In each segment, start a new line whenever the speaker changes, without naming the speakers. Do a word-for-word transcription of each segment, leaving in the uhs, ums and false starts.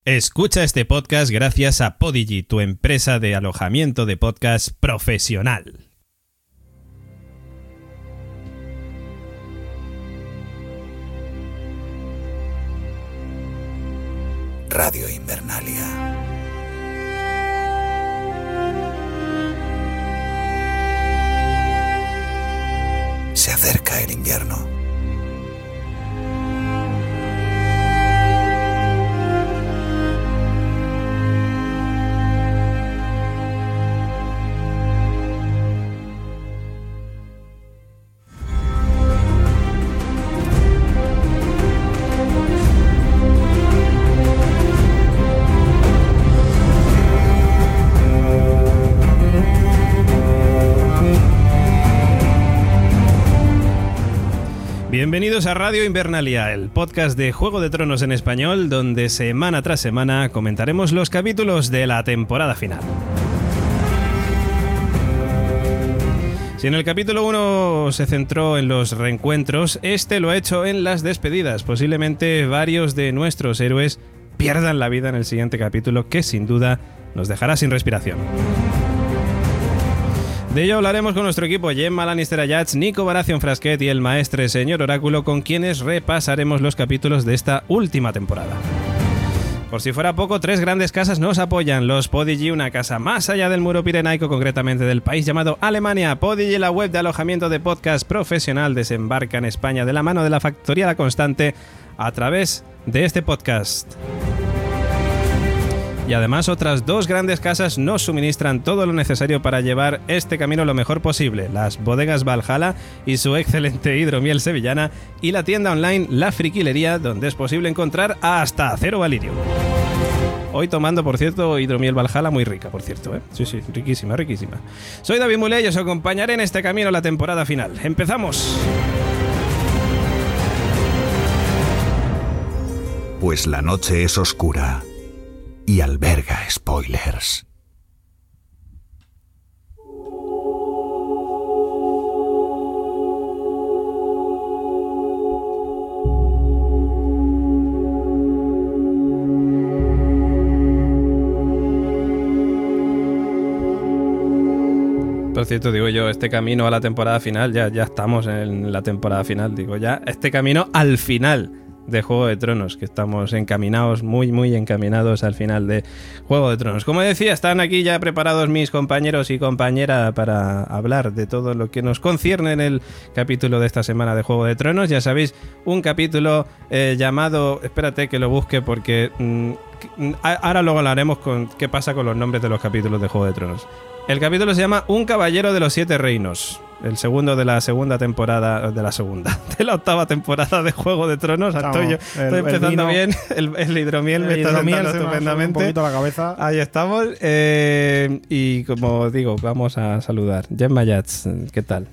Escucha este podcast gracias a Podigy, tu empresa de alojamiento de podcast profesional.
Radio Invernalia. Se acerca el invierno.
Bienvenidos a Radio Invernalia, el podcast de Juego de Tronos en español, donde semana tras semana comentaremos los capítulos de la temporada final. Si en el capítulo uno se centró en los reencuentros, este lo ha hecho en las despedidas. Posiblemente varios de nuestros héroes pierdan la vida en el siguiente capítulo, que sin duda nos dejará sin respiración. De ello hablaremos con nuestro equipo: Gemma Lannister Ayats, Nico Baratheon Frasquet y el maestre señor Oráculo, con quienes repasaremos los capítulos de esta última temporada. Por si fuera poco, tres grandes casas nos apoyan. Los Podigy, una casa más allá del muro pirenaico, concretamente del país llamado Alemania. Podigy, la web de alojamiento de podcast profesional, desembarca en España de la mano de la Factoría La Constante a través de este podcast. Y además otras dos grandes casas nos suministran todo lo necesario para llevar este camino lo mejor posible: las bodegas Valhalla y su excelente hidromiel sevillana, y la tienda online La Friquilería, donde es posible encontrar hasta acero valirio. Hoy tomando, por cierto, hidromiel Valhalla, muy rica, por cierto, ¿eh? Sí, sí, riquísima, riquísima. Soy David Mulé y os acompañaré en este camino a la temporada final. ¡Empezamos!
Pues la noche es oscura y alberga spoilers.
Por cierto, digo yo, este camino a la temporada final, ya, ya estamos en la temporada final, digo ya, este camino al final de Juego de Tronos, que estamos encaminados, muy muy encaminados al final de Juego de Tronos. Como decía, están aquí ya preparados mis compañeros y compañera para hablar de todo lo que nos concierne en el capítulo de esta semana de Juego de Tronos. Ya sabéis, un capítulo eh, llamado... Espérate que lo busque porque... Mmm, ahora luego hablaremos con qué pasa con los nombres de los capítulos de Juego de Tronos. El capítulo se llama Un caballero de los siete reinos, el segundo de la segunda temporada, de la segunda, de la octava temporada de Juego de Tronos. Estoy, yo, estoy el, empezando el vino, bien, el, el hidromiel el me está sentando estupendamente.
Un poquito la cabeza.
Ahí estamos, eh, y como digo, vamos a saludar. Gemma Ayats, ¿qué tal?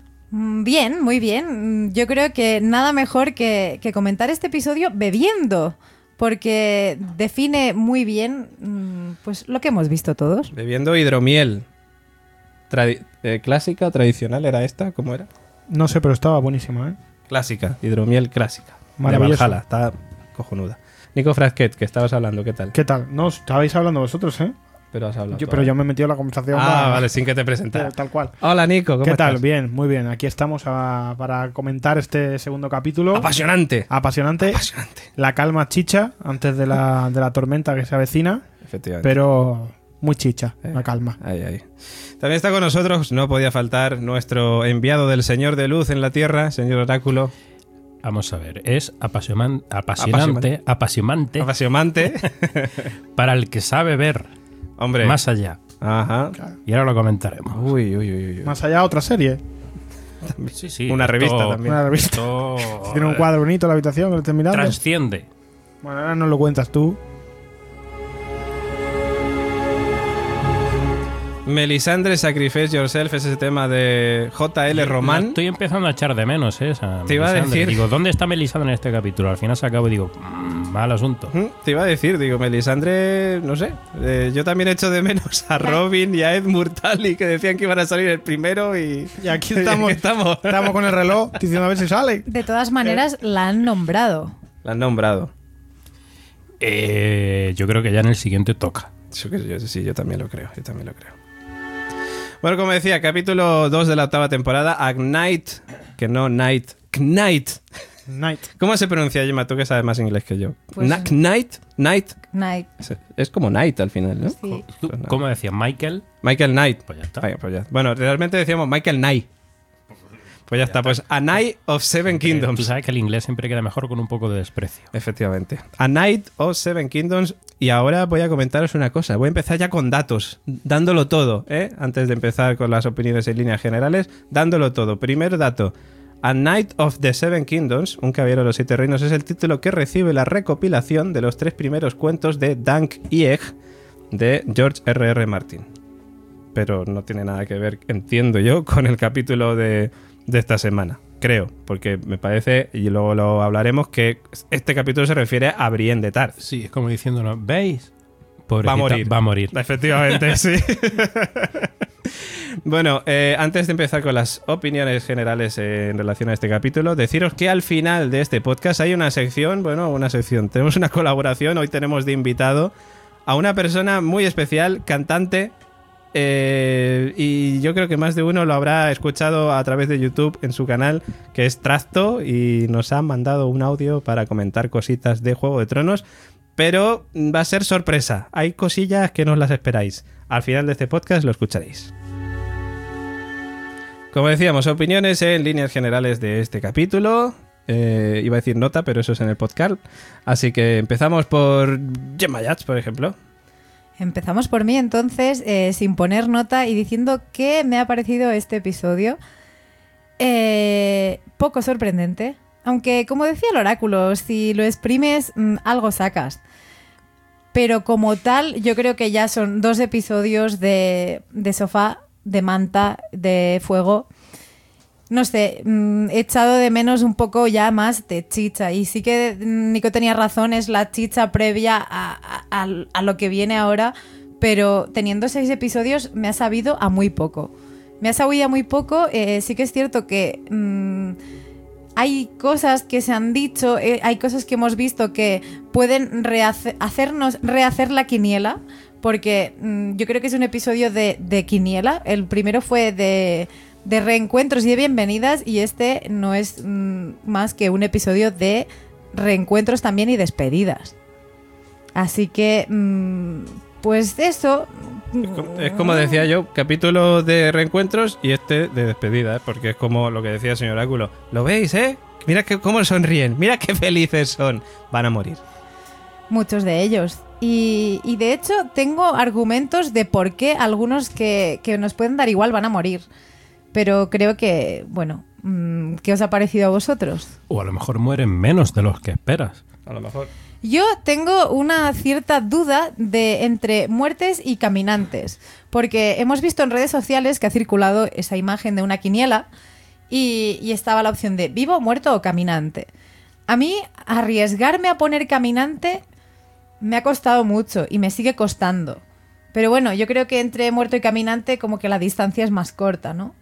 Bien, muy bien. Yo creo que nada mejor que, que comentar este episodio bebiendo, porque define muy bien pues lo que hemos visto todos.
Bebiendo hidromiel. Tradi- eh, ¿Clásica o tradicional era esta? ¿Cómo era?
No sé, pero estaba buenísima, ¿eh?
Clásica, hidromiel clásica.
Maravillosa.
De Valhalla, está cojonuda. Nico Frasquet, que estabas hablando, ¿qué tal?
¿Qué tal? No, estabais hablando vosotros, ¿eh?
Pero has hablado.
Yo, pero yo me he metido en la conversación.
Ah,
para...
vale, sin que te presentara.
Tal cual.
Hola, Nico, ¿cómo
¿Qué
estás?
tal? Bien, muy bien. Aquí estamos a, para comentar este segundo capítulo.
¡Apasionante!
Apasionante.
Apasionante.
La calma chicha antes de la, de la tormenta que se avecina.
Efectivamente.
Pero muy chicha,
eh,
la calma.
Ahí, ahí. También está con nosotros, no podía faltar, nuestro enviado del Señor de Luz en la Tierra, señor Oráculo.
Vamos a ver, es apasionan, apasionante, apasionante,
apasionante
para el que sabe ver.
Hombre.
Más allá.
Ajá.
Y ahora lo comentaremos.
Uy, uy, uy, uy.
Más allá, otra serie.
Sí, sí.
Una
esto,
revista también.
Una revista.
Esto,
si tiene un cuadro bonito en la habitación que lo estés mirando.
Transciende.
Bueno, ahora nos lo cuentas tú.
Melisandre Sacrifice Yourself es ese tema de J L Román.
Estoy empezando a echar de menos esa.
Te iba a decir.
Digo, ¿dónde está Melisandre en este capítulo? Al final se acabo y digo, mmm, mal asunto.
Te iba a decir, digo, Melisandre, no sé. Eh, yo también echo de menos a Robin y a Ed Murtali, que decían que iban a salir el primero y.
Y aquí estamos.
Y aquí estamos.
Estamos con el reloj diciendo a ver si sale.
De todas maneras, la han nombrado.
La han nombrado.
Eh, yo creo que ya en el siguiente toca.
Yo, yo, sí, yo también lo creo, yo también lo creo. Bueno, como decía, capítulo dos de la octava temporada, Ignite, que no Night, Knight.
Night.
¿Cómo se pronuncia, Gemma? Tú que sabes más inglés que yo.
Pues,
Na- Knight, Night.
Night.
Es, es como Night al final, ¿no?
Sí.
¿Tú,
Pues nada.
¿Cómo decía? Michael.
Michael Knight.
Pues ya está.
Vaya, pues ya. Bueno, realmente decíamos Michael Knight. Pues ya, ya está. está, pues A Night of Seven Kingdoms.
Tú sabes que el inglés siempre queda mejor con un poco de desprecio.
Efectivamente. A Night of Seven Kingdoms. Y ahora voy a comentaros una cosa. Voy a empezar ya con datos, dándolo todo, ¿eh? Antes de empezar con las opiniones en líneas generales, dándolo todo. Primer dato. A Knight of the Seven Kingdoms, un caballero de los siete reinos, es el título que recibe la recopilación de los tres primeros cuentos de Dunk y Egg de George R R. Martin. Pero no tiene nada que ver, entiendo yo, con el capítulo de, de esta semana. Creo, porque me parece, y luego lo hablaremos, que este capítulo se refiere a Brienne de Tarth.
Sí, es como diciéndonos, ¿veis? Pobrecita,
Va a morir.
Va a morir.
Efectivamente, sí. Bueno, eh, antes de empezar con las opiniones generales eh, en relación a este capítulo, deciros que al final de este podcast hay una sección, bueno, una sección, tenemos una colaboración, hoy tenemos de invitado a una persona muy especial, cantante, eh, y yo creo que más de uno lo habrá escuchado a través de YouTube en su canal, que es Tracto, y nos han mandado un audio para comentar cositas de Juego de Tronos, pero va a ser sorpresa, hay cosillas que no os las esperáis. Al final de este podcast lo escucharéis. Como decíamos, opiniones en líneas generales de este capítulo. Eh, iba a decir nota, pero eso es en el podcast. Así que empezamos por Gemma Yats, por ejemplo.
Empezamos por mí, entonces, eh, sin poner nota y diciendo que me ha parecido este episodio eh, poco sorprendente. Aunque, como decía el oráculo, si lo exprimes, mmm, algo sacas. Pero como tal, yo creo que ya son dos episodios de, de sofá, de manta, de fuego. No sé, he echado de menos un poco ya más de chicha. Y sí que Nico tenía razón, es la chicha previa a, a, a lo que viene ahora. Pero teniendo seis episodios me ha sabido a muy poco. Me ha sabido a muy poco. Eh, sí que es cierto que mmm, hay cosas que se han dicho, eh, hay cosas que hemos visto que pueden rehacer, hacernos rehacer la quiniela. Porque mmm, yo creo que es un episodio de, de quiniela. El primero fue de, de reencuentros y de bienvenidas. Y este no es mmm, más que un episodio de reencuentros también y despedidas. Así que, mmm, pues eso.
Es como, es como decía yo, capítulo de reencuentros y este de despedida, ¿eh? Porque es como lo que decía el señor Oráculo. ¿Lo veis, eh? Mira que, cómo sonríen, mira qué felices son. Van a morir.
Muchos de ellos. Y, y de hecho tengo argumentos de por qué algunos que, que nos pueden dar igual van a morir. Pero creo que, bueno, ¿qué os ha parecido a vosotros?
O a lo mejor mueren menos de los que esperas.
A lo mejor.
Yo tengo una cierta duda de entre muertes y caminantes. Porque hemos visto en redes sociales que ha circulado esa imagen de una quiniela y, y estaba la opción de vivo, muerto o caminante. A mí, arriesgarme a poner caminante me ha costado mucho y me sigue costando. Pero bueno, yo creo que entre muerto y caminante como que la distancia es más corta, ¿no?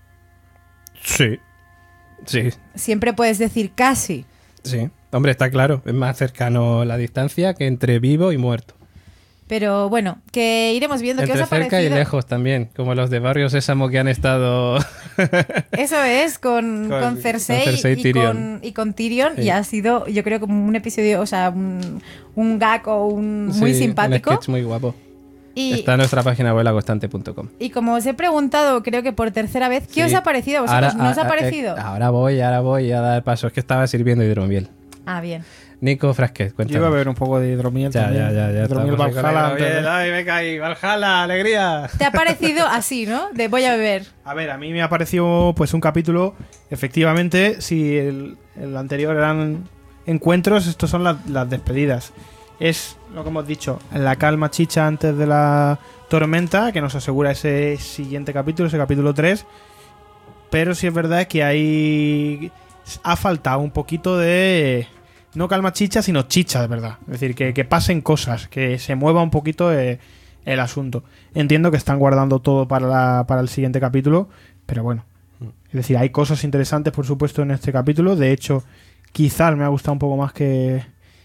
Sí. Sí.
Siempre puedes decir casi.
Sí. Hombre, está claro. Es más cercano la distancia que entre vivo y muerto.
Pero bueno, que iremos viendo qué os
entre
ha parecido.
cerca y lejos también, como los de Barrio Sésamo que han estado...
Eso es, con,
con,
con Cersei,
con Cersei
y,
Tyrion.
Con, y con Tyrion.
Sí.
Y ha sido, yo creo, como un episodio, o sea, un, un gag o un muy
sí,
simpático.
Un sketch muy guapo.
Y,
está en nuestra página web, la constante punto com.
Y como os he preguntado, creo que por tercera vez, ¿qué
Sí.
os ha parecido a vosotros?
Ahora,
¿No os ha
a- a-
parecido?
eh, ahora voy, ahora voy a dar paso. Es que estaba sirviendo hidromiel.
Ah, bien.
Nico Frasquet,
Yo
cuéntame.
iba a beber un poco de hidromiel
Ya,
también.
ya, ya, ya.
Hidromiel
estamos con
Valhalla
el
antes de-
hidromiel. Ay, venga ahí, Valhalla, alegría.
¿Te ha parecido así, no? De voy a beber.
A ver, a mí me ha parecido pues un capítulo, efectivamente, si el, el anterior eran encuentros, estos son las, las despedidas. Es lo que hemos dicho, la calma chicha antes de la tormenta, que nos asegura ese siguiente capítulo, ese capítulo tres. Pero sí es verdad que ahí ha faltado un poquito de... No calma chicha, sino chicha, de verdad. Es decir, que, que pasen cosas, que se mueva un poquito eh, el asunto. Entiendo que están guardando todo para, la, para el siguiente capítulo, pero bueno. Es decir, hay cosas interesantes, por supuesto, en este capítulo. De hecho, quizás me ha gustado un poco más que,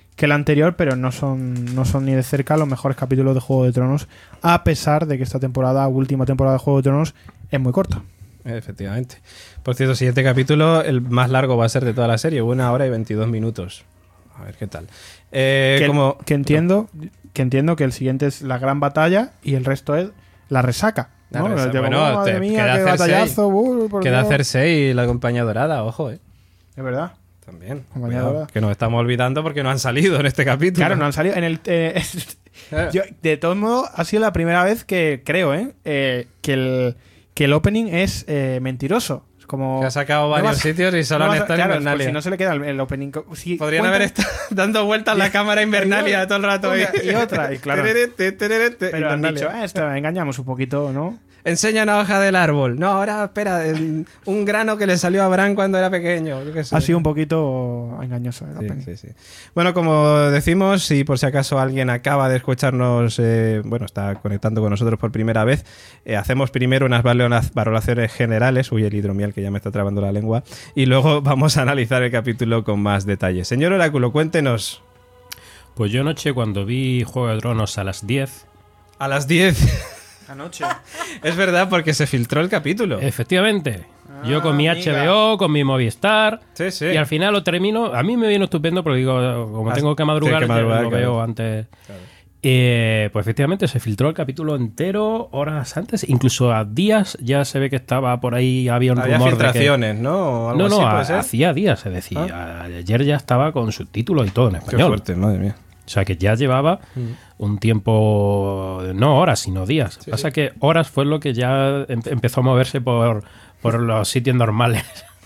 que el anterior, pero no son, no son ni de cerca los mejores capítulos de Juego de Tronos, a pesar de que esta temporada, última temporada de Juego de Tronos, es muy corta.
Efectivamente. Por cierto, siguiente capítulo, el más largo va a ser de toda la serie, una hora y veintidós minutos. A ver qué tal. Eh,
que,
como...
que entiendo que entiendo que el siguiente es la gran batalla y el resto es la resaca. ¿no?
La resaca.
Digo,
Bueno,
oh, madre
te,
mía,
queda
qué
Cersei,
batallazo, uh, por
queda
Dios.
Cersei y la compañía dorada, ojo, eh.
Es verdad.
También.
Compañía
Cuidado,
dorada.
que nos estamos olvidando porque no han salido en este capítulo.
Claro, no han salido. En el, eh, yo, de todos modos, ha sido la primera vez que creo, ¿eh? eh que, el, que el opening es eh, mentiroso. Es como.
Que ha sacado
no
varios
vas-
sitios y solo
no
han
vas a-
estado
claro,
en Invernalia.
pues si no se le queda el, el opening. co- Si
Podrían
cuentan-
haber estado dando vueltas la cámara Invernalia todo el rato.
Una
ahí.
y otra, y claro.
Tererete, tererete,
Pero han
Invernalia.
dicho, ah, esto, engañamos un poquito, ¿no?
Enseña una hoja del árbol. No, ahora espera, el- un grano que le salió a Bran cuando era pequeño. Yo qué sé.
Ha sido un poquito engañoso el
Sí,
opening.
sí, sí. Bueno, como decimos, si por si acaso alguien acaba de escucharnos, eh, bueno, está conectando con nosotros por primera vez, eh, hacemos primero unas valoraciones valoraciones generales, uy, el hidromiel que ya me está trabando la lengua, y luego vamos a analizar el capítulo con más detalles. Señor Oráculo, cuéntenos.
Pues yo anoche cuando vi Juego de Tronos a las diez,
A las diez.
Anoche.
Es verdad, porque se filtró el capítulo.
efectivamente, yo con mi
Ah, amiga.
H B O, con mi Movistar,
Sí, sí.
y al final lo termino. A mí me viene estupendo porque digo, como
Ah,
tengo que madrugar,
tienes que madrugar,
ya lo
claro.
veo antes.
Claro.
Eh, pues efectivamente se filtró el capítulo entero horas antes, incluso a días ya se ve que estaba por ahí, había un
Había
rumor de que...
filtraciones, ¿no? O algo
No, no,
así,
a-
¿puede ser?
hacía días, se decía. Ayer ya estaba con subtítulos y todo en
Qué
español.
fuerte, madre mía.
O sea que ya llevaba un tiempo, no horas, sino días.
Sí,
Pasa
sí.
que horas fue lo que ya em- empezó a moverse por, por los sitios normales.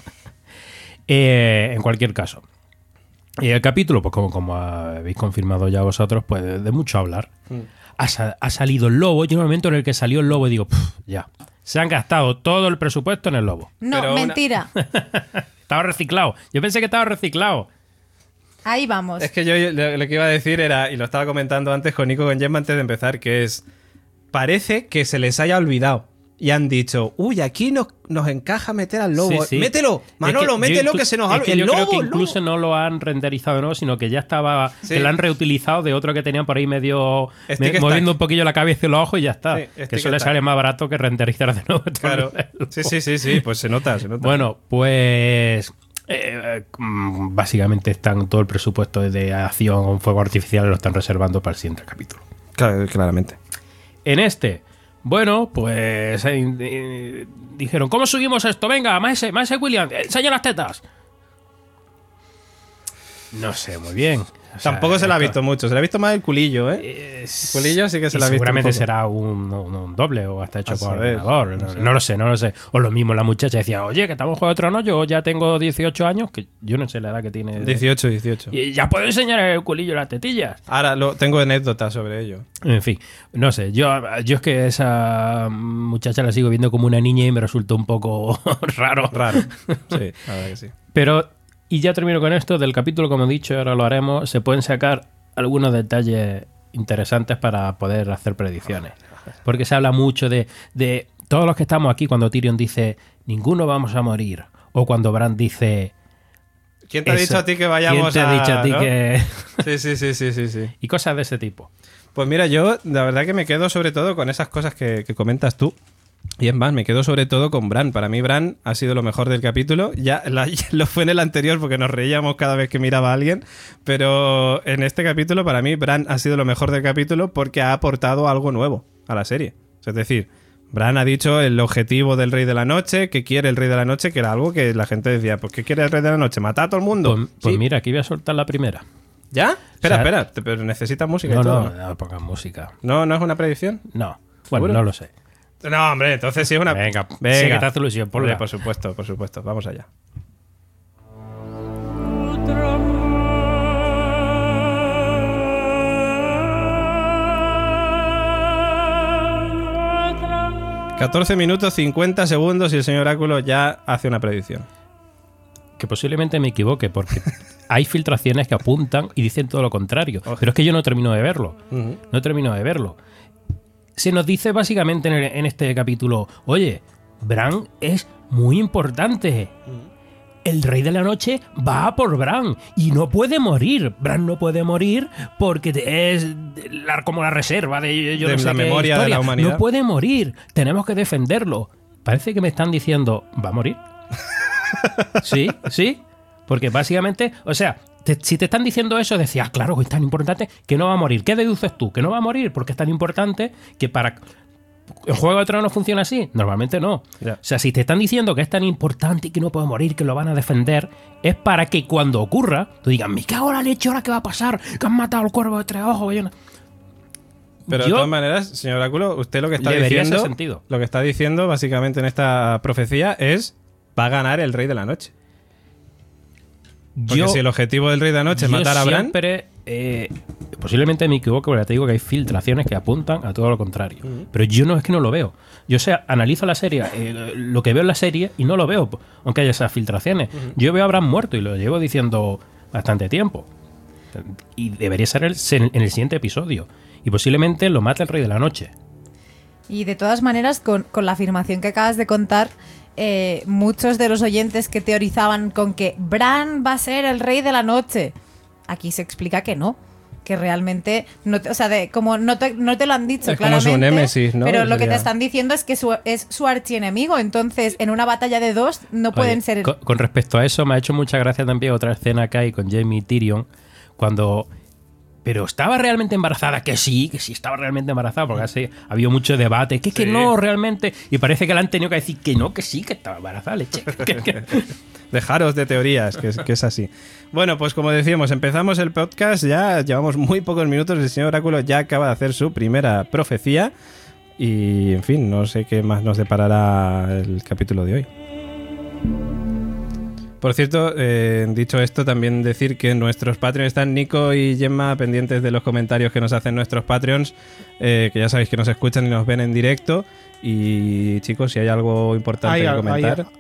Eh, en cualquier caso. Y el capítulo, pues como, como habéis confirmado ya vosotros, pues de, de mucho hablar.
Mm.
Ha, sa- ha salido el lobo. Yo en el momento en el que salió el lobo digo, "Puf, ya. Se han gastado todo el presupuesto en el lobo.
No,
Pero una-
mentira.
Estaba reciclado. Yo pensé que estaba reciclado.
Ahí vamos.
Es que yo lo, lo que iba a decir era, y lo estaba comentando antes con Nico con Gemma antes de empezar, que es, parece que se les haya olvidado y han dicho, uy, aquí nos, nos encaja meter al lobo.
Sí, sí.
Mételo, Manolo,
Es que yo
mételo
inclu-
que se nos
es
ha
que
el
yo
lobo,
creo que
el lobo.
incluso no lo han renderizado, ¿no? Sino que ya estaba,
Sí.
que lo han reutilizado de otro que tenían por ahí medio
Stick
me-
stack.
moviendo un poquillo la cabeza y los ojos y ya está.
Sí, stick
que eso le
stack.
sale más barato que renderizar de nuevo. todo
Claro.
el lobo.
Sí, sí, sí, sí, pues se nota, se nota.
Bueno, pues eh, mm, básicamente están todo el presupuesto de acción con fuego artificial lo están reservando para el siguiente capítulo.
Claro, claramente.
En este, bueno, pues eh, eh, dijeron, ¿cómo subimos esto? Venga, Maese, Maese William, enseña las tetas. No sé, muy bien. O sea,
Tampoco se la ha
esto-
visto mucho, se le ha visto más el culillo, ¿eh?
Eh,
El culillo sí que se
y
la ha visto un
seguramente
poco.
será un, un- un doble o hasta hecho
A
por
saber,
ordenador.
no
No,
sé.
no lo sé, no lo sé. O lo mismo, la muchacha decía, oye, que estamos en Juego de Tronos, yo ya tengo dieciocho años, que yo no sé la edad que tiene.
dieciocho, dieciocho.
Y ya puedo enseñar el culillo y las tetillas.
Ahora lo, tengo anécdotas sobre ello.
En fin, no sé, yo, yo es que esa muchacha la sigo viendo como una niña y me resulta un poco raro.
Raro. Sí, la verdad que sí.
Pero, y ya termino con esto, del capítulo, como he dicho, ahora lo haremos, se pueden sacar algunos detalles interesantes para poder hacer predicciones. Porque se habla mucho de, de todos los que estamos aquí cuando Tyrion dice, ninguno vamos a morir. O cuando Bran dice...
¿Quién te ha
eso,
dicho a ti que vayamos
¿quién te ha dicho a ti
¿no?
que...?
Sí, sí, sí, sí, sí, sí.
y cosas de ese tipo.
Pues mira, yo la verdad que me quedo sobre todo con esas cosas que, que comentas tú. Y es más, me quedo sobre todo con Bran. Para mí Bran ha sido lo mejor del capítulo. Ya, la- ya lo fue en el anterior porque nos reíamos cada vez que miraba a alguien. Pero en este capítulo para mí Bran ha sido lo mejor del capítulo porque ha aportado algo nuevo a la serie. Es decir, Bran ha dicho el objetivo del Rey de la Noche, que quiere el Rey de la Noche, que era algo que la gente decía, pues ¿qué quiere el Rey de la Noche? ¿Matar a todo el mundo?
Pues, pues
¿Sí?
mira, aquí voy a soltar la primera.
¿Ya? Espera,
O sea,
espera, te- pero necesitas música
No,
y todo.
no, no pongan música.
no. ¿No es una predicción?
No. Bueno,
¿Seguro?
no lo sé.
No, hombre, entonces sí es una...
Venga, sí que te hace ilusión, ponla.
Hombre, por supuesto, por supuesto. Vamos allá. catorce minutos cincuenta segundos y el señor Oráculo ya hace una predicción.
Que posiblemente me equivoque, porque hay filtraciones que apuntan y dicen todo lo contrario.
Ojo.
Pero es que yo no termino de verlo.
Ujú.
No termino de verlo. Se nos dice básicamente en, el- en este capítulo, oye, Bran es muy importante. el Rey de la Noche va a por Bran y no puede morir. Bran no puede morir porque es la, como la reserva de, yo
de
no sé
la
qué
memoria
historia.
de la humanidad.
No puede morir, tenemos que defenderlo. Parece que me están diciendo, ¿va a morir? Sí, sí, porque básicamente, o sea, te, si te están diciendo eso, decías, claro, es tan importante que no va a morir. ¿Qué deduces tú? Que no va a morir porque es tan importante que para... ¿El Juego de Tronos funciona así? Normalmente no.
Ya.
O sea, si te están diciendo que es tan importante y que no puede morir, que lo van a defender, es para que cuando ocurra, tú digas, me cago en la leche, ¿ahora qué va a pasar? Que han matado al cuervo de tres ojos. Yo...
Pero de todas maneras, señor Oráculo, usted lo que está
le vería ese
diciendo,
sentido.
lo que está diciendo básicamente en esta profecía es, va a ganar el Rey de la Noche. Porque
Yo,
si el objetivo del Rey de la Noche es
yo
matar a Bran,
siempre, eh, posiblemente me equivoco, pero te digo que hay filtraciones que apuntan a todo lo contrario. Uh-huh. Pero yo no es que no lo veo. Yo, o sea, analizo la serie, eh, lo que veo en la serie, y no lo veo, aunque haya esas filtraciones. Uh-huh. Yo veo a Bran muerto y lo llevo diciendo bastante tiempo. Y debería ser el, en el siguiente episodio. Y posiblemente lo mate el Rey de la Noche.
Y de todas maneras, con, con la afirmación que acabas de contar, eh, muchos de los oyentes que teorizaban con que Bran va a ser el Rey de la Noche, aquí se explica que no. Que realmente, no te, o sea, de, como no te, no te lo han dicho
es
claramente,
como su némesis, ¿no?
pero
Sería...
lo que te están diciendo es que su, es su archienemigo, entonces en una batalla de dos no
Oye,
pueden ser...
Con, con respecto a eso, me ha hecho mucha gracia también otra escena que hay con Jaime y Tyrion, cuando... Pero ¿estaba realmente embarazada? Que sí, que sí estaba realmente embarazada, porque así ha habido mucho debate, que, sí. que no, realmente, y parece que le han tenido que decir que no, que sí, que estaba embarazada, leche.
Dejaros de teorías, que es, que es así. Bueno, pues como decíamos, empezamos el podcast, ya llevamos muy pocos minutos, el señor Oráculo ya acaba de hacer su primera profecía, y en fin, no sé qué más nos deparará el capítulo de hoy. Por cierto, eh, dicho esto, también decir que nuestros Patreons están Nico y Gemma pendientes de los comentarios que nos hacen nuestros Patreons, eh, que ya sabéis que nos escuchan y nos ven en directo. Y chicos, si hay algo importante
hay,
que comentar.
Hay,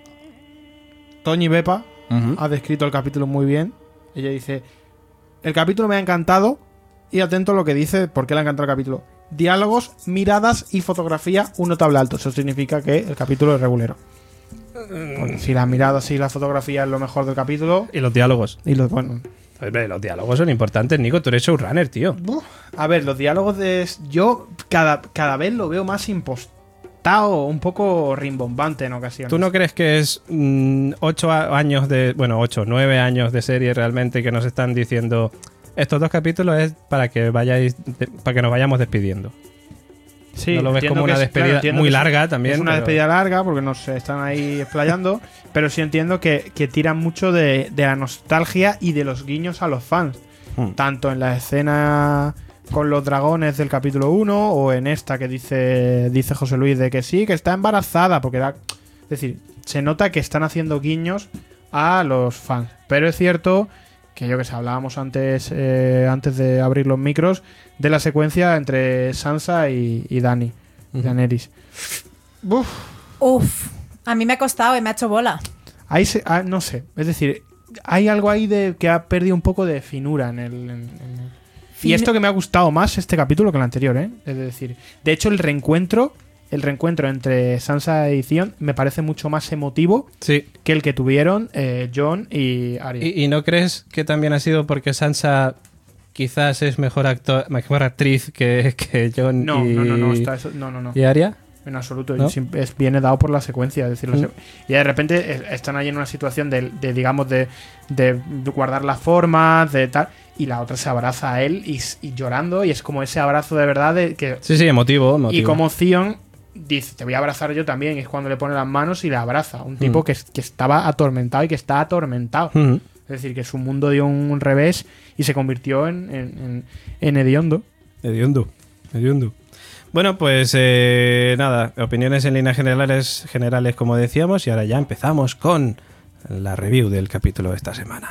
Toñi Bepa
uh-huh.
ha descrito el capítulo muy bien. Ella dice, el capítulo me ha encantado, y atento a lo que dice, ¿por qué le ha encantado el capítulo? Diálogos, miradas y fotografía, un notable alto. Eso significa que el capítulo es regulero. Porque si las miradas y la fotografía es lo mejor del capítulo.
Y los diálogos.
Y los, bueno.
Hombre, los diálogos son importantes, Nico. Tú eres showrunner, tío.
A ver, los diálogos de. Yo cada, cada vez lo veo más impostado, un poco rimbombante en ocasiones.
¿Tú no crees que es mmm, ocho años de. Bueno, ocho, nueve años de serie realmente que nos están diciendo. Estos dos capítulos es para que vayáis. De, para que nos vayamos despidiendo?
Sí,
no lo ves como una
es,
despedida
claro,
muy larga también.
Es una
pero...
despedida larga porque nos están ahí explayando, pero sí entiendo que, que tiran mucho de, de la nostalgia y de los guiños a los fans. Hmm. Tanto en la escena con los dragones del capítulo uno o en esta que dice, dice José Luis de que sí, que está embarazada, porque era... Es decir, se nota que están haciendo guiños a los fans. Pero es cierto que yo que sé, hablábamos antes, eh, antes de abrir los micros, de la secuencia entre Sansa y, y Dany, uh-huh. Daenerys.
Uf. Uf, a mí me ha costado y me ha hecho bola.
Ahí se, ah, no sé, es decir, hay algo ahí de que ha perdido un poco de finura en el... En, en... Fin... Y esto que me ha gustado más este capítulo que el anterior, ¿eh? Es decir, de hecho el reencuentro... El reencuentro entre Sansa y Theon me parece mucho más emotivo
sí.
que el que tuvieron eh, Jon y Arya.
¿Y, ¿Y no crees que también ha sido porque Sansa quizás es mejor actor, mejor actriz que, que Jon
no,
y,
no, no, no, está eso, no, no, no.
¿Y Arya?
En absoluto,
¿No?
es, viene dado por la secuencia. Es decir, mm. y de repente están ahí en una situación de, de digamos, de, de guardar las formas, de tal, y la otra se abraza a él y, y llorando, y es como ese abrazo de verdad de que...
Sí, sí, emotivo, emotivo.
Y como Theon dice, te voy a abrazar yo también, y es cuando le pone las manos y le abraza. Un tipo mm. que, que estaba atormentado y que está atormentado. Mm. Es decir, que su mundo dio un revés y se convirtió en, en, en, en hediondo.
Hediondo, hediondo. Bueno, pues eh, nada, opiniones en líneas generales, generales como decíamos, y ahora ya empezamos con la review del capítulo de esta semana.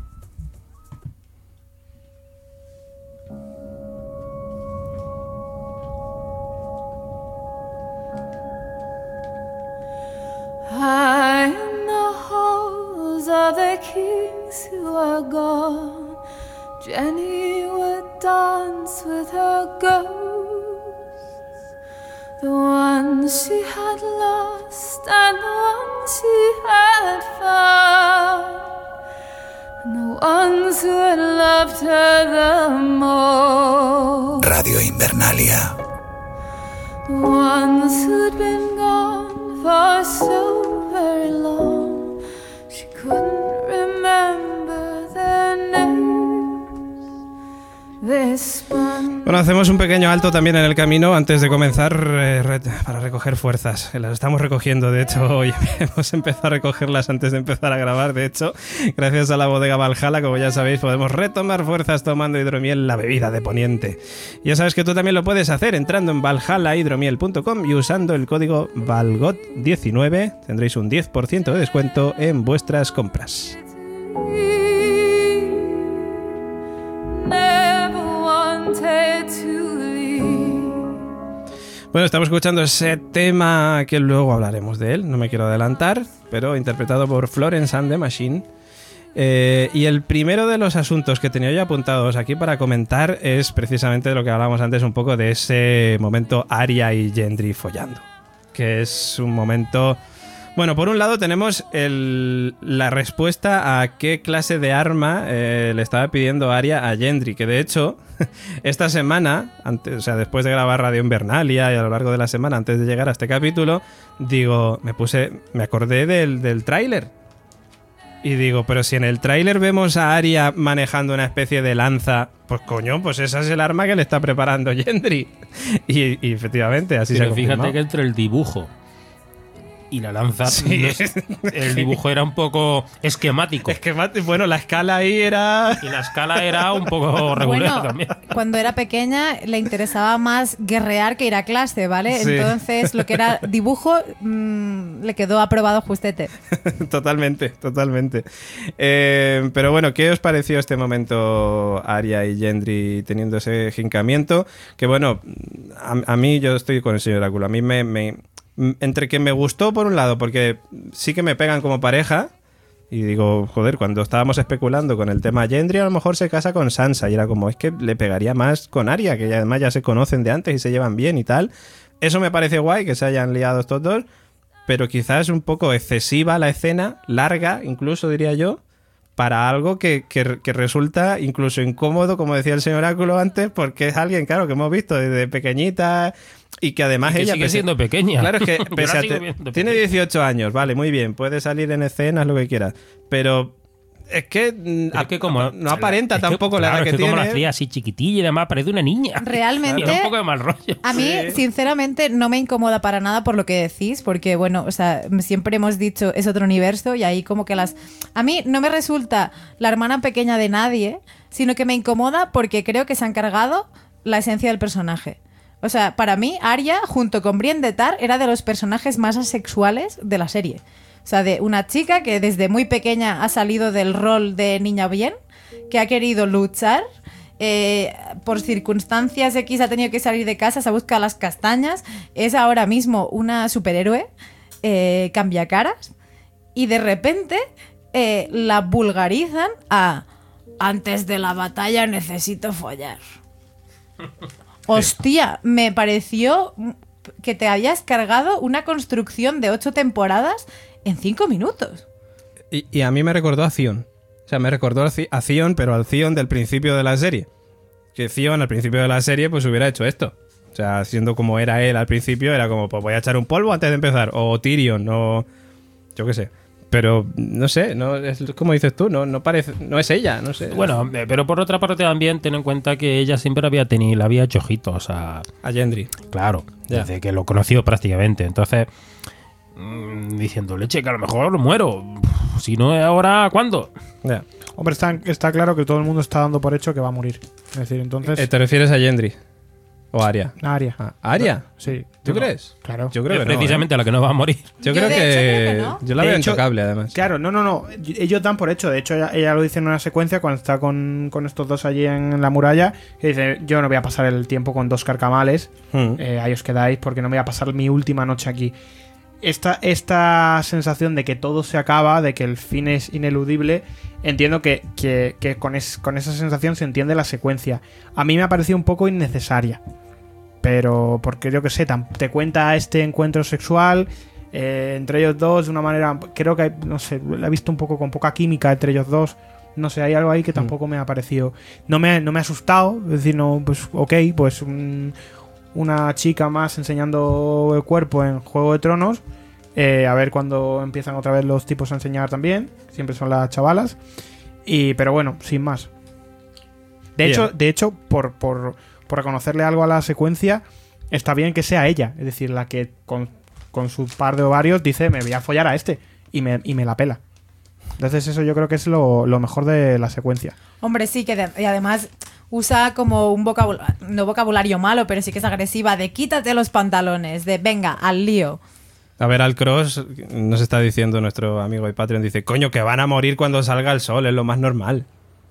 High in the halls of the kings who are gone, Jenny would dance with her ghosts, the ones she had lost and the ones she had found. ones who had loved her the most.
Radio Invernalia.
Ones who'd been gone for so very long. She couldn't remember their names. They spun.
Bueno, hacemos un pequeño alto también en el camino antes de comenzar eh, re- para recoger fuerzas. Las estamos recogiendo, de hecho, hoy hemos empezado a recogerlas antes de empezar a grabar. De hecho, gracias a la bodega Valhalla, como ya sabéis, podemos retomar fuerzas tomando hidromiel, la bebida de Poniente. Ya sabes que tú también lo puedes hacer entrando en valhalla hidromiel punto com y usando el código valgot diecinueve. Tendréis un diez por ciento de descuento en vuestras compras.
Never wanted to leave.
Bueno, estamos escuchando ese tema que luego hablaremos de él, no me quiero adelantar, pero interpretado por Florence and the Machine. Eh, y el primero de los asuntos que tenía yo apuntados aquí para comentar es precisamente de lo que hablábamos antes, un poco de ese momento Arya y Gendry follando, que es un momento... Bueno, por un lado tenemos el, la respuesta a qué clase de arma eh, le estaba pidiendo Arya a Gendry, que de hecho esta semana, antes, o sea, después de grabar Radio Invernalia y a lo largo de la semana antes de llegar a este capítulo, digo, me puse, me acordé del, del tráiler y digo, pero si en el tráiler vemos a Arya manejando una especie de lanza, pues coño, pues esa es el arma que le está preparando Gendry. Y, y efectivamente, así
Pero
se ha
fíjate
confirmado.
que entre el dibujo y la lanza,
Sí.
el dibujo era un poco esquemático.
Es que, bueno, la escala ahí era...
Y la escala era un poco regular
Bueno,
también.
cuando era pequeña le interesaba más guerrear que ir a clase, ¿vale?
Sí.
Entonces lo que era dibujo mmm, le quedó aprobado justete.
Totalmente, totalmente. Eh, pero bueno, ¿qué os pareció este momento Arya y Gendry teniendo ese hincamiento? Que bueno, a, a mí yo estoy con el señor Oráculo. A mí me, me... Entre que me gustó por un lado, porque sí que me pegan como pareja. Y digo, joder, cuando estábamos especulando con el tema Gendry, a lo mejor se casa con Sansa. Y era como, es que le pegaría más con Arya, que ya, además ya se conocen de antes y se llevan bien y tal. Eso me parece guay, que se hayan liado estos dos. Pero quizás un poco excesiva la escena, larga incluso diría yo, para algo que, que, que resulta incluso incómodo, como decía el señor Oráculo antes, porque es alguien, claro, que hemos visto desde pequeñita y que además
Y que
ella...
sigue
pese-
siendo pequeña.
Claro, es que
Yo
pese
la
a
sigo
te-
viendo
tiene
pequeña.
dieciocho años, vale, muy bien, puede salir en escenas, lo que quiera, pero es que, mm,
Pero es que como,
no aparenta
es que,
tampoco la
claro,
edad
es
que,
que como
tiene.
la cría así chiquitilla y demás, parece una niña.
Realmente,
Y da un poco de mal rollo.
a mí, sinceramente, no me incomoda para nada por lo que decís, porque, bueno, o sea, siempre hemos dicho es otro universo y ahí como que las... A mí no me resulta la hermana pequeña de nadie, sino que me incomoda porque creo que se han cargado la esencia del personaje. O sea, para mí, Arya, junto con Brienne de Tar, era de los personajes más asexuales de la serie. O sea, de una chica que desde muy pequeña ha salido del rol de niña bien, que ha querido luchar, eh, por circunstancias X ha tenido que salir de casa, se ha buscado las castañas, es ahora mismo una superhéroe, eh, cambia caras, y de repente eh, la vulgarizan a antes de la batalla necesito follar. Hostia, me pareció que te habías cargado una construcción de ocho temporadas en cinco minutos.
Y, y a mí me recordó a Theon. O sea, me recordó a Thi- a Theon, pero al Theon del principio de la serie. Que Theon al principio de la serie pues hubiera hecho esto. O sea, siendo como era él al principio, era como, pues voy a echar un polvo antes de empezar. O Tyrion, o... yo qué sé. Pero, no sé, no es como dices tú, no, no parece, no es ella, no sé.
Bueno, eh, pero por otra parte también ten en cuenta que ella siempre había tenido, le había hecho ojitos a...
A Gendry.
Claro,
Ya.
desde que lo conoció prácticamente. Entonces, mmm, diciendo, leche, que a lo mejor muero. Si no es ahora, ¿cuándo?
Ya.
Hombre, está, está claro que todo el mundo está dando por hecho que va a morir. Es decir, entonces...
Eh, ¿Te refieres a Gendry? ¿O a Arya?
Arya.
Ah, ¿Arya?
Sí.
¿Tú
Yo-
crees?
Claro.
Yo creo
Es
que no.
precisamente
¿eh?
a la que no va a morir.
Yo,
Yo
creo,
de
que...
hecho creo que no.
Yo la
De
veo
hecho-
intocable, además.
Claro, no, no, no. Ellos dan por hecho. De hecho, ella, ella lo dice en una secuencia cuando está con, con estos dos allí en la muralla. Que dice: yo no voy a pasar el tiempo con dos carcamales.
Mm.
Eh, ahí os quedáis porque no me voy a pasar mi última noche aquí. Esta, esta sensación de que todo se acaba, de que el fin es ineludible, entiendo que, que, que con, es, con esa sensación se entiende la secuencia. A mí me ha parecido un poco innecesaria. Pero porque yo que sé, tam- te cuenta este encuentro sexual eh, entre ellos dos de una manera, creo que, no sé, la he visto un poco con poca química entre ellos dos. No sé, hay algo ahí que tampoco me ha parecido... No me, no me ha asustado, es decir, no, pues ok, pues un- una chica más enseñando el cuerpo en Juego de Tronos, eh, a ver cuando empiezan otra vez los tipos a enseñar también, siempre son las chavalas, y pero bueno, sin más. De
Bien.
hecho, de hecho por, por, por reconocerle algo a la secuencia, está bien que sea ella, es decir, la que con, con su par de ovarios dice, me voy a follar a este, y me, y me la pela. Entonces eso yo creo que es lo, lo mejor de la secuencia.
Hombre, sí, que de- y además usa como un vocabulario, no vocabulario malo, pero sí que es agresiva, de quítate los pantalones, de venga, al lío.
A ver, al Cross nos está diciendo nuestro amigo de Patreon, dice, coño, que van a morir cuando salga el sol, es lo más normal.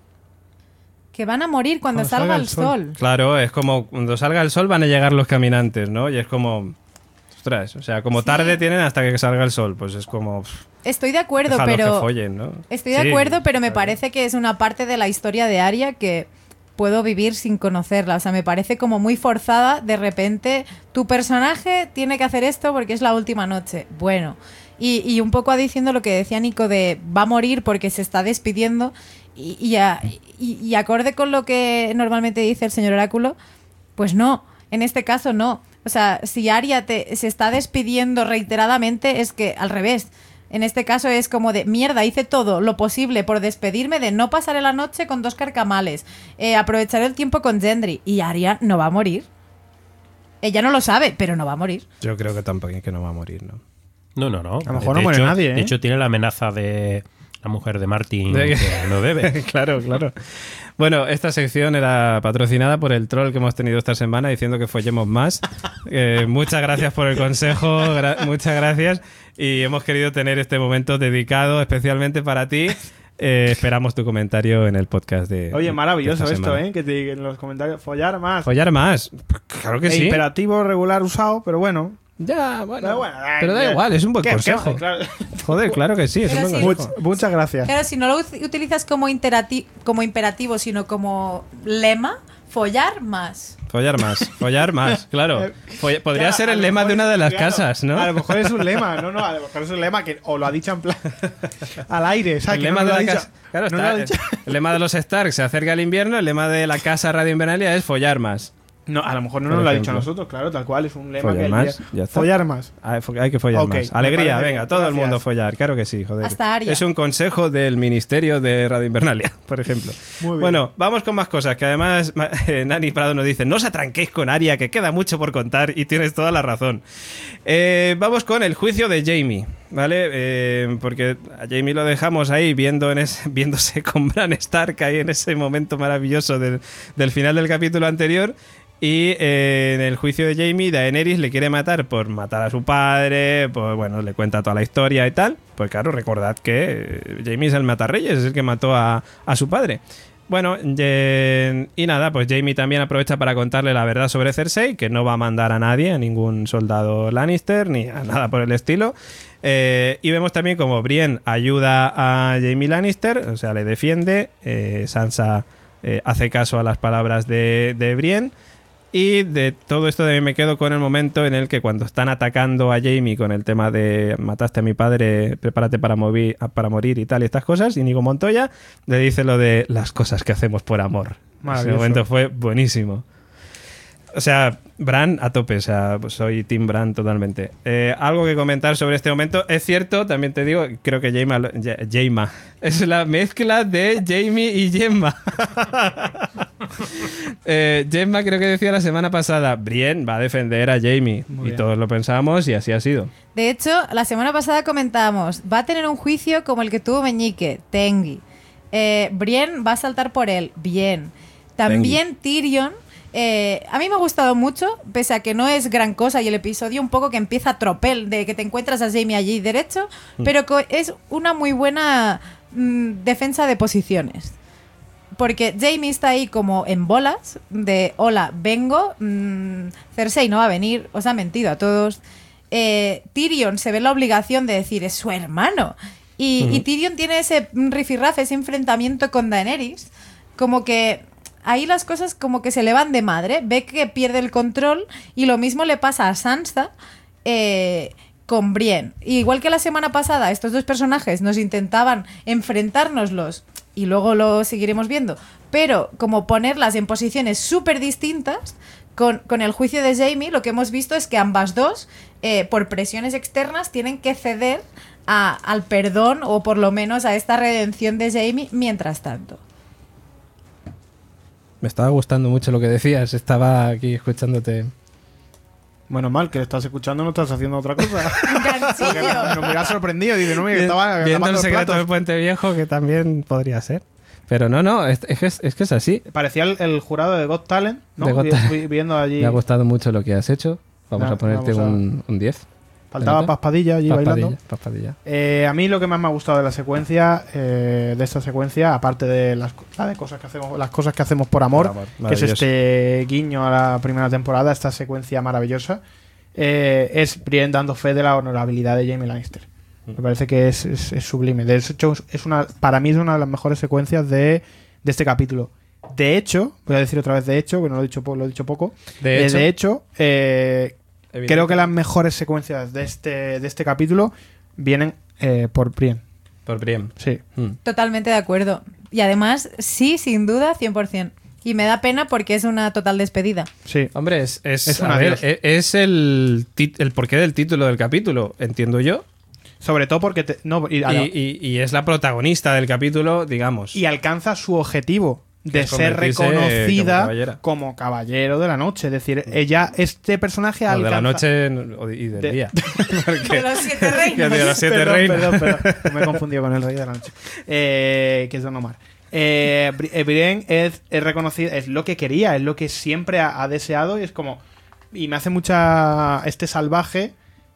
Que van a morir cuando,
Cuando
salga,
salga
el
el
sol.
sol.
Claro, es como cuando salga el sol van a llegar los caminantes, ¿no? Y es como... Ostras, o sea, como tarde tienen hasta que salga el sol, pues es como... pff,
Estoy de acuerdo,
déjalos que
pero...
follen, ¿no?
Estoy de
Sí,
acuerdo, pero me
claro.
parece que es una parte de la historia de Arya que puedo vivir sin conocerla. O sea, me parece como muy forzada. De repente, tu personaje tiene que hacer esto porque es la última noche. Bueno, y, y un poco diciendo lo que decía Nico de va a morir porque se está despidiendo y, y, a- y- y acorde con lo que normalmente dice el señor Oráculo, pues no, en este caso no. O sea, si Arya te, se está despidiendo reiteradamente es que al revés. En este caso es como de mierda, hice todo lo posible por despedirme, de no pasaré la noche con dos carcamales, eh, aprovechar el tiempo con Gendry. Y Arya no va a morir. Ella no lo sabe, pero no va a morir.
Yo creo que tampoco que no va a morir, ¿no?
No, no, no.
A lo mejor
De
no muere
hecho-
nadie, ¿eh?
De hecho, tiene la amenaza de la mujer de Martin
De-
que no bebe.
claro, claro. Bueno, esta sección era patrocinada por el troll que hemos tenido esta semana diciendo que follemos más. Eh, muchas gracias por el consejo, gra- muchas gracias. Y hemos querido tener este momento dedicado especialmente para ti. Eh, esperamos tu comentario en el podcast de.
Oye, maravilloso
de esta
esto,
semana.
¿eh? Que te digan en los comentarios, follar más.
Follar más. Claro que
E
sí.
imperativo regular usado, pero bueno.
Ya, bueno.
Pero bueno, ay,
pero da
ya.
igual, es un buen
¿Qué- qué
consejo.
hace? Claro.
Joder, claro que sí, es
Pero
un buen
sí.
consejo.
Much- muchas gracias.
Pero si no lo ut- utilizas como, interati- como imperativo, sino como lema, follar más.
Follar más, follar más, claro. Foll- Podría
Claro,
ser
a
el
lo
lema de
mejor
una de
es-
las
claro,
casas, ¿no?
A lo mejor es un lema, no, no, a lo mejor es un lema que o lo ha dicho en plan al aire, ¿sabes?
El
Que
lema
no
de
lo ha
la
dicho-
casa. Claro,
no
está,
lo ha dicho-
el lema de los Stark se acerca el invierno, el lema de la casa Radio Invernalia es follar más.
No, a lo mejor no
Por
nos lo ha dicho a
ejemplo.
nosotros, claro, tal cual, es un lema
Follar
que el
más,
día-
ya está.
Follar más.
Hay fo- hay que follar
Ok,
más.
me
Alegría,
parece
venga,
bien,
todo el
gracias.
mundo follar, claro que sí, joder.
Hasta Aria.
Es un consejo del Ministerio de Radio Invernalia, por ejemplo.
Muy bien.
Bueno, vamos con más cosas, que además ma- eh, Nani Prado nos dice, no os atranquéis con Aria, que queda mucho por contar y tienes toda la razón. Eh, vamos con el juicio de Jaime, ¿vale? Eh, porque a Jaime lo dejamos ahí viendo en ese- viéndose con Bran Stark ahí en ese momento maravilloso del, del final del capítulo anterior. Y eh, en el juicio de Jaime, Daenerys le quiere matar por matar a su padre, pues bueno, le cuenta toda la historia y tal. Pues claro, recordad que eh, Jaime es el matarreyes, es el que mató a, a su padre. Bueno, ye- y nada, pues Jaime también aprovecha para contarle la verdad sobre Cersei, que no va a mandar a nadie, a ningún soldado Lannister, ni a nada por el estilo. Eh, y vemos también como Brienne ayuda a Jaime Lannister, o sea, le defiende. eh, Sansa eh, hace caso a las palabras de, de Brienne. Y de todo esto de me quedo con el momento en el que cuando están atacando a Jaime con el tema de mataste a mi padre, prepárate para, movi- para morir y tal y estas cosas, Íñigo Montoya le dice lo de las cosas que hacemos por amor. Ese
Maravilloso.
momento fue buenísimo. O sea, Bran a tope, o sea, pues soy Team Bran totalmente. Eh, algo que comentar sobre este momento. Es cierto, también te digo, creo que Jaima, lo- Ja- Jaima es la mezcla de Jaime y Gemma. eh, Gemma creo que decía la semana pasada, Brienne va a defender a Jaime.
Muy
Y
bien.
todos lo pensamos y así ha sido.
De hecho, la semana pasada comentábamos, va a tener un juicio como el que tuvo Meñique, Tengi. Eh, Brienne va a saltar por él, bien. También Tyrion, eh, a mí me ha gustado mucho, pese a que no es gran cosa y el episodio un poco que empieza a tropel, de que te encuentras a Jaime allí derecho, pero co- es una muy buena mm, defensa de posiciones. Porque Jaime está ahí como en bolas, de hola, vengo, mm, Cersei no va a venir, os ha mentido a todos. Eh, Tyrion se ve la obligación de decir, es su hermano. Y, y Tyrion tiene ese rifirrafe, ese enfrentamiento con Daenerys, como que ahí las cosas como que se le van de madre, ve que pierde el control y lo mismo le pasa a Sansa eh, con Brienne. Igual que la semana pasada, estos dos personajes nos intentaban enfrentárnoslos y luego lo seguiremos viendo, pero como ponerlas en posiciones súper distintas, con, con el juicio de Jaime lo que hemos visto es que ambas dos, eh, por presiones externas, tienen que ceder a, al perdón o por lo menos a esta redención de Jaime mientras tanto.
Me estaba gustando mucho lo que decías, estaba aquí escuchándote.
Bueno, mal, que estás escuchando, no estás haciendo otra cosa.
Ganchillo.
Porque me, me hubiera sorprendido. Digo, no, mira, que estaba
Viendo
lavando
el
los
secreto
platos.
del Puente Viejo, que también podría ser. Pero no, no, es, es, que es, es que es así.
Parecía el, el jurado de Got Talent, ¿no?
De Got
Vi-
Talent.
vi- Viendo allí.
Me ha gustado mucho lo que has hecho. Vamos
Na-
a ponerte
vamos a-
un, un diez.
Faltaba
¿Te nota?
Paspadilla allí bailando.
Paspadilla, paspadilla.
Eh, a mí lo que más me ha gustado de la secuencia, eh, de esta secuencia, aparte de las, co- la de cosas que hacemos, las cosas que hacemos por amor,
Por amor,
que es
maravilloso.
este guiño a la primera temporada, esta secuencia maravillosa, eh, es Brienne dando fe de la honorabilidad de Jaime Lannister. Me parece que es, es- es sublime. De hecho, es una, para mí es una de las mejores secuencias de, de este capítulo. De hecho, voy a decir otra vez de hecho, que no lo he dicho, po- lo he dicho poco.
De
Eh,
hecho,
de hecho eh,
evidente.
creo que las mejores secuencias de este, de este capítulo vienen eh, por Brienne.
Por Brienne.
Sí.
Mm.
Totalmente de acuerdo. Y además, sí, sin duda, cien por ciento. Y me da pena porque es una total despedida.
Sí.
Hombre, es, es,
Es un
a ver,
adiós.
e- es el, tit- el porqué del título del capítulo, entiendo yo.
Sobre todo porque te- no, y,
Y, y- y es la protagonista del capítulo, digamos.
y alcanza su objetivo de
es
ser
convertirse
reconocida
como caballera.
como caballero de la noche. Es decir, ella, este personaje
O
alcanza...
de la noche o de- y del
De-
día.
De los siete reinos.
De los siete
perdón,
reinos.
Perdón, perdón. Me he confundido con el rey de la noche. Eh, que es Don Omar. Eh, Bri- eh, Brienne es, es reconocida, es lo que quería, es lo que siempre ha, ha deseado y es como... Y me hace mucha... Este salvaje...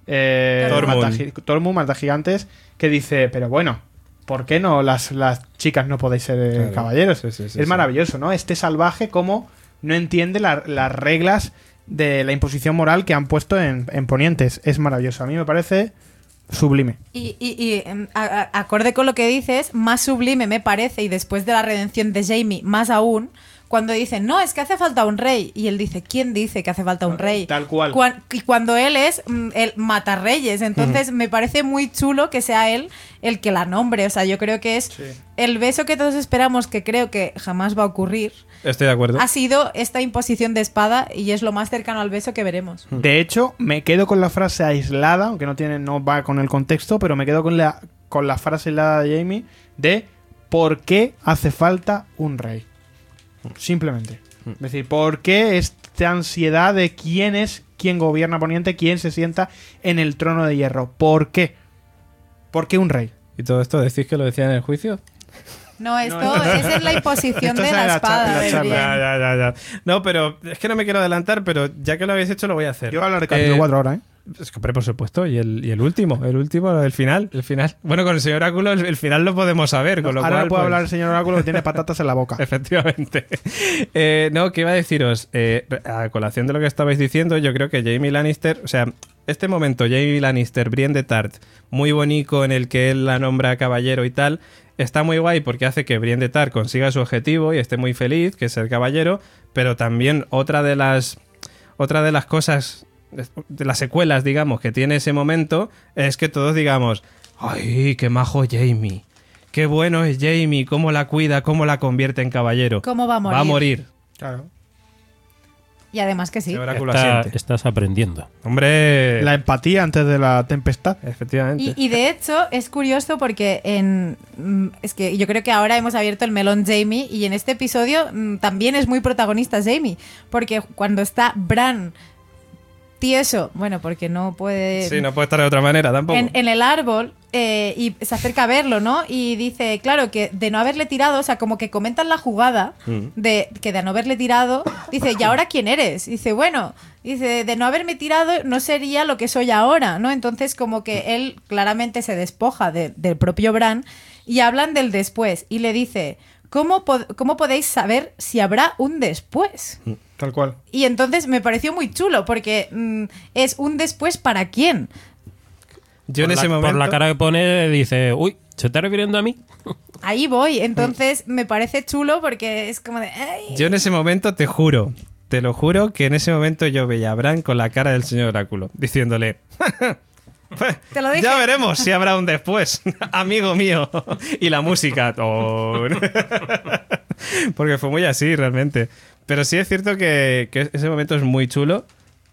Eh,
Tormund.
mata gi- Tormund, mata gigantes, que dice, pero bueno, ¿por qué no las, las chicas no podéis ser eh,
Claro.
caballeros?
Sí, sí, sí,
es
sí.
maravilloso, ¿no? Este salvaje como no entiende la- las reglas de la imposición moral que han puesto en, en Ponientes. Es maravilloso. A mí me parece sublime.
Y, y- y, em, a- a- acorde con lo que dices, más sublime me parece, y después de la redención de Jaime, más aún, cuando dicen, no, es que hace falta un rey. Y él dice, ¿quién dice que hace falta un rey?
Tal cual.
Cuan- y cuando él es mm, el matarreyes. Entonces me parece muy chulo que sea él el que la nombre. O sea, yo creo que es
Sí.
el beso que todos esperamos, que creo que jamás va a ocurrir.
Estoy de acuerdo.
Ha sido esta imposición de espada y es lo más cercano al beso que veremos.
De hecho, me quedo con la frase aislada, aunque no tiene, no va con el contexto, pero me quedo con la, con la frase aislada de Jaime de ¿por qué hace falta un rey? Simplemente. Es decir, ¿por qué esta ansiedad de quién es quien gobierna Poniente, quién se sienta en el trono de hierro? ¿Por qué? ¿Por qué un rey?
¿Y todo esto decís que lo decía en el juicio?
No, esto
No, esto-
esa es la imposición
esto
de
es
la,
en la
espada.
cha- en la
de
charla.
Brienne.
Ya, ya, ya, ya. No, pero es que no me quiero adelantar, pero ya que lo habéis hecho, lo voy a hacer.
Yo voy a hablar de capítulo
Eh,
cuatro ahora, ¿eh?
Es que, hombre, por supuesto, y el, y el último, el último, el final, el final. Bueno, con el señor Oráculo, el, el final lo podemos saber, con lo
Ahora
cual,
puedo
pues,
hablar el señor Oráculo que tiene patatas en la boca.
efectivamente. Eh, no, que iba a deciros, eh, a colación de lo que estabais diciendo, yo creo que Jaime Lannister, o sea, este momento, Jaime Lannister, Brienne de Tart, muy bonito en el que él la nombra caballero y tal, está muy guay porque hace que Brienne de Tart consiga su objetivo y esté muy feliz, que es ser caballero, pero también otra de las, otra de las cosas, de las secuelas, digamos, que tiene ese momento, es que todos digamos, ¡ay, qué majo Jaime! ¡Qué bueno es Jaime! ¿Cómo la cuida? ¿Cómo la convierte en caballero?
¿Cómo va a morir?
Va a morir.
Claro.
Y además que sí.
El oráculo
Está-
asiente.
estás aprendiendo.
¡Hombre!
La empatía antes de la tempestad.
Efectivamente.
Y, y de hecho es curioso porque en mm, es que yo creo que ahora hemos abierto el melón Jaime y en este episodio mm, también es muy protagonista Jaime porque cuando está Bran tieso, bueno, porque no puede
Sí, no puede estar de otra manera tampoco.
en, en el árbol eh, y se acerca a verlo, ¿no? Y dice, claro, que de no haberle tirado, o sea, como que comentan la jugada
Mm.
de que de no haberle tirado, dice, ¿y ahora quién eres? Dice, bueno, dice, de no haberme tirado no sería lo que soy ahora, ¿no? Entonces como que él claramente se despoja de- del propio Bran y hablan del después y le dice, ¿cómo, pod- ¿cómo podéis saber si habrá un después?
Tal cual.
Y entonces me pareció muy chulo porque mm, es un después para quién.
Yo en
por,
ese
la,
momento.
por la cara que pone, dice, uy, ¿se está refiriendo a mí?
Ahí voy, entonces me parece chulo porque es como de... "Ay".
Yo en ese momento te juro, te lo juro, que en ese momento yo veía a Bran con la cara del señor Oráculo, diciéndole, Pues,
Te lo dije.
ya veremos si habrá un después, amigo mío. Y la música. Oh. Porque fue muy así, realmente. Pero sí es cierto que, que ese momento es muy chulo.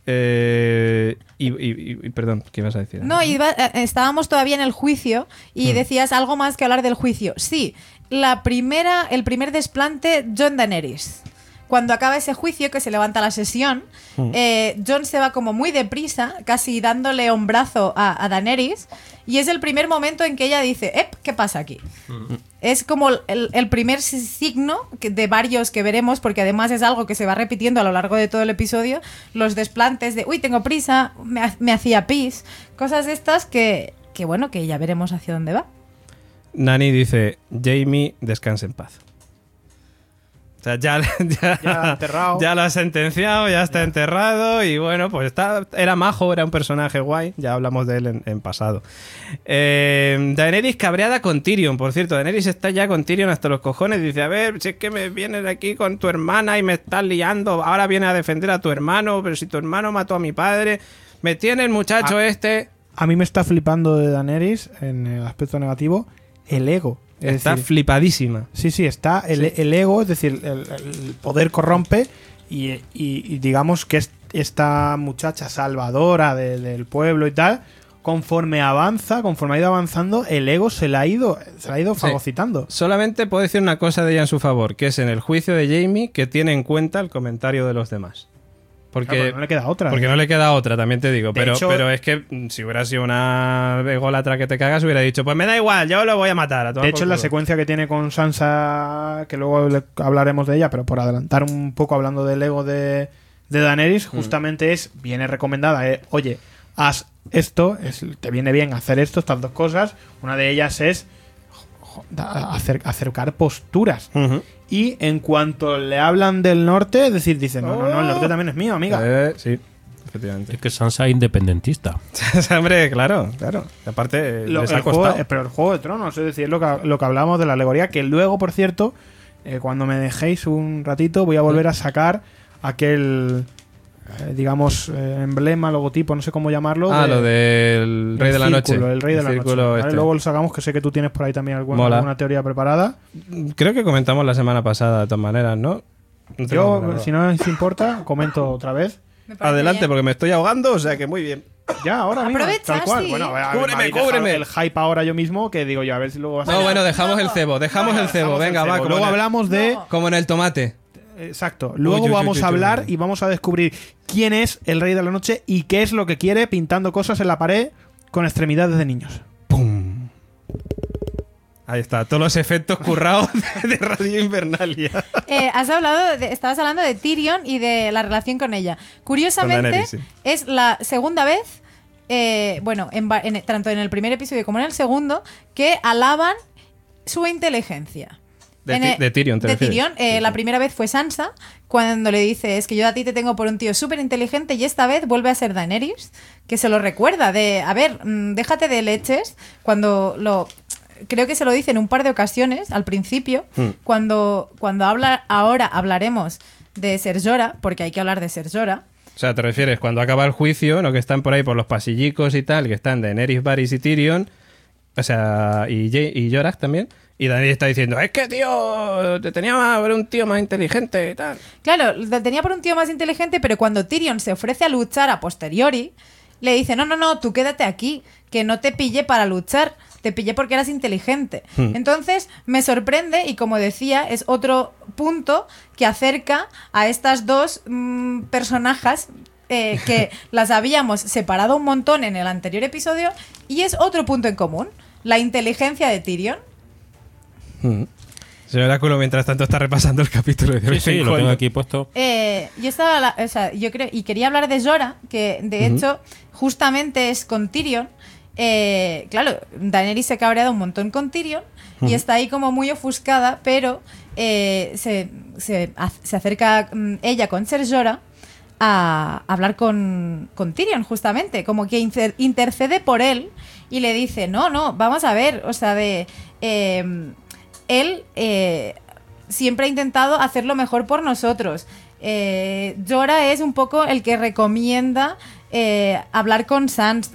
Eh, y, y- y- perdón, ¿qué ibas a decir?
No, iba- eh, estábamos todavía en el juicio y
Mm.
decías algo más que hablar del juicio. Sí, la primera, el primer desplante, Jon Daenerys. Cuando acaba ese juicio, que se levanta la sesión,
Mm.
eh, Jon se va como muy deprisa, casi dándole un brazo a, a Daenerys, y es el primer momento en que ella dice, ¡Ep! ¿Qué pasa aquí? Es como el, el primer signo que- de varios que veremos, porque además es algo que se va repitiendo a lo largo de todo el episodio, los desplantes de, uy, tengo prisa, me, ha- me hacía pis, cosas de estas que, que, bueno, que ya veremos hacia dónde va.
Nani dice, Jamie, descanse en paz. O sea, ya, ya,
Ya enterrado.
ya lo ha sentenciado, ya está enterrado y bueno, pues está, era majo, era un personaje guay, ya hablamos de él en, en pasado. Eh, Daenerys cabreada con Tyrion, por cierto, Daenerys está ya con Tyrion hasta los cojones, dice, a ver, si es que me vienes aquí con tu hermana y me estás liando, ahora viene a defender a tu hermano, pero si tu hermano mató a mi padre, me tiene el muchacho
Ah.
este...
A mí me está flipando de Daenerys, en el aspecto negativo, el ego. Es
Está
decir,
flipadísima.
sí, sí, está el, el ego, es decir, el, el poder corrompe y, y- y digamos que es- esta muchacha salvadora de- del pueblo y tal, conforme avanza, conforme ha ido avanzando, el ego se la ha ido, se la ha ido
Sí.
fagocitando.
Solamente puedo decir una cosa de ella en su favor, que es en el juicio de Jamie que tiene en cuenta el comentario de los demás. Porque,
Claro, porque no le queda otra.
porque no le queda otra, también te digo.
De
Pero,
hecho-
pero es que mm, si hubiera sido una ególatra que te cagas, hubiera dicho, pues me da igual, yo lo voy a matar. A tomar
De
por
hecho, en la
culo".
secuencia que tiene con Sansa, que luego le- hablaremos de ella, pero por adelantar un poco hablando del ego de, de Daenerys, justamente es, viene recomendada, eh, oye, haz esto, es- te viene bien hacer esto, estas dos cosas. Una de ellas es jo- da- acer- acercar posturas.
Ujú.
Y en cuanto le hablan del norte, es decir, dicen, no, no, no, el norte también es mío, amiga.
Eh, sí, efectivamente.
Es que Sansa es independentista.
Hombre, claro, claro. Y aparte, eh,
Lo-
les
el
ha
juego-
costado.
eh, pero el Juego de Tronos, es decir, lo que, lo que hablamos de la alegoría, que luego, por cierto, eh, cuando me dejéis un ratito, voy a volver a sacar aquel, eh, digamos, eh, emblema, logotipo, no sé cómo llamarlo.
Ah,
de-
lo del Rey de la Noche.
círculo, el Rey de la Noche.
círculo
¿vale?
este.
Luego lo sacamos, que sé que tú tienes por ahí también alguna,
Mola.
alguna teoría preparada.
Creo que comentamos la semana pasada, de todas maneras, ¿no? No tengo
Yo,
ninguna duda.
si no os importa, comento otra vez.
Me parece
Adelante,
bien.
porque me estoy ahogando, o sea que muy bien.
Ya, ahora mismo,
Aprovecha,
tal cual.
sí.
Bueno, a ver,
Cúbreme,
me habéis dejado
cúbreme.
el hype ahora yo mismo, que digo yo, a ver si luego vas a...
No, bueno, dejamos el cebo, dejamos el cebo,
Dejamos el
venga, va.
cebo.
Como
Luego
en el-
hablamos de...
No.
Como en el tomate.
Exacto. Luego
Uy, uy, uy,
vamos
uy,
a
uy,
hablar
uy.
y vamos a descubrir quién es el Rey de la Noche y qué es lo que quiere pintando cosas en la pared con extremidades de niños.
¡Pum! Ahí está, todos los efectos currados de Radio Invernalia.
Eh, has hablado de- estabas hablando de Tyrion y de la relación con ella. Curiosamente,
Con Daenerys, sí.
es la segunda vez, eh, bueno, en va- en- tanto en el primer episodio como en el segundo, que alaban su inteligencia.
De
En
Ti-
el-
de Tyrion, ¿te
de
refieres?
Tyrion, eh,
Sí,
la
sí.
primera vez fue Sansa, cuando le dice, es que yo a ti te tengo por un tío súper inteligente, y esta vez vuelve a ser Daenerys, que se lo recuerda, de, a ver, mm, déjate de leches, cuando lo... Creo que se lo dice en un par de ocasiones, al principio,
Mm.
cuando, cuando habla, ahora hablaremos de Ser Jorah, porque hay que hablar de Ser Jorah.
O sea, te refieres cuando acaba el juicio, ¿no? Que están por ahí por los pasillicos y tal, que están Daenerys, Varys y Tyrion, o sea, y, Jay- y Jorah también. Y Daenerys está diciendo, es que, tío, te tenía más por un tío más inteligente y tal.
Claro, lo tenía por un tío más inteligente, pero cuando Tyrion se ofrece a luchar a posteriori, le dice, no, no, no, tú quédate aquí, que no te pillé para luchar, te pillé porque eras inteligente.
Hmm.
Entonces, me sorprende, y como decía, es otro punto que acerca a estas dos mm, personajes eh, que las habíamos separado un montón en el anterior episodio, y es otro punto en común, la inteligencia de Tyrion.
Mm. Señor Oráculo, mientras tanto, está repasando el capítulo. De
Sí,
vez
sí,
en
lo tengo
cuando.
aquí puesto.
Eh, yo estaba, la- o sea, yo creo, y quería hablar de Jorah, que de hecho justamente es con Tyrion. Eh, claro, Daenerys se cabrea un montón con Tyrion y está ahí como muy ofuscada, pero eh, se, se, ac- se acerca mm, ella con Ser Jorah a hablar con, con Tyrion, justamente, como que inter- intercede por él y le dice, no, no, vamos a ver, o sea, de... eh, él eh, siempre ha intentado hacer lo mejor por nosotros. Eh, Jorah es un poco el que recomienda eh, hablar con Sansa.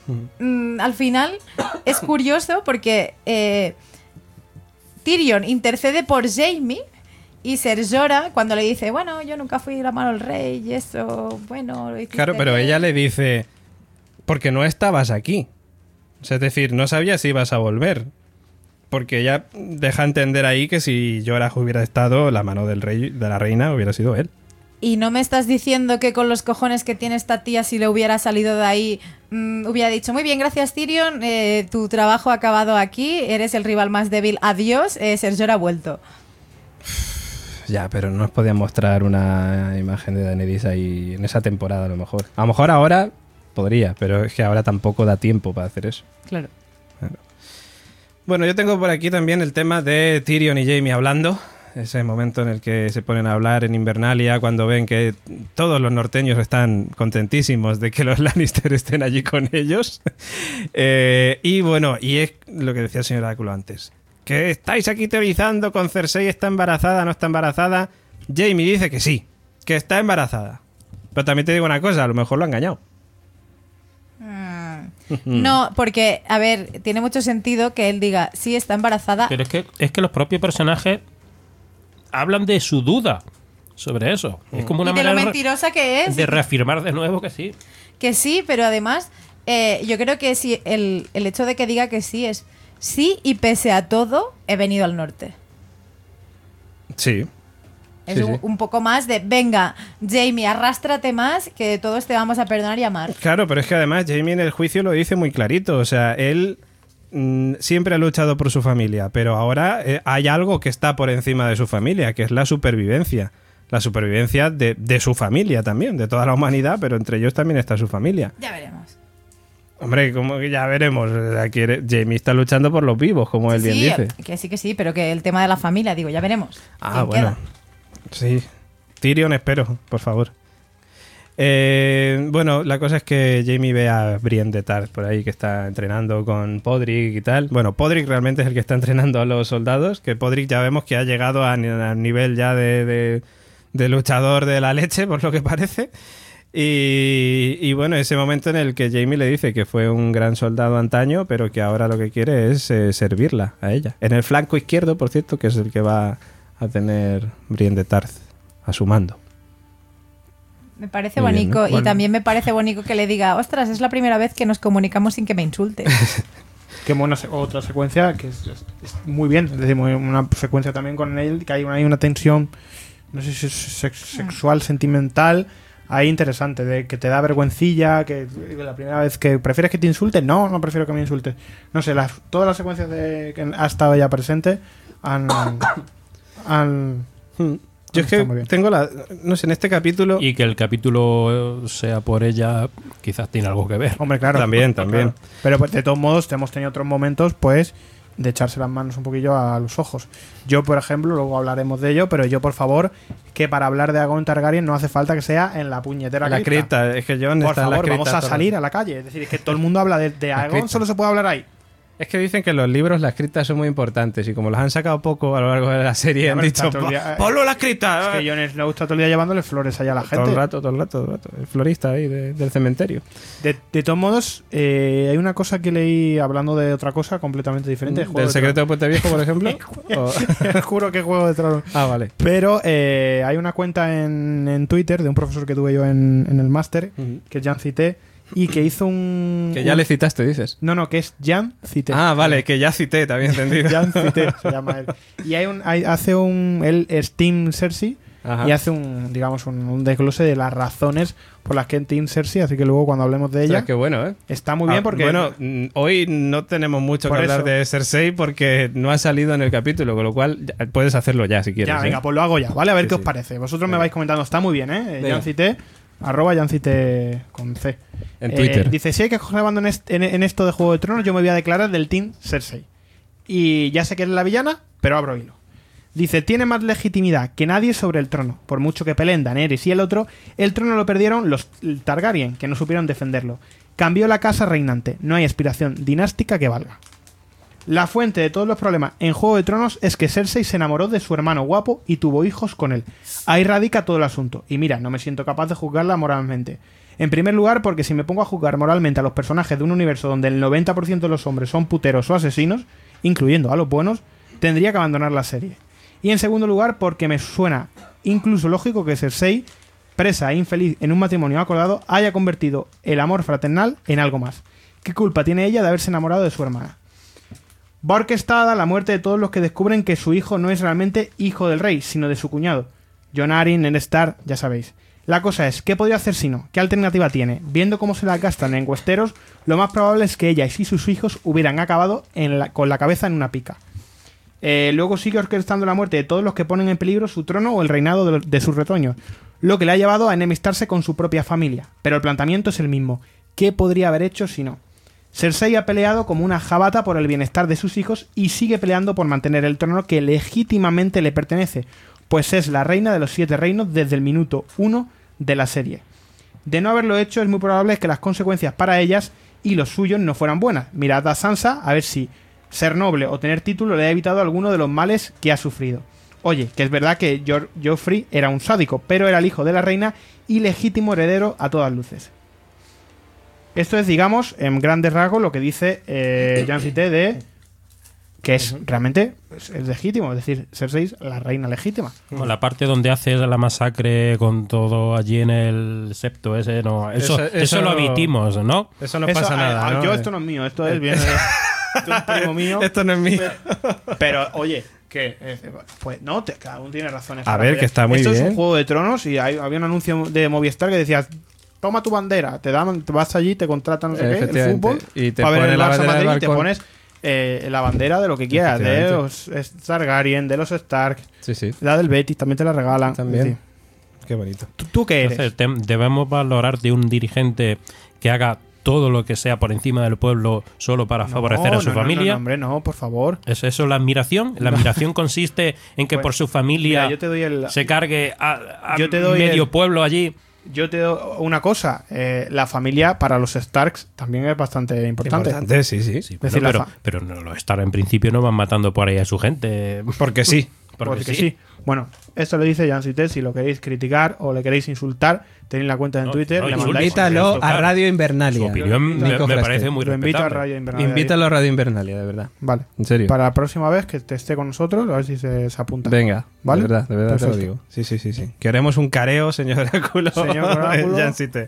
mm, al final es curioso porque eh, Tyrion intercede por Jaime y Ser Jorah cuando le dice, bueno, yo nunca fui la mano del rey y eso, bueno... Lo hiciste
Claro, pero
bien".
ella le dice, porque no estabas aquí. O sea, es decir, no sabía si ibas a volver. Porque ella deja entender ahí que si Jorah hubiera estado, la mano del rey, de la reina hubiera sido él.
Y no me estás diciendo que con los cojones que tiene esta tía, si le hubiera salido de ahí, mmm, hubiera dicho, muy bien, gracias Tyrion, eh, tu trabajo ha acabado aquí, eres el rival más débil, adiós, eh, Ser Jorah ha vuelto.
Ya, pero no nos podían mostrar una imagen de Daenerys ahí en esa temporada a lo mejor. A lo mejor ahora podría, pero es que ahora tampoco da tiempo para hacer eso.
Claro.
Bueno, yo tengo por aquí también el tema de Tyrion y Jaime hablando. Ese momento en el que se ponen a hablar en Invernalia cuando ven que todos los norteños están contentísimos de que los Lannister estén allí con ellos. eh, y bueno, y es lo que decía el señor Oráculo antes. Que estáis aquí teorizando con Cersei, ¿está embarazada, no está embarazada? Jaime dice que sí, que está embarazada. Pero también te digo una cosa, a lo mejor lo ha engañado.
No, porque, a ver, tiene mucho sentido que él diga, sí, está embarazada.
Pero es que, es que los propios personajes hablan de su duda sobre eso. Es como una
Y de lo
manera
mentirosa que es.
de reafirmar de nuevo que sí.
Que sí, pero además, eh, yo creo que sí, el, el hecho de que diga que sí es sí, y pese a todo, he venido al norte.
Sí.
Es
Sí,
un,
sí.
un poco más de, venga, Jaime, arrástrate más, que todos te vamos a perdonar y amar.
Claro, pero es que además Jaime en el juicio lo dice muy clarito. O sea, él mm, siempre ha luchado por su familia, pero ahora eh, hay algo que está por encima de su familia, que es la supervivencia. La supervivencia de, de su familia también, de toda la humanidad, pero entre ellos también está su familia.
Ya veremos.
Hombre, como que ya veremos. Aquí Jaime está luchando por los vivos, como él
Sí,
bien dice.
que sí, que sí, pero que el tema de la familia, digo, ya veremos.
Ah,
¿Quién
bueno.
queda?
Sí. Tyrion, espero, por favor. Eh, bueno, la cosa es que Jaime ve a Brienne de Tarth por ahí que está entrenando con Podrick y tal. Bueno, Podrick realmente es el que está entrenando a los soldados, que Podrick ya vemos que ha llegado a, a nivel ya de, de, de luchador de la leche, por lo que parece. Y, y bueno, ese momento en el que Jaime le dice que fue un gran soldado antaño, pero que ahora lo que quiere es eh, servirla a ella. En el flanco izquierdo, por cierto, que es el que va a tener Brienne de Tarth a su mando.
Me parece
Muy bien,
bonito.
¿no?
Y
Bueno.
también me parece bonito que le diga, ostras, es la primera vez que nos comunicamos sin que me insulte.
Qué buena se- otra secuencia que es, es- es muy bien. Es decir, muy- una secuencia también con él, que hay una, hay una tensión, no sé si es sex- sexual, sentimental, ahí interesante, de que te da vergüencilla, que la primera vez que prefieres que te insulten, no, no prefiero que me insultes. No sé, las, todas las secuencias de, que ha estado ya presente han... han
Hmm. Yo es
Está
que
muy bien.
tengo la... No sé, en este capítulo...
Y que el capítulo sea por ella, quizás tiene algo que ver.
Hombre, claro.
También, también.
Claro. Pero pues, de todos modos, hemos tenido otros momentos, pues, de echarse las manos un poquillo a los ojos. Yo, por ejemplo, luego hablaremos de ello, pero yo, por favor, que para hablar de Aegon Targaryen no hace falta que sea en la puñetera
La
cripta.
cripta, es que Jon
Por
está en la
favor,
cripta
vamos a
todo el
salir
rato.
a la calle. Es decir, es que todo el mundo habla de, de Aegon,
cripta.
solo se puede hablar ahí.
Es que dicen que en los libros las criptas son muy importantes y como las han sacado poco a lo largo de la serie,
Ya,
han
pero
dicho,
está todo el día-
¡ponlo las criptas!
Es que Jon Snow está todo el día llevándole flores allá a la gente.
Todo el rato, todo el rato, todo el rato. El florista ahí de- del cementerio.
De, de todos modos, eh, hay una cosa que leí hablando de otra cosa completamente diferente. de Juego
¿Del
de
secreto de Puente Viejo, por ejemplo? O-
Tronos. Juro que Juego de Tronos.
Ah, vale.
Pero eh, hay una cuenta en, en Twitter de un profesor que tuve yo en, en el máster, que es Jan Cité, y que hizo un...
Que ya
un-
le citaste, dices.
No, no, que es Jan Cité.
Ah, vale, que ya cité, te había entendido.
Jan Cité se llama él. Y hay un, hay- hace un... Él es Team Cersei
Ajá.
y hace un, digamos, un, un desglose de las razones por las que es Team Cersei, así que luego cuando hablemos de
O
ella...
sea, qué bueno, ¿eh?
Está muy bien
Ah,
porque...
Bueno, mm, hoy no tenemos mucho
Por
que hablar
eso.
de Cersei porque no ha salido en el capítulo, con lo cual ya- puedes hacerlo ya si quieres.
Ya,
¿eh?
venga, pues lo hago ya, ¿vale? A ver
Sí,
qué os
sí.
parece. Vosotros me
Venga.
vais comentando, está muy bien, ¿eh?
Venga.
Jan Cité, arroba Jan Cité con C.
En
Eh,
Twitter.
dice, si hay que coger bando en, est- en, en esto de Juego de Tronos, yo me voy a declarar del Team Cersei. Y ya sé que es la villana, pero abro hilo. Dice, tiene más legitimidad que nadie sobre el trono. Por mucho que peleen Daenerys y el otro, el trono lo perdieron los Targaryen, que no supieron defenderlo. Cambió la casa reinante. No hay aspiración dinástica que valga. La fuente de todos los problemas en Juego de Tronos es que Cersei se enamoró de su hermano guapo y tuvo hijos con él. Ahí radica todo el asunto. Y mira, no me siento capaz de juzgarla moralmente. En primer lugar, porque si me pongo a juzgar moralmente a los personajes de un universo donde el noventa por ciento de los hombres son puteros o asesinos, incluyendo a los buenos, tendría que abandonar la serie. Y en segundo lugar, porque me suena incluso lógico que Cersei, presa e infeliz en un matrimonio acordado, haya convertido el amor fraternal en algo más. ¿Qué culpa tiene ella de haberse enamorado de su hermana? Va orquestada la muerte de todos los que descubren que su hijo no es realmente hijo del rey, sino de su cuñado. Jon Arryn, Ned Stark, ya sabéis. La cosa es, ¿qué podría hacer si no? ¿Qué alternativa tiene? Viendo cómo se la gastan en Westeros, lo más probable es que ella y sus hijos hubieran acabado en la, con la cabeza en una pica. Eh, luego sigue orquestando la muerte de todos los que ponen en peligro su trono o el reinado de, los, de sus retoños, lo que le ha llevado a enemistarse con su propia familia. Pero el planteamiento es el mismo. ¿Qué podría haber hecho si no? Cersei ha peleado como una jabata por el bienestar de sus hijos y sigue peleando por mantener el trono que legítimamente le pertenece, pues es la reina de los siete reinos desde el minuto uno de la serie. De no haberlo hecho, es muy probable que las consecuencias para ellas y los suyos no fueran buenas. Mirad a Sansa a ver si ser noble o tener título le ha evitado alguno de los males que ha sufrido. Oye, que es verdad que Jo- Joffrey era un sádico, pero era el hijo de la reina y legítimo heredero a todas luces. Esto es, digamos, en grandes rasgos lo que dice eh, Jan Cité de que es realmente es, es legítimo, es decir, Cersei es la reina legítima.
Bueno, la parte donde hace la masacre con todo allí en el septo ese, no, eso,
Eso-
eso,
eso
lo
no-
omitimos, ¿no?
Eso no
Eso,
pasa
eh,
nada,
ah,
¿no?
Yo esto no es mío, esto es viene de, de un primo mío.
Esto no es mío.
Pero, oye, que eh, pues no, te, cada uno tiene razones.
A
para
ver,
pelear.
que está muy
Esto es
bien.
un Juego de Tronos y hay- había un anuncio de Movistar que decía: toma tu bandera, te dan, te vas allí, te contratan no sé qué, el
Efectivamente.
fútbol,
Y te
para ver
pone
el
la
Barça
bandera del
Madrid y te
balcón.
pones eh, la bandera de lo que quieras, de los Targaryen, de los Stark,
Sí, sí.
la del Betis, también te la regalan.
También.
Es decir,
Qué bonito.
¿tú, tú qué eres?
Entonces, te- debemos valorar de un dirigente que haga todo lo que sea por encima del pueblo solo para favorecer
No,
a su
no, no,
familia.
No, hombre, no, por favor.
¿Es eso la admiración? La admiración consiste en que
Pues,
por su familia
Mira, yo te doy el,
se cargue a, a
Yo te doy
medio
el-
pueblo allí.
yo te doy una cosa. eh, la familia para los Starks también es bastante importante.
Importante, sí, sí.
Sí,
decir,
pero,
la
pero,
fa-
pero no, los Stark en principio no van matando por ahí a su gente.
Porque sí.
Porque,
Porque
sí.
sí. Bueno, esto lo dice Jan Cité. Si lo queréis criticar o le queréis insultar, tenéis la cuenta en
No,
Twitter.
no,
le
insulte,
mandáis.
Invítalo a
Claro.
Radio
Su
Invernalia.
opinión me,
Nico
me
Frasquet.
parece muy
Lo invito a
respetable.
Radio Invernalia.
Invítalo a Radio Invernalia, de verdad.
Vale.
En serio.
Para la próxima vez que te esté con nosotros, a ver si se, se apunta.
Venga,
¿Vale?
de verdad, de verdad te lo
Perfecto.
digo. Sí, sí, sí, sí. Queremos un careo, señor Oráculo.
Señor Oráculo.
Ya cité.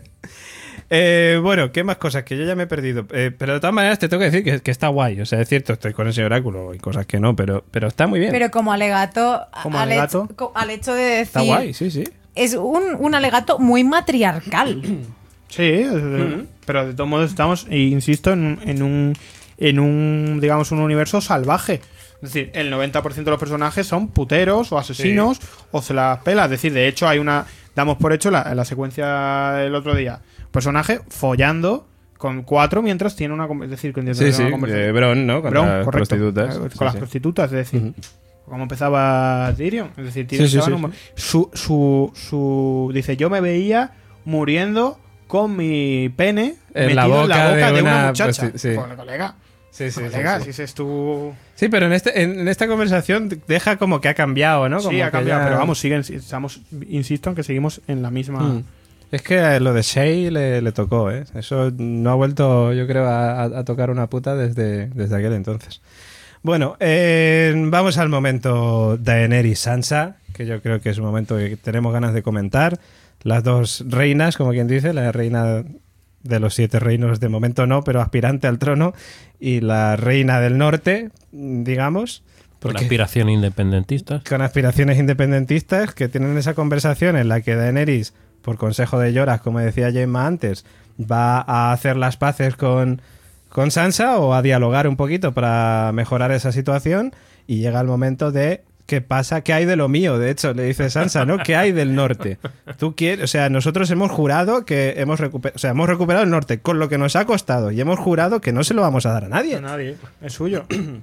Eh, bueno, ¿qué más cosas? Que yo ya me he perdido. Eh, pero de todas maneras te tengo que decir que, que está guay. O sea, es cierto, estoy con el señor Oráculo y cosas que no, pero, pero está muy bien.
Pero como alegato,
Como
al,
alegato.
Hecho, co- al hecho de decir...
está guay, sí, sí.
Es un, un alegato muy matriarcal.
Sí, es- pero de todos modos estamos, e insisto, en, un- en un, en un, digamos, un universo salvaje. Es decir, el noventa por ciento de los personajes son puteros o asesinos o se las pela. Es decir, de hecho hay una, damos por hecho la, la secuencia del otro día, personaje follando con cuatro mientras tiene una, con- es decir, con
Sí, sí.
una conversación.
eh, Bron, ¿no? Con
Bron,
las
correcto.
prostitutas.
Eh, Con
Sí,
las
sí.
prostitutas, es decir,
Ujú.
como empezaba Tyrion. Es decir, Tyrion
Sí, sí,
estaba
sí,
en un- su, su, su. Dice, yo me veía muriendo con mi pene
En la
metido
boca de
de una
una
muchacha.
prosti- sí.
Joder, colega.
Sí, sí, sí,
colega,
sí.
si ese es tu.
Sí, pero en, este, en, en esta conversación deja como que ha cambiado, ¿no? Como
Sí, ha
que
cambiado,
ya-
pero vamos, siguen, estamos, insisto en que seguimos en la misma.
Mm. Es que lo de Shay le, le tocó, ¿eh? Eso no ha vuelto, yo creo, a, a tocar una puta desde, desde aquel entonces. Bueno, eh, vamos al momento Daenerys Sansa, que yo creo que es un momento que tenemos ganas de comentar. Las dos reinas, como quien dice, la reina de los siete reinos de momento no, pero aspirante al trono, y la reina del norte, digamos.
Con
porque-
aspiración independentista.
con aspiraciones independentistas que tienen esa conversación en la que Daenerys, por consejo de Jorah, como decía Jaime antes, va a hacer las paces con, con Sansa o a dialogar un poquito para mejorar esa situación, y llega el momento de ¿qué pasa? ¿Qué hay de lo mío? De hecho, le dice Sansa, ¿no? ¿Qué hay del norte? Tú quieres, o sea, nosotros hemos jurado que hemos recuperado, o sea, hemos recuperado el norte con lo que nos ha costado, y hemos jurado que no se lo vamos a dar a nadie.
A nadie, es suyo.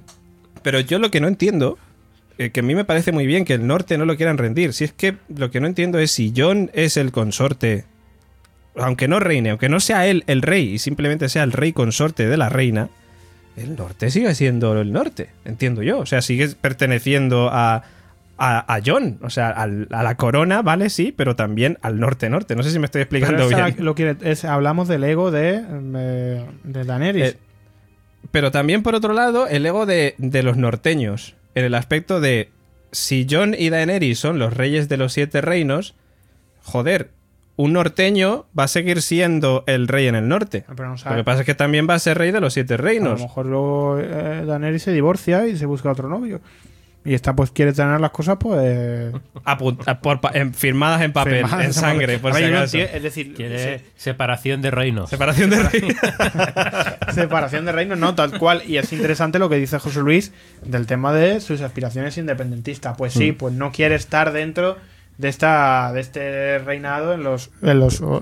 Pero yo lo que no entiendo, eh, que a mí me parece muy bien que el norte no lo quieran rendir, si es que lo que no entiendo es si Jon es el consorte, aunque no reine, aunque no sea él el rey y simplemente sea el rey consorte de la reina, el norte sigue siendo el norte, entiendo yo. O sea, sigue perteneciendo a, a, a Jon, o sea, al, a la corona, ¿vale? Sí, pero también al norte-norte. No sé si me estoy explicando
Pero esa
bien.
Lo quiere, es, hablamos del ego de, de, de Daenerys.
Eh, pero también, por otro lado, el ego de, de los norteños, en el aspecto de si Jon y Daenerys son los reyes de los siete reinos, joder, un norteño va a seguir siendo el rey en el norte.
Pero no
Lo
sabe.
que pasa es que también va a ser rey de los siete
A lo
reinos.
mejor luego eh, Daenerys se divorcia y se busca otro novio. Y esta pues quiere tener las cosas pues...
Apunt- a- por pa- en- firmadas en papel,
firmadas
en sangre, por
A ver,
si
yo no
acaso.
entiendo, es decir,
Quiere
sí,
separación de reinos.
Separación de reinos.
separación de reinos, no, tal cual. Y es interesante lo que dice José Luis del tema de sus aspiraciones independentistas. Pues sí, pues no quiere estar dentro de esta de este reinado en los... En los oh,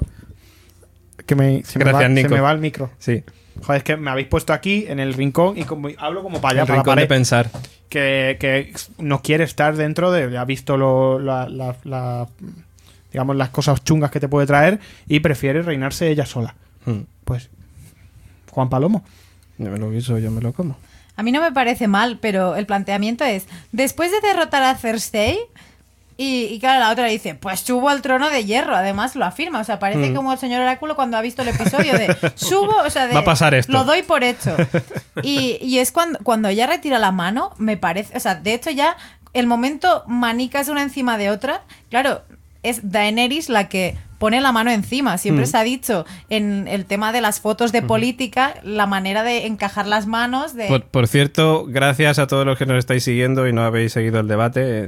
que me, se, me
Gracias,
va, se
Nico.
me va el micro.
Sí,
Joder, es que me habéis puesto aquí en el rincón y como, hablo como para allá,
el
para la
rincón de
pared.
pensar.
Que, que no quiere estar dentro de... Ha visto lo, la, la- la- digamos las cosas chungas que te puede traer y prefiere reinarse ella sola.
Hmm.
Pues Juan Palomo.
Yo me lo guiso, yo me lo como.
A mí no me parece mal, pero el planteamiento es, después de derrotar a Cersei, y, y claro, la otra dice, pues subo al trono de hierro, además lo afirma, o sea, parece
Mm.
como el señor Oráculo cuando ha visto el episodio de, subo, o sea, de,
Va a pasar esto.
lo doy por hecho. Y, y es cuando, cuando ella retira la mano, me parece, o sea, de hecho ya el momento manicas una encima de otra, claro, es Daenerys la que pone la mano encima. Siempre
Mm.
se ha dicho en el tema de las fotos de política, la manera de encajar las manos, de...
Por, por cierto, gracias a todos los que nos estáis siguiendo y no habéis seguido el debate, eh,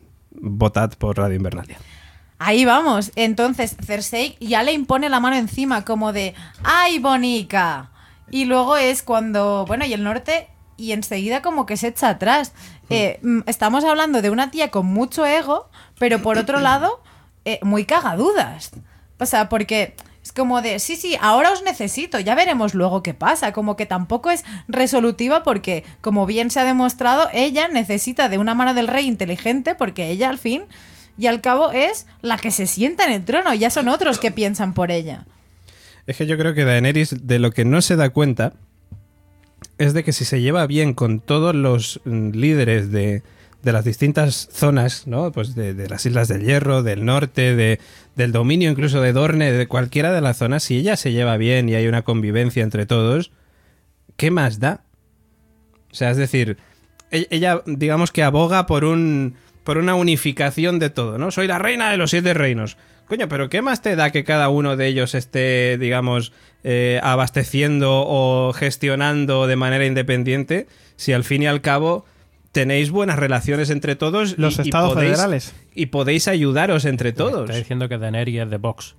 votad por Radio Invernalia.
Ahí vamos. Entonces Cersei ya le impone la mano encima como de ¡ay, bonica! Y luego es cuando, bueno, y el norte y enseguida como que se echa atrás. Eh, mm, estamos hablando de una tía con mucho ego, pero por otro lado, eh, muy cagadudas. O sea, porque es como de, sí, sí, ahora os necesito, ya veremos luego qué pasa. Como que tampoco es resolutiva porque, como bien se ha demostrado, ella necesita de una mano del rey inteligente porque ella al fin y al cabo es la que se sienta en el trono. Ya son otros que piensan por ella.
Es que yo creo que Daenerys de lo que no se da cuenta es de que si se lleva bien con todos los mm, líderes de, de las distintas zonas, ¿no? Pues de, de las Islas del Hierro, del norte, de, del dominio incluso de Dorne, de cualquiera de las zonas, si ella se lleva bien y hay una convivencia entre todos, ¿qué más da? O sea, es decir, e- ella digamos que aboga por un por una unificación de todo, ¿no? Soy la reina de los siete reinos. Coño, pero ¿qué más te da que cada uno de ellos esté, digamos, eh, abasteciendo o gestionando de manera independiente si al fin y al cabo tenéis buenas relaciones entre todos
Los
y, y
estados
podéis,
federales.
y podéis ayudaros entre todos?
Está diciendo que Daenerys es de Vox.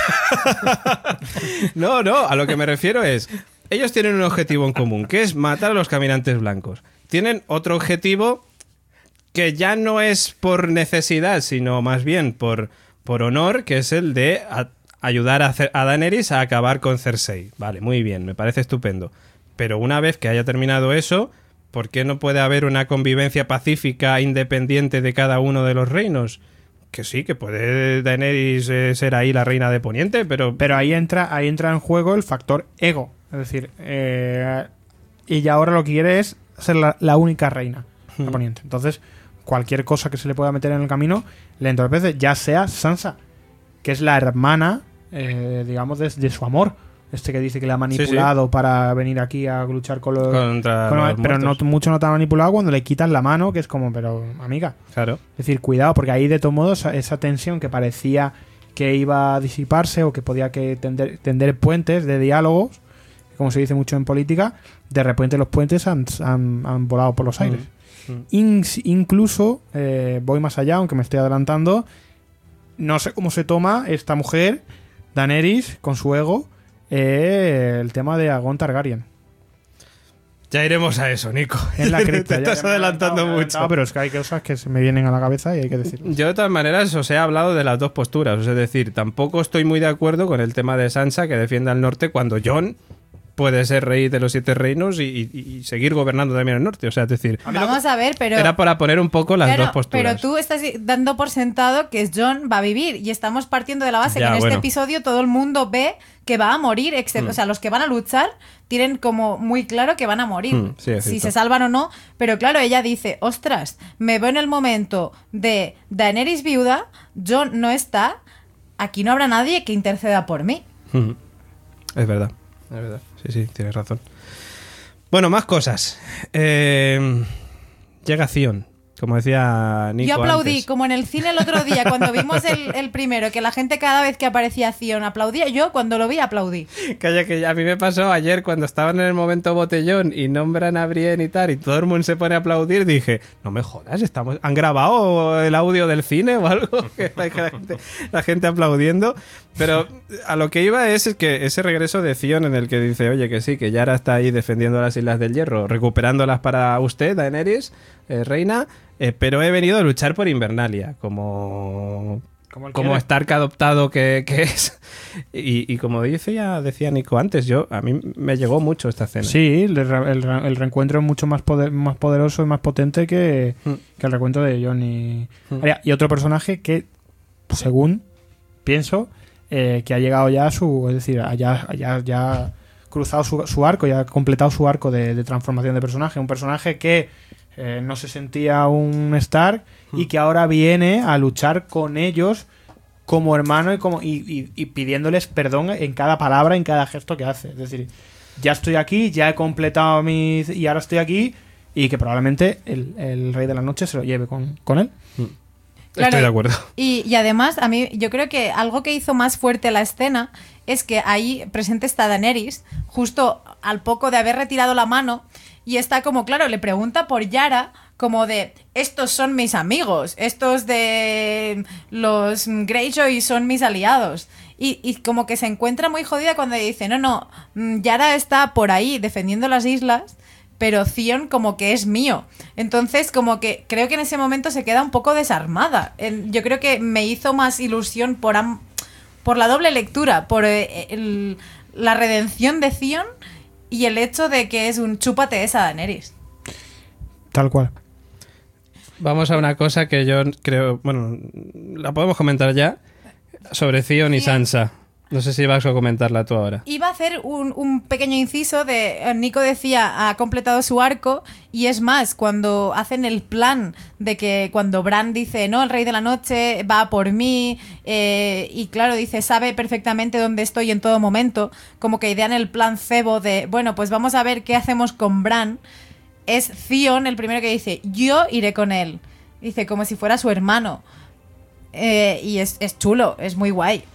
No, no, a lo que me refiero es, ellos tienen un objetivo en común, que es matar a los caminantes blancos. Tienen otro objetivo que ya no es por necesidad, sino más bien por, por honor, que es el de a- ayudar a, Cer- a Daenerys a acabar con Cersei. Vale, muy bien, me parece estupendo. Pero una vez que haya terminado eso, ¿por qué no puede haber una convivencia pacífica independiente de cada uno de los reinos? Que sí, que puede Daenerys eh, ser ahí la reina de Poniente, pero...
Pero ahí entra, ahí entra en juego el factor ego. Es decir, eh, ella ahora lo que quiere es ser la, la única reina de Poniente. Entonces, cualquier cosa que se le pueda meter en el camino le entorpece, ya sea Sansa, que es la hermana, eh, digamos, de, de su amor. Este que dice que le ha manipulado para venir aquí a luchar con los...
Contra
con-
los
pero no,
muertos.
mucho no te ha manipulado cuando le quitas la mano, que es como, pero amiga.
Claro.
Es decir, cuidado, porque ahí de todos modos esa, esa tensión que parecía que iba a disiparse o que podía que tender, tender puentes de diálogos, como se dice mucho en política, de repente los puentes han, han- han volado por los aires.
Mm.
In- incluso, eh, voy más allá, aunque me estoy adelantando, no sé cómo se toma esta mujer, Daenerys, con su ego, eh, el tema de Aegon Targaryen.
Ya iremos a eso, Nico.
En la cripta.
Te
ya-
estás
ya me he
adelantando
me he
mucho.
adelantado, pero es que hay cosas que se me vienen a la cabeza y hay que decirlo.
Yo de todas maneras os he hablado de las dos posturas. Es decir, tampoco estoy muy de acuerdo con el tema de Sansa que defiende al norte cuando Jon puede ser rey de los siete reinos y, y- y seguir gobernando también el norte. O sea, es decir,
Vamos a ver, pero...
era para poner un poco las
Claro,
dos posturas.
pero tú estás dando por sentado que Jon va a vivir y estamos partiendo de la base
Ya,
que en este
bueno.
episodio todo el mundo ve que va a morir, excepto,
Mm.
o sea, los que van a luchar tienen como muy claro que van a morir,
Mm, sí, es
si
cierto.
se salvan o no, pero claro, ella dice, ostras, me veo en el momento de Daenerys viuda, Jon no está, aquí no habrá nadie que interceda por mí.
Ujú. Es verdad, es verdad. Sí, sí, tienes razón. Bueno, más cosas. Eh, llega Theon, como decía Nico
Yo aplaudí,
antes.
como en el cine el otro día, cuando vimos el, el primero, que la gente cada vez que aparecía Theon aplaudía, yo cuando lo vi aplaudí.
Calla, que a mí me pasó ayer cuando estaban en el momento botellón y nombran a Brienne y tal, y todo el mundo se pone a aplaudir, dije, no me jodas, estamos, ¿han grabado el audio del cine o algo? Que la, que la gente, la gente aplaudiendo. Pero a lo que iba es que ese regreso de Theon en el que dice, oye, que sí, que Yara está ahí defendiendo las Islas del Hierro, recuperándolas para usted, Daenerys, eh, reina, eh, pero he venido a luchar por Invernalia, como...
Como él
como
quiere.
Stark adoptado que, que es. Y, y como dice ya decía Nico antes, yo a mí me llegó mucho esta escena.
Sí, el, re- el re- el reencuentro es mucho más, poder- más poderoso y más potente que,
Mm.
que el reencuentro de Jon y
Mm.
Arya. Y otro personaje que, según pienso, eh, que ha llegado ya a su... Es decir, ya ha cruzado su, su arco, ya ha completado su arco de, de transformación de personaje. Un personaje que eh, no se sentía un Stark y que ahora viene a luchar con ellos como hermano y, como, y, y- y pidiéndoles perdón en cada palabra, en cada gesto que hace. Es decir, ya estoy aquí, ya he completado mis... y ahora estoy aquí, y que probablemente el, el Rey de la Noche se lo lleve con, con él.
Claro,
Estoy de acuerdo.
Y, y además, a mí, yo creo que algo que hizo más fuerte la escena es que ahí presente está Daenerys, justo al poco de haber retirado la mano, y está como, claro, le pregunta por Yara, como de, estos son mis amigos, estos de los Greyjoy son mis aliados. Y, y como que se encuentra muy jodida cuando dice, no, no, mm, Yara está por ahí defendiendo las islas, pero Theon como que es mío. Entonces, como que creo que en ese momento se queda un poco desarmada. En- Yo creo que me hizo más ilusión por, am- por la doble lectura, por eh, el- la redención de Theon y el hecho de que es un chúpate esa Daenerys.
Tal cual.
Vamos a una cosa que yo creo, bueno, la podemos comentar ya, sobre Theon y
Sí.
Sansa. No sé si vas a comentarla tú ahora.
Iba a hacer un, un pequeño inciso de... eh, Nico decía, ha completado su arco, y es más, cuando hacen el plan de que cuando Bran dice, no, el Rey de la Noche va por mí, eh, y claro, dice, sabe perfectamente dónde estoy en todo momento, como que idean el plan cebo de, bueno, pues vamos a ver qué hacemos con Bran. Es Theon el primero que dice, yo iré con él. Dice, como si fuera su hermano. Eh, y es, es chulo, es muy guay.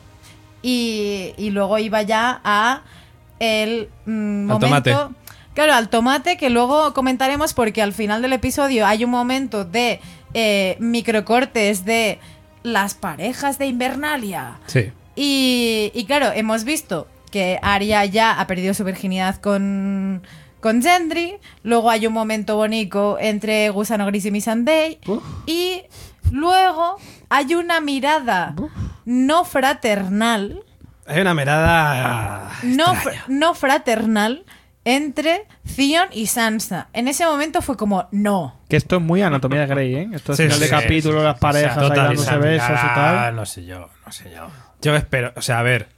Y, y luego iba ya a el mm,
Al
momento...
tomate.
Claro, al tomate, que luego comentaremos porque al final del episodio hay un momento de eh, microcortes de las parejas de Invernalia.
Sí.
Y, y claro, hemos visto que Arya ya ha perdido su virginidad con, con Gendry. Luego hay un momento bonito entre Gusano Gris y Missandei. Y luego hay una mirada no fraternal.
Hay una mirada
No,
extraña.
fr- no fraternal entre Theon y Sansa. En ese momento fue como, no.
Que esto es muy Anatomía de Grey, ¿eh? Esto es
Sí,
final
sí,
de capítulo,
sí,
las
sí.
parejas
O sea,
ahí
total,
dándose
esa
besos y
mirada,
tal.
No sé yo, no sé yo.
Yo espero, o sea, a ver.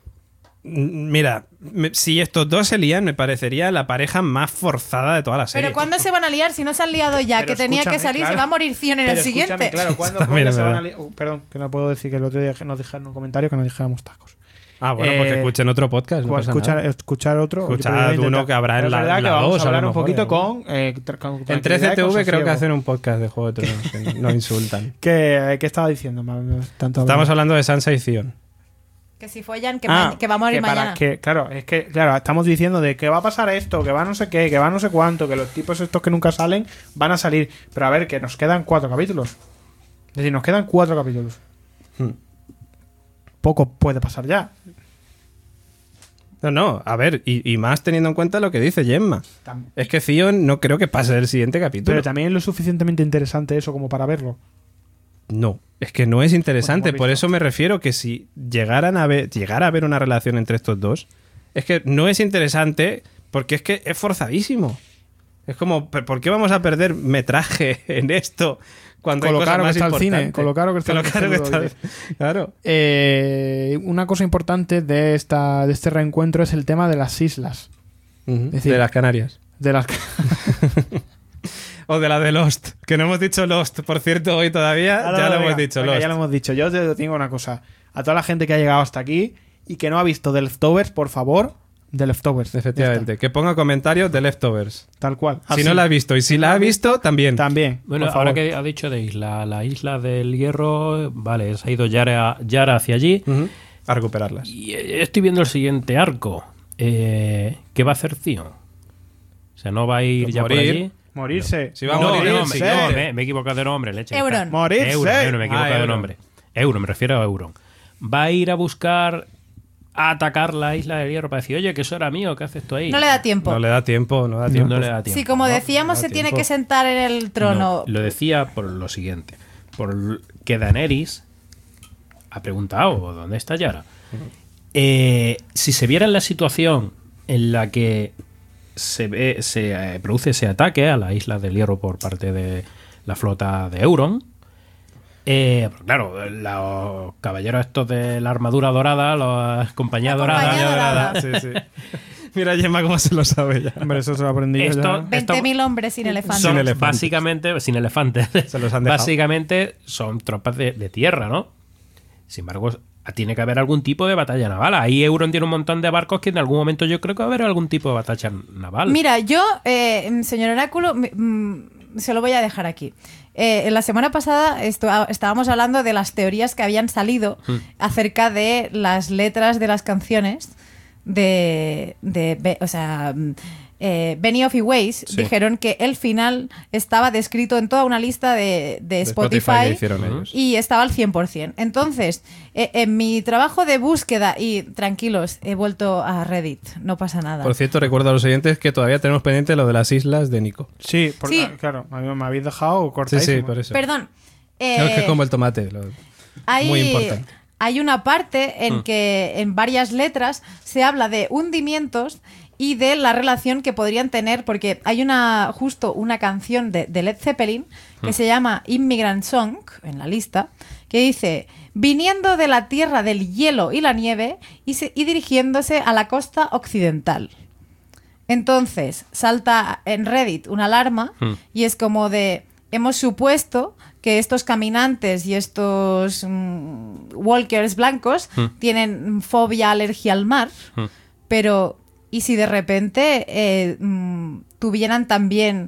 m- Mira, me- si estos dos se lían, me parecería la pareja más forzada de toda la serie.
Pero ¿cuándo se van a liar? Si no se han liado ya,
Pero
que tenía que
escúchame,
salir,
claro.
se va a morir Theon en
Pero
el
escúchame,
siguiente.
claro, ¿cuándo,
También
cuándo
es
se van a
verdad.
li- uh, perdón, que no puedo decir que el otro día nos dejaron un comentario que nos dijéramos tacos.
Ah, bueno, pues que
Eh,
escuchen otro podcast. No
Cu-
pasa
escuchar,
nada.
escuchar otro.
Escuchad
Yo podría
uno
intentar.
que habrá en
Pero es
la-
verdad
en
que
la
vamos
dos,
a
a lo
hablar un
mejor,
poquito
¿eh?
con, eh, tra- con
En
tranquilidad y
trece T
con
V creo que
sosiego.
hacen un podcast de Juego de Tronos. que nos insultan.
¿Qué, ¿Qué estaba diciendo? Ma- Tanto
Estamos hablando de Sansa y Theon.
Que si follan, que,
Ah,
ma- que va a morir
que para
mañana.
que- claro, es que claro, estamos diciendo de que va a pasar esto, que va no sé qué, que va no sé cuánto, que los tipos estos que nunca salen van a salir. Pero a ver, que nos quedan cuatro capítulos. Es decir, nos quedan cuatro capítulos.
Hmm.
Poco puede pasar ya.
No, no, a ver, y, y más teniendo en cuenta lo que dice Gemma.
Tam-
Es que Theon no creo que pase el siguiente capítulo.
Pero también es lo suficientemente interesante eso como para verlo.
No, es que no es interesante.
Pues hemos
Por
visto.
eso me refiero que si llegaran a ver, llegara a haber una relación entre estos dos, es que no es interesante porque es que es forzadísimo. Es como, ¿por qué vamos a perder metraje en esto cuando
Con lo
hay cosas
caro que
más
está el cine,
importantes?
con lo caro que está
Con
el
lo caro que
cine,
está- Claro.
Eh, una cosa importante de, esta, de este reencuentro es el tema de las islas.
Ujú.
decir-
de las Canarias.
De las
O de la de Lost. Que no hemos dicho Lost, por cierto, hoy todavía.
Ahora,
ya lo
venga,
hemos dicho,
venga,
Lost.
ya lo hemos dicho. Yo te digo una cosa. A toda la gente que ha llegado hasta aquí y que no ha visto The Leftovers, por favor, The Leftovers. Ya
Efectivamente. Que ponga comentarios de Leftovers.
está. Tal cual.
Si
Así.
no la ha visto. Y si la ha visto, también.
También.
Bueno,
por favor.
ahora que ha dicho de isla, la isla del Hierro, vale, se ha ido Yara, Yara hacia allí.
Ujú. A recuperarlas.
Y eh, estoy viendo el siguiente arco. Eh, ¿Qué va a hacer Theon? O sea, no va a ir
Pues
ya
morir.
por allí.
Morirse.
Si va a
no,
morir,
no,
el
me,
siguiente.
no, me, me he equivocado de nombre, leche.
Euron.
Morirse.
Euron, Euron, me he equivocado
Ah,
de
Euron.
nombre. Euron, me refiero a Euron. Va a ir a buscar, a atacar la isla del Hierro para decir, oye, que eso era mío, ¿qué haces tú ahí?
No le da tiempo.
No le da tiempo, no da tiempo.
No le da tiempo.
Sí, como
¿no?
decíamos,
no
se
da
tiene
tiempo.
que sentar en el trono.
No, lo decía por lo siguiente. Por que Daenerys ha preguntado, ¿dónde está Yara? Eh, si se viera en la situación en la que se, ve, se eh, produce ese ataque a la isla del Hierro por parte de la flota de Euron, eh, pues claro, los caballeros estos de la armadura dorada, la compañía
La
dorada,
compañía dorada.
Sí, sí. Mira, Gemma, cómo se lo sabe ya.
Hombre, eso se lo aprendí yo
Esto-
ya.
veinte mil hombres sin elefantes.
son
Sin elefantes.
básicamente, sin elefantes,
Se los han dejado.
básicamente son tropas de, de tierra, ¿no? Sin embargo, tiene que haber algún tipo de batalla naval. Ahí Euron tiene un montón de barcos que en algún momento yo creo que va a haber algún tipo de batalla naval.
Mira, yo, eh, señor Oráculo, m- mm, se lo voy a dejar aquí. Eh, la semana pasada esto- estábamos hablando de las teorías que habían salido acerca de las letras de las canciones de, de Be- o sea, mm, eh, Benioff y Weiss
Sí.
dijeron que el final estaba descrito en toda una lista de, de
De
Spotify,
que hicieron ellos.
y estaba al cien por ciento. Entonces, eh, en mi trabajo de búsqueda, y tranquilos, he vuelto a Reddit, no pasa nada.
Por cierto, recuerdo a los oyentes que todavía tenemos pendiente lo de las islas de Nico.
Sí, por-
Sí.
claro. A mí me habéis dejado
Sí,
cortadísimo.
sí, por eso.
Perdón. eh,
Claro, es que es como el tomate. lo-
hay,
muy importante.
hay una parte en
Mm.
que en varias letras se habla de hundimientos y de la relación que podrían tener, porque hay una justo una canción de, de Led Zeppelin que se llama Immigrant Song, en la lista, que dice, viniendo de la tierra del hielo y la nieve y, se- y dirigiéndose a la costa occidental. Entonces, salta en Reddit una alarma
Hmm.
y es como de, hemos supuesto que estos caminantes y estos mm, walkers blancos
Hmm.
tienen fobia, alergia al mar,
Hmm.
pero ¿y si de repente eh, mm, tuvieran también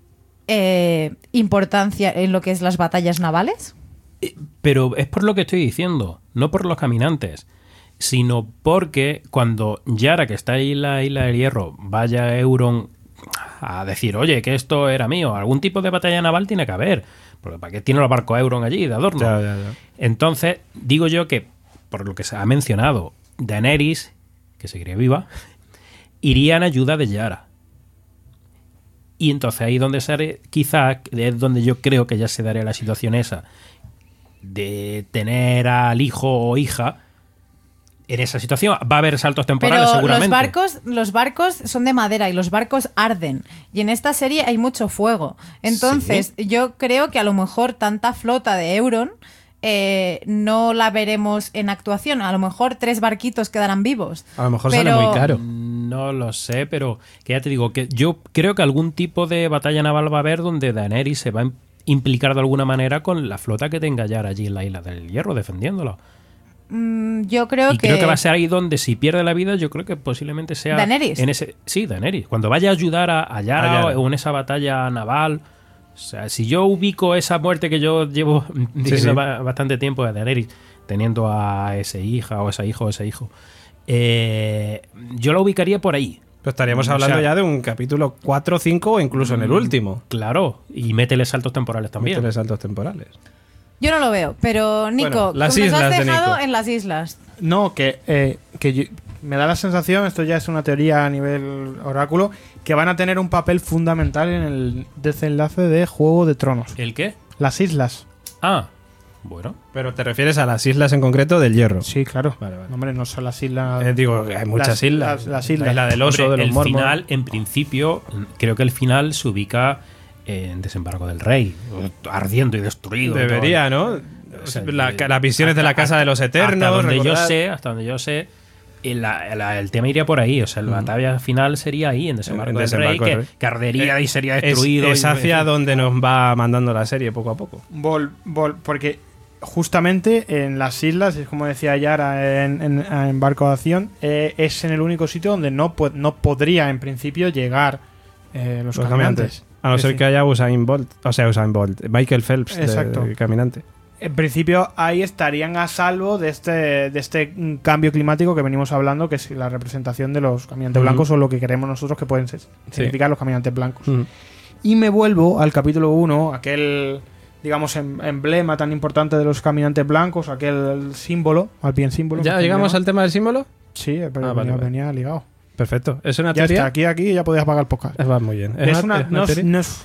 eh, importancia en lo que es las batallas navales?
Pero es por lo que estoy diciendo, no por los caminantes, sino porque cuando Yara, que está ahí en la isla del Hierro, vaya a Euron a decir, oye, que esto era mío, algún tipo de batalla naval tiene que haber, porque ¿para qué tiene los barcos Euron allí de adorno?
Ya, ya, ya.
Entonces, digo yo que, por lo que se ha mencionado, Daenerys, que seguiría viva, iría en ayuda de Yara. Y entonces ahí donde sale, quizás es donde yo creo que ya se daría la situación esa de tener al hijo o hija en esa situación. Va a haber saltos temporales
Pero
seguramente.
los barcos, los barcos son de madera y los barcos arden. Y en esta serie hay mucho fuego. Entonces, yo creo que a lo mejor tanta flota de Euron eh, no la veremos en actuación. A lo mejor tres barquitos quedarán vivos.
A lo mejor
Pero-
sale muy caro.
No lo sé, pero que ya te digo que yo creo que algún tipo de batalla naval va a haber donde Daenerys se va a implicar de alguna manera con la flota que tenga Yara allí en la isla del Hierro defendiéndolo.
Mm, yo creo
Y
que...
creo que va a ser ahí donde si pierde la vida, yo creo que posiblemente sea
¿Daenerys?
en ese sí, Daenerys, cuando vaya a ayudar a, a Yara,
A Yara.
o en esa batalla naval. O sea, si yo ubico esa muerte que yo llevo diciendo
sí.
ba- bastante tiempo de Daenerys teniendo a ese hija o ese hijo o ese hijo, eh, yo la ubicaría por ahí.
Pero estaríamos
O
hablando
sea,
ya de un capítulo cuatro, cinco o incluso en el último.
Claro, y métele saltos temporales también.
Métele saltos temporales.
Yo no lo veo, pero Nico,
Bueno, las
tú nos
islas
has
de
dejado
Nico.
en las islas.
No, que, eh, que yo- me da la sensación, esto ya es una teoría a nivel oráculo, que van a tener un papel fundamental en el desenlace de Juego de Tronos.
¿El qué?
Las islas.
Ah, Bueno.
Pero te refieres a las islas en concreto del Hierro.
Sí, claro.
Vale, vale.
Hombre, no son las islas.
Eh, digo que hay muchas
Las-
islas.
las- las islas.
La isla del oso,
Hombre,
de los
el
mormos.
final, en principio, creo que el final se ubica en Desembarco del Rey, ardiendo y destruido. y
Debería,
todo.
¿no?
O sea,
La-
de-
las visiones de la
hasta-
Casa de los Eternos.
Hasta donde yo
recordad.
sé, hasta donde yo sé, el, la- el tema iría por ahí. O sea, la batalla final sería ahí, en Desembarco
En
del
Desembarco
Rey,
del
que,
Rey.
que ardería y sería
Es,
destruido.
es
y-
hacia donde nos va mandando la serie poco a poco.
Vol, vol- porque justamente en las islas, es como decía Yara en, en, en Barco de Acción, eh, es en el único sitio donde no, po- no podría en principio llegar eh, los,
Los
caminantes.
caminantes. A no
Es
ser
decir,
que haya Usain Bolt. O sea, Usain Bolt. Michael Phelps, de-
Exacto.
de caminante.
En principio ahí estarían a salvo de este, de este mm, cambio climático que venimos hablando, que es la representación de los caminantes
Ujú.
blancos o lo que queremos nosotros que pueden ser, significar los caminantes blancos.
Mm.
Y me vuelvo al capítulo uno, aquel, digamos, em- emblema tan importante de los caminantes blancos, aquel símbolo, al bien símbolo.
¿Ya
que
llegamos
emblema.
al tema del símbolo?
Sí, pero
Ah, vale,
venía,
vale.
venía ligado.
Perfecto. ¿Es una
Ya
teoría?
está, aquí, aquí ya podías apagar el podcast.
Eh, Va muy bien.
Es una,
es
no, es,
teoría?
no es-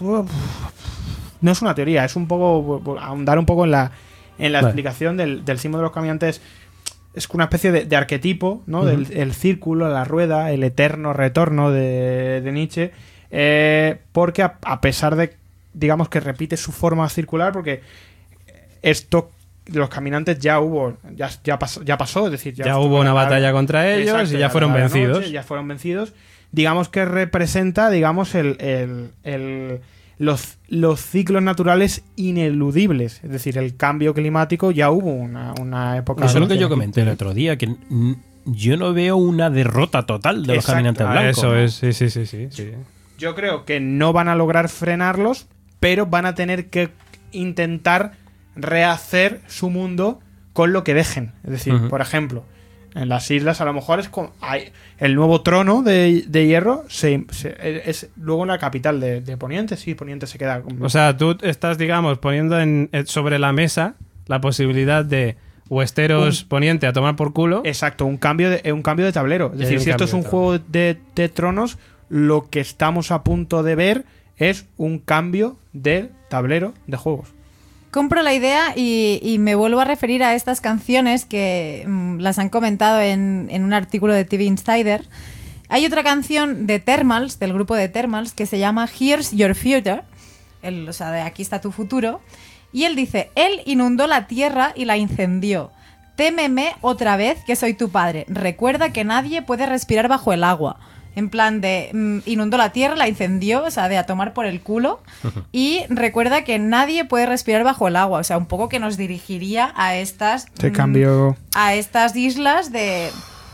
no es una teoría, es un poco por ahondar un poco en la, en la
Vale.
explicación del, del símbolo de los caminantes. Es una especie de, de arquetipo, ¿no?
Ujú.
Del el círculo, la rueda, el eterno retorno de, de Nietzsche. eh, porque a, a pesar de, digamos que repite su forma circular, porque esto, los caminantes ya hubo, ya, ya, pasó, ya pasó, es decir, ya,
Ya
estuvo
hubo una
la-
batalla contra ellos
Exacto,
y ya
la
fueron
de la noche,
vencidos.
ya fueron vencidos. Digamos que representa, digamos, el, el- el- los, los ciclos naturales ineludibles. Es decir, el cambio climático ya hubo una, una época.
Eso es lo que
¿no?
yo comenté el otro día, que mm, yo no veo una derrota total de los
Exacto.
caminantes
Ah,
blancos.
eso es, sí, sí, sí, sí, sí.
Yo creo que no van a lograr frenarlos, pero van a tener que intentar rehacer su mundo con lo que dejen. Es decir,
Ujú.
por ejemplo, en las islas a lo mejor es como hay, el nuevo trono de, de hierro se, se- es luego en la capital de, de Poniente. Sí, Poniente se queda como-
O sea, tú estás, digamos, poniendo en, eh, sobre la mesa la posibilidad de Westeros Poniente a tomar por culo.
exacto, un cambio de, un cambio de tablero. Es
Y hay
decir,
un
si esto es
cambio
un
de
juego de, de tronos, lo que estamos a punto de ver es un cambio del tablero de juegos.
Compro la idea y, y me vuelvo a referir a estas canciones que mm, las han comentado en, en un artículo de T V Insider. Hay otra canción de Thermals, del grupo de Thermals, que se llama Here's Your Future, el, o sea, de aquí está tu futuro. Y él dice, él inundó la tierra y la incendió. Témeme otra vez que soy tu padre. Recuerda que nadie puede respirar bajo el agua. En plan de, mm, inundó la tierra, la incendió, o sea, de a tomar por el culo. Y recuerda que nadie puede respirar bajo el agua. O sea, un poco que nos dirigiría a estas...
Este
mm,
cambio.
a estas islas de...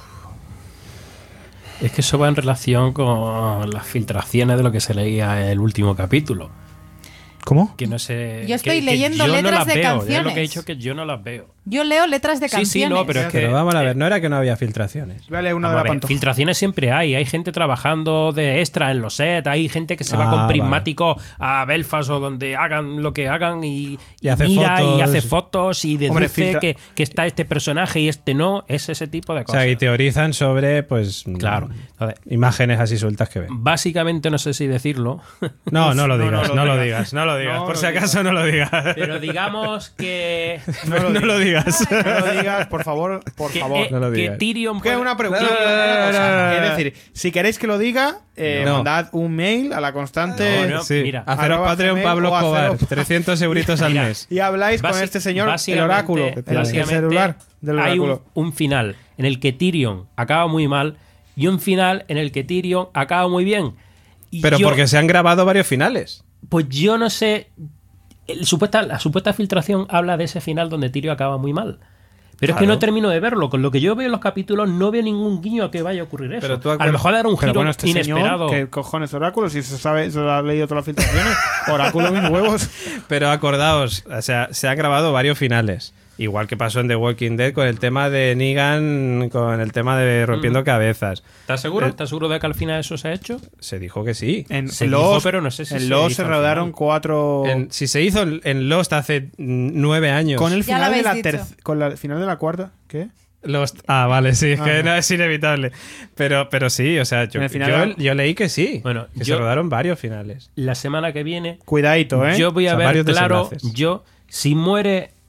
Es que eso va en relación con las filtraciones de lo que se leía en el último capítulo.
¿Cómo?
Que no sé.
Yo estoy
que- que
yo
yo no
letras
las
de
veo. Yo lo
canciones.
que he dicho es que yo no las veo.
Yo leo letras de
Sí,
canciones.
sí, no, pero es que.
Pero vamos a ver, no era que no había filtraciones.
Vale, una
Vamos
de
a
la
ver,
pantoja.
filtraciones siempre hay. Hay gente trabajando de extra en los sets. Hay gente que se va
Ah,
con
vale.
prismáticos a Belfast o donde hagan lo que hagan y,
Y hace
mira y
fotos.
hace fotos y deduce
Hombre, filtra-
que, que está este personaje y este no. Es ese tipo de
O
cosas.
sea, y teorizan sobre, pues,
Claro.
mm,
Entonces,
imágenes así sueltas que ven.
básicamente, no sé si decirlo,
No, no lo
No, no
digas,
lo
no lo
digas.
digas, no lo digas.
No
Por
lo
si acaso no lo digas.
pero digamos que.
No lo digas.
No lo digas, por favor, por
que,
favor.
eh,
no lo
que
digas.
Tyrion.
Que una pregunta.
No, no, no, no,
una cosa.
no, no, no.
Es decir, si queréis que lo diga, eh,
No.
mandad un mail a la constante
No, no.
Sí,
Mira,
haceros
arroba
Patreon
gmail
Pablo
o
Escobar,
haceros-
trescientos euritos al
Mira.
mes.
y habláis con
Basi-
este señor, el
básicamente-
oráculo, que tiene el
básicamente
celular del
hay un,
oráculo.
un final en el que Tyrion acaba muy mal y un final en el que Tyrion acaba muy bien. Y
Pero
yo-
porque se han grabado varios finales.
Pues yo no sé. El supuesta, la supuesta filtración habla de ese final donde Tyrion acaba muy mal. Pero es que
Claro.
no termino de verlo. Con lo que yo veo en los capítulos, no veo ningún guiño a que vaya a ocurrir eso.
Pero tú
a lo
acuer-
mejor era un
Pero
giro
bueno, este
inesperado.
señor, ¿qué cojones oráculo? Si se sabe, se lo ha leído todas las filtraciones. Oráculo mis huevos.
Pero acordaos, o sea, se han grabado varios finales. Igual que pasó en The Walking Dead con el tema de Negan, con el tema de rompiendo
Mm.
cabezas.
¿Estás seguro?
Eh,
¿Estás seguro de que al final eso se ha hecho?
Se dijo que sí.
En
Se
Los,
dijo, pero no sé si
en
se
Los
hizo
se
al
rodaron
final.
cuatro.
En- si se hizo en en Lost hace mm, nueve años.
con el
Ya lo
final de la
habéis dicho.
terc- con la final de la cuarta. ¿Qué?
Lost. Ah, vale, sí, es
Ah,
que
no.
no es inevitable. Pero, pero sí, o sea, yo,
En el final
yo,
era-
yo leí que sí.
Bueno,
que
yo-
se rodaron varios finales.
La semana que viene
Cuidadito, ¿eh?
yo voy a
O sea,
ver
varios
claro,
desenlaces.
yo, si muere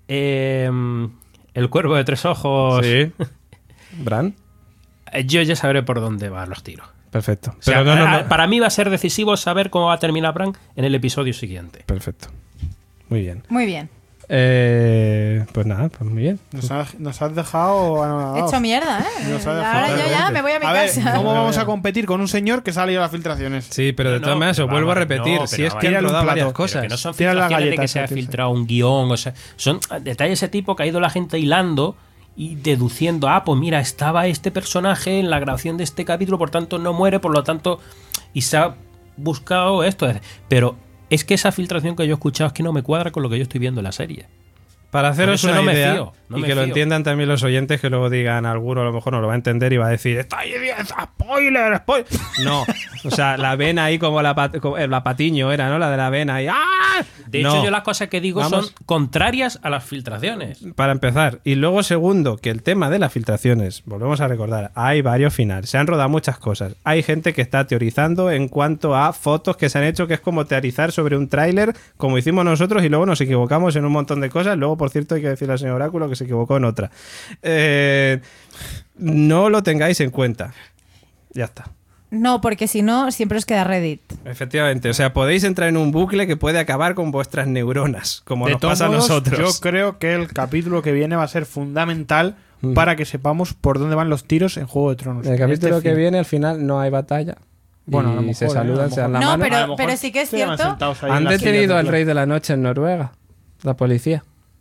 eh, el cuervo de tres ojos.
Sí. Bran.
Yo ya sabré por dónde van los tiros.
Perfecto.
O sea,
Pero no, no,
a-
no.
Para mí va a ser decisivo saber cómo va a terminar Bran en el episodio siguiente.
Perfecto. Muy bien.
Muy bien.
Eh, pues nada, pues muy bien.
Nos, ha- nos has dejado anonadados.
Hecho mierda, ¿eh?
Nos ha
Ahora
dejado
yo ya
realmente.
me voy a mi
A ver,
casa.
¿cómo vamos a competir con un señor que sale a las filtraciones?
Sí, pero de
No,
todas
no,
maneras,
pero
os vuelvo a
vamos,
repetir.
no,
si
pero
es
vamos,
que han
tírale un
rodado varias
plato.
cosas.
Pero que no son
Tira las
filtraciones de que
galletas,
se ha
Patricia.
filtrado un guión, o sea, son detalles de ese tipo que ha ido la gente hilando y deduciendo, ah, pues mira, estaba este personaje en la grabación de este capítulo, por tanto no muere, por lo tanto, y se ha buscado esto. Pero es que esa filtración que yo he escuchado es que no me cuadra con lo que yo estoy viendo en la serie.
Para haceros
Por eso
una
no me
idea
fío, no
y
me
que lo
fío.
entiendan también los oyentes, que luego digan, alguno a lo mejor no lo va a entender y va a decir, está ahí, spoiler, spoiler. No, o sea, la vena ahí como la, pat- como, eh, la patiño era, ¿no? La de la vena ahí. ¡Ah!
De
No.
hecho, yo las cosas que digo
Vamos.
son contrarias a las filtraciones.
Para empezar. Y luego, segundo, que el tema de las filtraciones, volvemos a recordar, hay varios finales, se han rodado muchas cosas. Hay gente que está teorizando en cuanto a fotos que se han hecho, que es como teorizar sobre un tráiler, como hicimos nosotros, y luego nos equivocamos en un montón de cosas. Luego, por cierto, hay que decirle al señor Oráculo que se equivocó en otra. Eh, no lo tengáis en cuenta. Ya está.
No, porque si no, siempre os queda Reddit.
Efectivamente, o sea, podéis entrar en un bucle que puede acabar con vuestras neuronas, como
De
nos
todos
pasa a
modos,
nosotros.
yo creo que el capítulo que viene va a ser fundamental para que sepamos por dónde van los tiros en Juego de Tronos.
En el
En
capítulo
este
que
fin.
viene, al final, no hay batalla.
Bueno,
y
a lo mejor,
se
¿eh? A
saludan,
lo
se dan la
No,
mano.
pero-
A lo mejor
pero sí que es
se llevan
cierto.
sentados ahí
Han
en las sillas
detenido
de
al
plata.
rey de la noche en Noruega, la policía.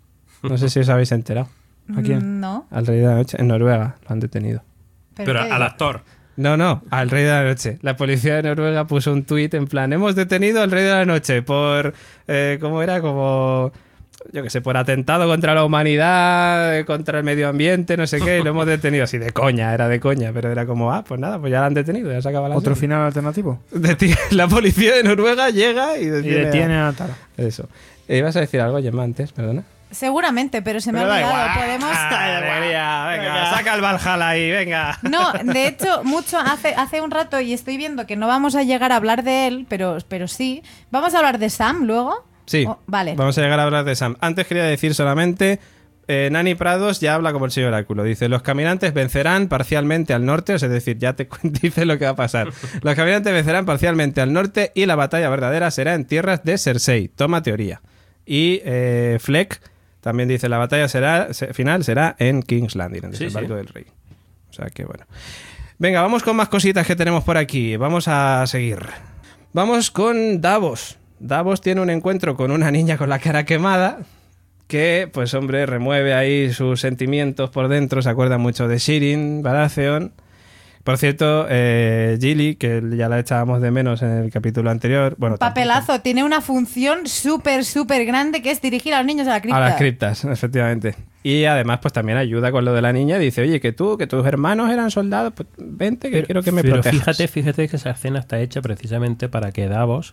No sé si os habéis enterado.
¿A quién?
Mm, No.
Al rey de la noche en Noruega lo han detenido.
Pero,
Pero
¿qué
al
digo?
actor.
No, no, al rey de la noche. La policía de Noruega puso un tuit en plan, hemos detenido al rey de la noche por, eh, ¿cómo era? Como, yo qué sé, por atentado contra la humanidad, eh, contra el medio ambiente, no sé qué, y lo hemos detenido. Así de coña, era de coña, pero era como, ah, pues nada, pues ya lo han detenido, ya se acaba la
¿Otro
serie.
final alternativo?
Deti- La policía de Noruega llega y
Y
detiene, a-
detiene a Tara.
Eso. Eh, ¿Ibas a decir algo, Gemma, antes? Perdona.
Seguramente, pero se me
Pero
ha
da
olvidado.
igual.
Podemos.
¡Ah, alegría! Venga, saca el Valhalla ahí, venga.
No, de hecho, mucho hace, hace un rato, y estoy viendo que no vamos a llegar a hablar de él, pero, pero sí. ¿Vamos a hablar de Sam luego?
Sí,
Oh, vale.
vamos a llegar a hablar de Sam. Antes quería decir solamente, eh, Nani Prados ya habla como el señor Oráculo. Dice, los caminantes vencerán parcialmente al norte, o sea, es decir, ya te cu- dice lo que va a pasar. Los caminantes vencerán parcialmente al norte y la batalla verdadera será en tierras de Cersei. Toma teoría. Y eh, Fleck también dice, la batalla será se- final será en King's Landing, en el
Sí,
desembarco
sí.
del rey. O sea que bueno. Venga, vamos con más cositas que tenemos por aquí. Vamos a seguir. Vamos con Davos. Davos tiene un encuentro con una niña con la cara quemada que, pues hombre, remueve ahí sus sentimientos por dentro. Se acuerda mucho de Shirin Baratheon. Por cierto, eh, Gilly, que ya la echábamos de menos en el capítulo anterior. Bueno,
Papelazo, tiene una función súper, súper grande que es dirigir a los niños a la cripta.
a las criptas, efectivamente. Y además, pues también ayuda con lo de la niña. Dice, oye, que tú, que tus hermanos eran soldados, pues vente, que quiero que me
pero
protejas.
fíjate, fíjate que esa escena está hecha precisamente para que Davos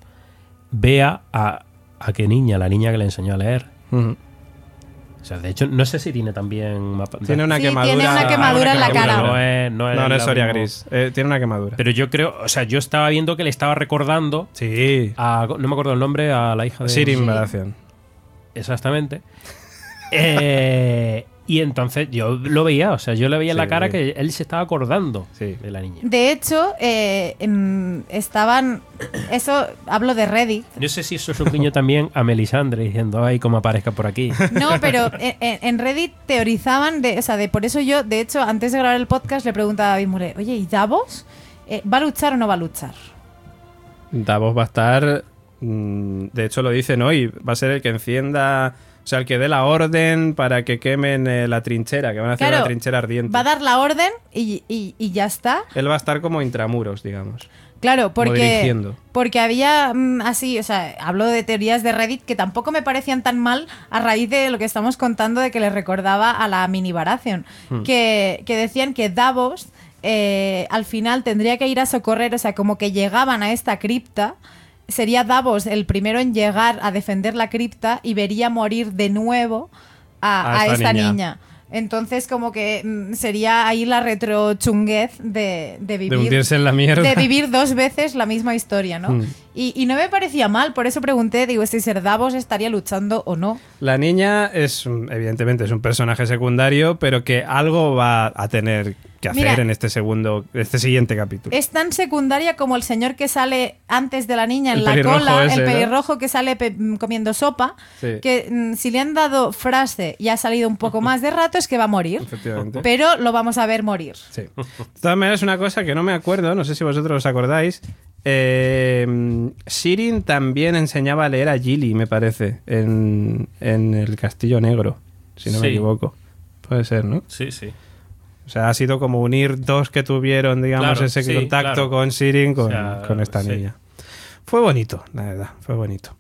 vea a, a qué niña, la niña que le enseñó a leer.
Ujú.
O sea, de hecho, no sé si tiene también mapa.
Tiene una
Sí,
quemadura.
tiene una quemadura en la cara.
No es, no es,
No, no es
lo
Soria
mismo.
Gris. Eh, tiene una quemadura.
Pero yo creo, o sea, yo estaba viendo que le estaba recordando
Sí.
a, no me acuerdo el nombre, a la hija de
Shirin Baratheon.
Exactamente. Eh, y entonces yo lo veía, o sea, yo le veía en la
Sí,
cara
sí.
que él se estaba acordando
Sí.
de la niña.
De hecho, eh, em, estaban. Eso, hablo de Reddit.
No sé si eso es un guiño también a Melisandre diciendo, ay, como aparezca por aquí.
No, pero en, en- en Reddit teorizaban de, o sea, de por eso yo, de hecho, antes de grabar el podcast le preguntaba a David Mure, oye, ¿y Davos? Eh, ¿Va a luchar o no va a luchar?
Davos va a estar. mm, De hecho, lo dicen hoy. Va a ser el que encienda. O sea, el que dé la orden para que quemen eh, la trinchera, que van a hacer
Claro,
una trinchera ardiente.
Va a dar la orden y, y- y ya está.
Él va a estar como intramuros, digamos.
Claro, porque,
dirigiendo.
porque había mm, así, o sea, hablo de teorías de Reddit que tampoco me parecían tan mal a raíz de lo que estamos contando de que le recordaba a la mini Baratheon,
Hmm.
que, que decían que Davos eh, al final tendría que ir a socorrer, o sea, como que llegaban a esta cripta, sería Davos el primero en llegar a defender la cripta y vería morir de nuevo a,
A
a
esta
esta
niña.
niña. Entonces, como que mm, sería ahí la retrochunguez de, de vivir.
De hundirse en la mierda.
De vivir dos veces la misma historia, ¿no?
Mm.
Y, y no me parecía mal, por eso pregunté, digo, si Ser Davos estaría luchando o no.
La niña es, un- evidentemente, es un personaje secundario, pero que algo va a tener que hacer
Mira,
en este segundo, este siguiente capítulo.
Es tan secundaria como el señor que sale antes de la niña en
El
la
pelirrojo
cola,
ese,
el
¿no?
pelirrojo que sale pe- comiendo sopa,
Sí.
que mm, si le han dado frase y ha salido un poco más de rato es que va a morir.
Efectivamente.
Pero lo vamos a ver morir.
Sí. De todas maneras, una cosa que no me acuerdo, no sé si vosotros os acordáis. Eh, Sirin también enseñaba a leer a Gilly, me parece, en, en el Castillo Negro, si no me
Sí.
equivoco. Puede ser, ¿no?
Sí, sí.
O sea, ha sido como unir dos que tuvieron, digamos,
Claro,
ese
sí,
contacto
claro.
con Sirin, con,
O sea,
con esta
sí.
niña. Fue bonito, la verdad, fue bonito.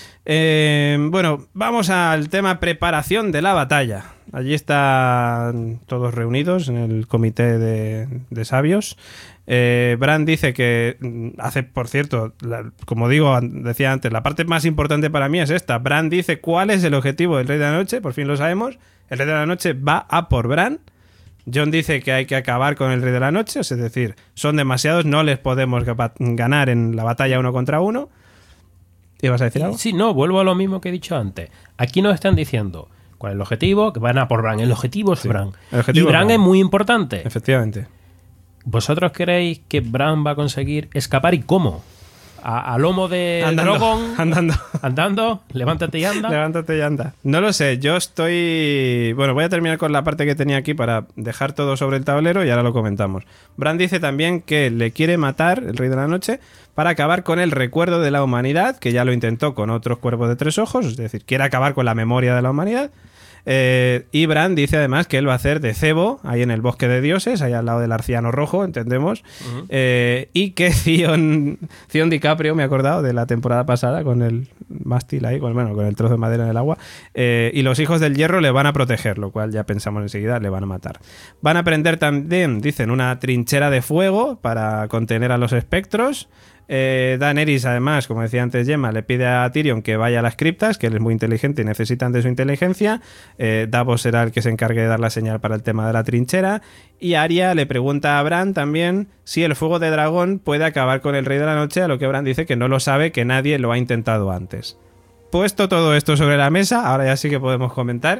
Eh, bueno, vamos al tema preparación de la batalla. Allí están todos reunidos en el comité de, de sabios. Eh, Bran dice que mm, hace, por cierto, la- como digo, an- decía antes, la parte más importante para mí es esta. Bran dice cuál es el objetivo del Rey de la Noche, por fin lo sabemos. El Rey de la Noche va a por Bran. Jon dice que hay que acabar con el Rey de la Noche, es decir, son demasiados, no les podemos gapa- ganar en la batalla uno contra uno. ¿Ibas a decir algo?
Sí, no, vuelvo a lo mismo que he dicho antes. Aquí nos están diciendo cuál es el objetivo, que van a por Bran. El objetivo es
Sí,
Bran.
el objetivo
y
es
Bran
Bran.
es muy importante.
Efectivamente.
¿Vosotros creéis que Bran va a conseguir escapar y cómo? ¿A, a lomo de
Andando,
Drogon?
andando.
¿Andando? Levántate y anda.
Levántate y anda. No lo sé, yo estoy... Bueno, voy a terminar con la parte que tenía aquí para dejar todo sobre el tablero y ahora lo comentamos. Bran dice también que le quiere matar, el Rey de la Noche, para acabar con el recuerdo de la humanidad, que ya lo intentó con otros cuerpos de tres ojos, es decir, quiere acabar con la memoria de la humanidad. Eh, y Bran dice además que él va a hacer de cebo ahí en el bosque de dioses, ahí al lado del arciano rojo, entendemos.
Ujú.
Eh, y que Theon, Theon DiCaprio, me he acordado de la temporada pasada con el mástil ahí, con, bueno, con el trozo de madera en el agua. Eh, y los hijos del hierro le van a proteger, lo cual ya pensamos enseguida, le van a matar. Van a prender también, dicen, una trinchera de fuego para contener a los espectros. Eh, Daenerys, además, como decía antes Gemma, le pide a Tyrion que vaya a las criptas, que él es muy inteligente y necesitan de su inteligencia. Eh, Davos será el que se encargue de dar la señal para el tema de la trinchera. Y Arya le pregunta a Bran también si el fuego de dragón puede acabar con el Rey de la Noche, a lo que Bran dice que no lo sabe, que nadie lo ha intentado antes. Puesto todo esto sobre la mesa, ahora ya sí que podemos comentar.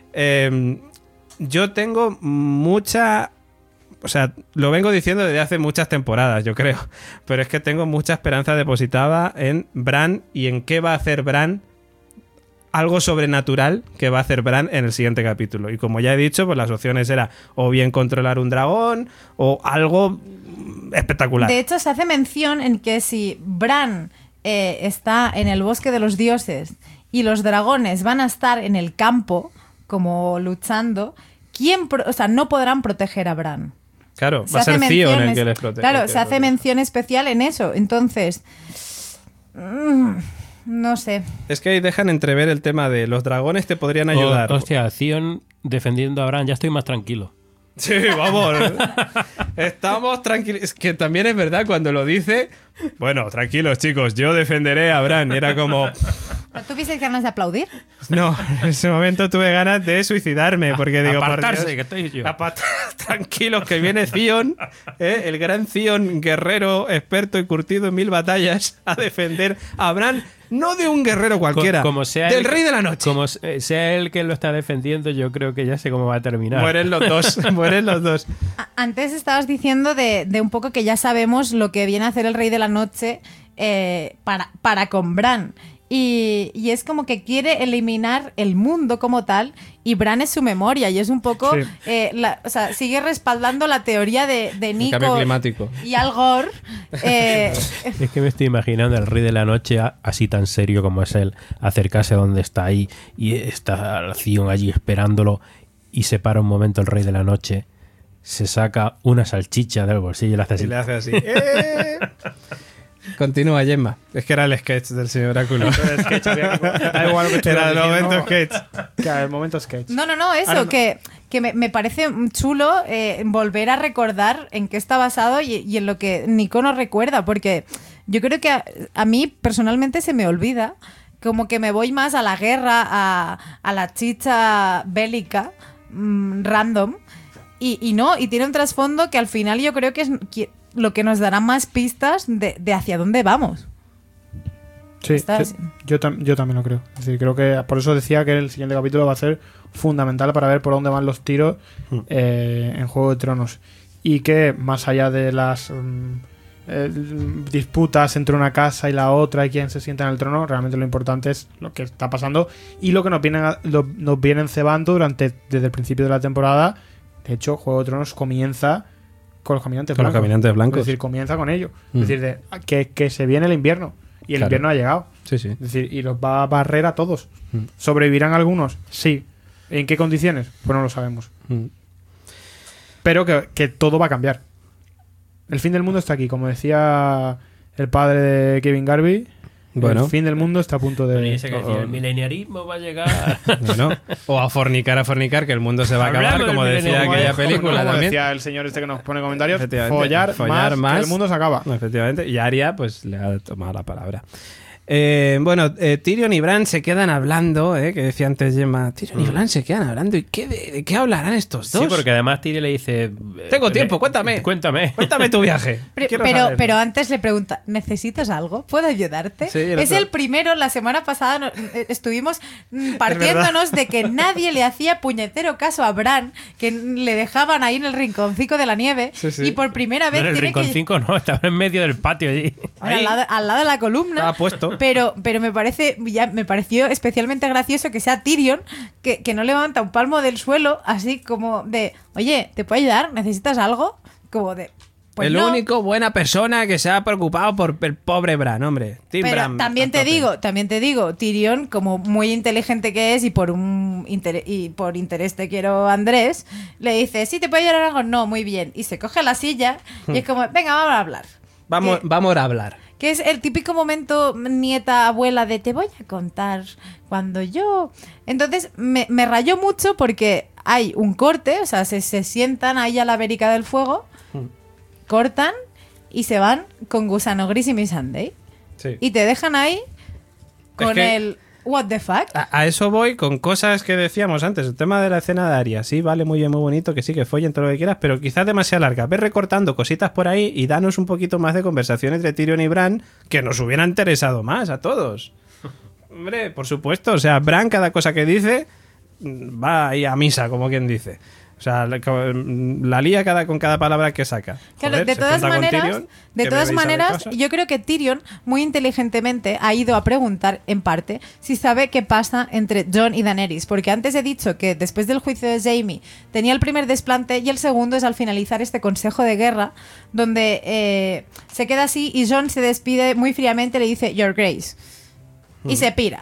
Eh, yo tengo mucha... O sea, lo vengo diciendo desde hace muchas temporadas, yo creo. Pero es que tengo mucha esperanza depositada en Bran y en qué va a hacer Bran. Algo sobrenatural que va a hacer Bran en el siguiente capítulo. Y como ya he dicho, pues las opciones eran o bien controlar un dragón o algo espectacular.
De hecho, se hace mención en que si Bran eh, está en el bosque de los dioses y los dragones van a estar en el campo, como luchando, ¿quién pro- o sea, no podrán proteger a Bran?
Claro,
Se
va a
hace
ser Theon el
menciones-
que les protege.
Claro,
el que
se
les
hace
protege.
mención especial en eso. Entonces, mm, no sé.
Es que ahí dejan entrever el tema de los dragones te podrían ayudar.
Oh, hostia, Theon defendiendo a Bran, ya estoy más tranquilo.
Sí, vamos. Estamos tranquilos. Es que también es verdad cuando lo dice. Bueno, tranquilos, chicos, yo defenderé a Bran. Era como.
¿Tuviste ganas de aplaudir?
No, en ese momento tuve ganas de suicidarme. Porque digo, por
Apartarse,
Dios,
que estoy yo.
apart- tranquilos, que viene Theon, ¿eh? El gran Theon, guerrero, experto y curtido en mil batallas, a defender a Bran. No de un guerrero cualquiera,
Co- como sea
del
él-
Rey de la Noche.
Como se- sea él que lo está defendiendo, yo creo que ya sé cómo va a terminar.
Mueren los dos, mueren los dos.
A- Antes estabas diciendo de, de un poco que ya sabemos lo que viene a hacer el Rey de la Noche eh, para, para con Bran. Y, y es como que quiere eliminar el mundo como tal y Bran es su memoria y es un poco...
Sí.
eh, la- o sea, sigue respaldando la teoría de, de
cambio
Nico
climático.
y Al Gore. eh,
Es que me estoy imaginando al Rey de la Noche, a- así tan serio como es él, acercarse a donde está ahí y está Theon allí esperándolo y se para un momento el Rey de la Noche, se saca una salchicha del bolsillo y le hace así.
Y le hace así. ¡Eh! Continúa, Gemma. Es que era el sketch del señor Oráculo.
Da igual lo que estuviera
Era el
diciendo.
momento sketch.
Claro, el momento sketch.
No, no, no, eso,
Ahora no.
que, que me, me parece chulo eh, volver a recordar en qué está basado y, y en lo que Nico nos recuerda, porque yo creo que a, a mí personalmente se me olvida, como que me voy más a la guerra, a, a la chicha bélica, mm, random. Y, y no, y tiene un trasfondo que al final yo creo que es que lo que nos dará más pistas de, de hacia dónde vamos.
Sí,
Estás-
sí, yo, tam- yo también lo creo. Es decir, creo que por eso decía que el siguiente capítulo va a ser fundamental para ver por dónde van los tiros
Mm.
eh, en Juego de Tronos. Y que más allá de las mm, eh, disputas entre una casa y la otra y quién se sienta en el trono, realmente lo importante es lo que está pasando y lo que nos vienen, a- lo- nos vienen cebando durante desde el principio de la temporada. De hecho, Juego de Tronos comienza con los caminantes
Con los
blancos.
caminantes blancos.
Es decir, comienza con ello.
Mm.
Es decir, de, que, que se viene el invierno. Y el
Claro.
invierno ha llegado.
Sí, sí.
Es decir, y los va a barrer a todos.
Mm.
¿Sobrevivirán algunos? Sí. ¿En qué condiciones? Pues no lo sabemos.
Mm.
Pero que, que todo va a cambiar. El fin del mundo está aquí. Como decía el padre de Kevin Garvey,
Bueno.
el fin del mundo está a punto
Bueno, y
de...
ese que decía, el mileniarismo va a llegar.
Bueno, o a fornicar, a fornicar, que el mundo se va a acabar,
Hablamos
como
del
decía
milenio,
aquella
como-
película
como
también.
decía el señor este que nos pone comentarios,
Efectivamente.
follar,
Follar
más,
más.
que el mundo se acaba.
Efectivamente, y Arya pues le ha tomado la palabra. Eh, bueno, eh, Tyrion y Bran se quedan hablando, eh, que decía antes Gemma, Tyrion y Bran se quedan hablando, ¿y qué, de, de qué hablarán estos dos?
Sí, porque además Tyrion le dice... eh,
Tengo tiempo,
le-
cuéntame.
Cuéntame.
Cuéntame tu viaje.
Pero,
Quiero
pero,
saberlo.
pero antes le pregunta, ¿necesitas algo? ¿Puedo ayudarte?
Sí, el
es
otro-
el primero, la semana pasada no- eh, estuvimos mm, partiéndonos de que nadie le hacía puñetero caso a Bran, que le dejaban ahí en el rinconcito de la nieve,
Sí, sí.
y por primera
No,
vez
en el
tiene
rincón
que...
cinco no, estaba en medio del patio allí.
Ahora, al, lado, al lado de la columna.
Estaba puesto.
Pero, pero me parece, ya me pareció especialmente gracioso que sea Tyrion, que, que no levanta un palmo del suelo, así como de, oye, ¿te puedo ayudar? ¿Necesitas algo? Como de, pues
el
no.
único buena persona que se ha preocupado por el pobre Bran, hombre. Team
Pero
Bran,
también
a
te
tope.
digo, también te digo, Tyrion, como muy inteligente que es y por un inter- y por interés te quiero Andrés, le dice, ¿sí te puedo ayudar en algo? No, muy bien. Y se coge la silla y es como, venga, vamos a hablar.
Vamos,
Que-
vamos a hablar.
Que es el típico momento nieta, abuela de te voy a contar cuando yo... Entonces me, me rayó mucho porque hay un corte, o sea, se, se sientan ahí a la verica del fuego, cortan y se van con Gusano Gris y Miss Sunday.
Sí.
Y te dejan ahí con
que-
el what the fuck.
A, a eso voy con cosas que decíamos antes. El tema de la escena de Arya, sí, vale, muy bien, muy bonito, que sí, que follen todo lo que quieras, pero quizás demasiado larga. Ve recortando cositas por ahí y danos un poquito más de conversación entre Tyrion y Bran que nos hubiera interesado más a todos. Hombre, por supuesto. O sea, Bran, cada cosa que dice, mm, va ahí a misa, como quien dice. O sea, la, la lía cada, con cada palabra que saca.
Claro,
Joder,
de
se
todas
junta con
maneras,
Tyrion,
de
que
todas
bebe y sabe
maneras,
cosas.
yo creo que Tyrion muy inteligentemente ha ido a preguntar en parte si sabe qué pasa entre Jon y Daenerys, porque antes he dicho que después del juicio de Jaime tenía el primer desplante y el segundo es al finalizar este consejo de guerra donde eh, se queda así y Jon se despide muy fríamente, le dice Your Grace y se pira.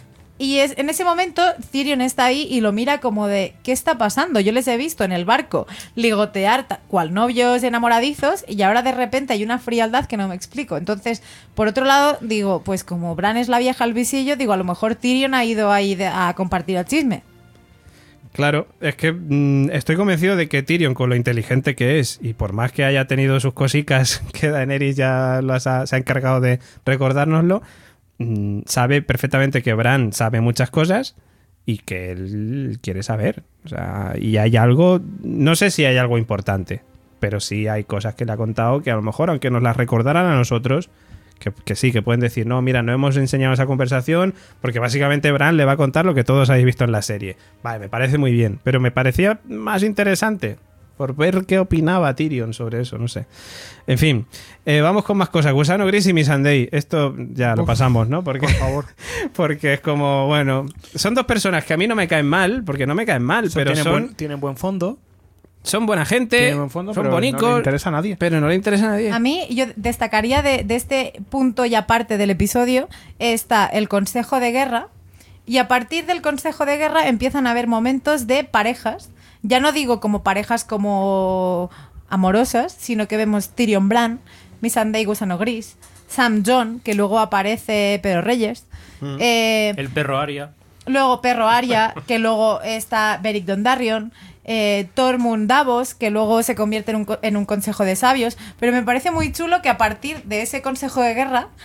Y es, en ese momento Tyrion está ahí y lo mira como de ¿qué está pasando? Yo les he visto en el barco ligotear ta- cual novios enamoradizos y ahora de repente hay una frialdad que no me explico. Entonces, por otro lado, digo, pues como Bran es la vieja al visillo, digo, a lo mejor Tyrion ha ido ahí de- a compartir el chisme.
Claro, es que mm, estoy convencido de que Tyrion, con lo inteligente que es, y por más que haya tenido sus cositas, que Daenerys ya las ha- se ha encargado de recordárnoslo, mm, sabe perfectamente que Bran sabe muchas cosas y que él quiere saber. O sea, y hay algo, no sé si hay algo importante, pero sí hay cosas que le ha contado que a lo mejor, aunque nos las recordaran a nosotros, que, que sí, que pueden decir, no, mira, no hemos enseñado esa conversación porque básicamente Bran le va a contar lo que todos habéis visto en la serie. Vale, me parece muy bien, pero me parecía más interesante por ver qué opinaba Tyrion sobre eso, no sé. En fin, eh, vamos con más cosas. Gusano Gris y Missandei. Esto ya lo
Uf,
pasamos, ¿no? Porque,
por favor.
porque es como, bueno, son dos personas que a mí no me caen mal, porque no me caen mal,
Eso
pero
tienen,
son,
buen, tienen buen fondo.
son buena gente,
Tienen buen fondo,
son
pero
bonitos,
no le interesa a nadie.
pero no le interesa a nadie.
A mí, yo destacaría de, de este punto y aparte del episodio, está el consejo de guerra. Y a partir del consejo de guerra empiezan a haber momentos de parejas. Ya no digo como parejas como amorosas, sino que vemos Tyrion Bran, Missandei Gusano Gris, Sam Jon, que luego aparece Pedro Reyes. eh,
El perro Aria.
Luego Perro Arya, que luego está Beric Dondarrion, eh, Tormund Davos, que luego se convierte en un, co- en un consejo de sabios. Pero me parece muy chulo que a partir de ese consejo de guerra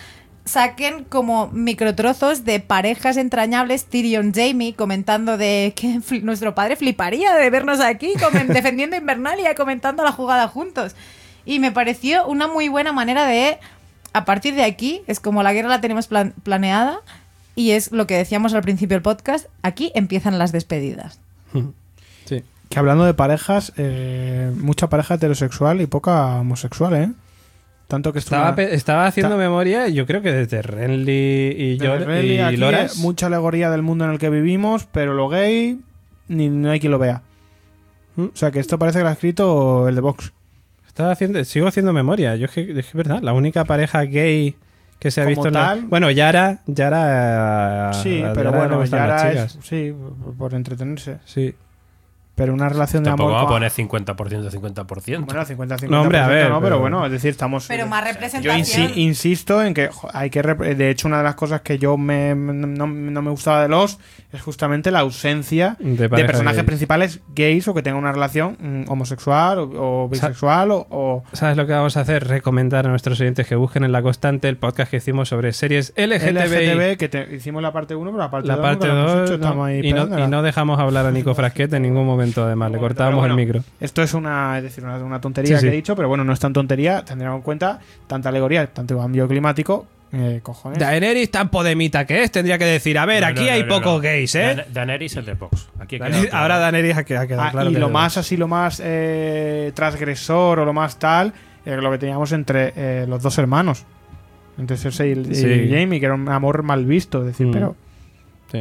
saquen como microtrozos de parejas entrañables, Tyrion Jaime comentando de que fli- nuestro padre fliparía de vernos aquí comen- defendiendo Invernalia, comentando la jugada juntos. Y me pareció una muy buena manera de, a partir de aquí, es como la guerra la tenemos plan- planeada y es lo que decíamos al principio del podcast, aquí empiezan las despedidas.
Sí.
Que hablando de parejas, eh, mucha pareja heterosexual y poca homosexual, ¿eh? Tanto que esto
Estaba, pe- estaba haciendo
Ta-
memoria, yo creo que desde Renly y,
de
Yor-
Renly
y
aquí,
Loras.
eh, mucha alegoría del mundo en el que vivimos, pero lo gay ni no hay quien lo vea.
¿Mm?
O sea que esto parece que lo ha escrito el de Vox.
Estaba haciendo, sigo haciendo memoria. Yo es que, es que verdad, la única pareja gay que se ha
Como
visto en la-
tal.
Bueno, Yara, Yara.
Sí,
a
pero
Yara le
bueno,
gustan
ya
las
era
chicas.
es, sí, por entretenerse.
Sí.
Pero una relación de
Tampoco
amor
va a
con-
poner cincuenta por ciento, cincuenta por ciento.
Bueno, cincuenta cincuenta
No, hombre, a ver,
no, pero,
pero-
bueno, es decir, estamos...
Pero más
Yo
representación.
insi- insisto en que jo, hay que... rep- De hecho, una de las cosas que yo me, no, no me gustaba de los es justamente la ausencia
De
de,
pareja
personajes
gay.
principales gays o que tengan una relación mm, homosexual o, o bisexual o, o-
¿Sabes lo que vamos a hacer? Recomendar a nuestros oyentes que busquen en La Constante el podcast que hicimos sobre series L G T B I.
L G T B, que te- hicimos la parte uno, pero la parte
La
dos
parte
nunca la hemos
dos
hecho, estamos ahí
y, no,
pegándola.
y no dejamos hablar a Nico Frasquete en ningún momento, además. Le
Pero
cortábamos
bueno,
el micro.
Esto es una, es decir, una, una tontería
Sí,
que
sí.
he dicho, pero bueno, no es tan tontería, tendremos en cuenta tanta alegoría, tanto cambio climático, eh, cojones.
Daenerys tan podemita que es, tendría que decir, a ver,
No,
aquí
no, no,
hay
no,
pocos
no.
gays, ¿eh?
Dan- Daenerys es de Vox. Aquí queda
Daenerys-
claro.
ahora Daenerys ha quedado, ha quedado
Ah,
claro.
y
que
lo
es de
más
Vox.
así, lo más eh, transgresor o lo más tal, eh, lo que teníamos entre eh, los dos hermanos, entre Cersei y, y
Sí.
Jaime, que era un amor mal visto, es decir,
Mm.
pero
Sí.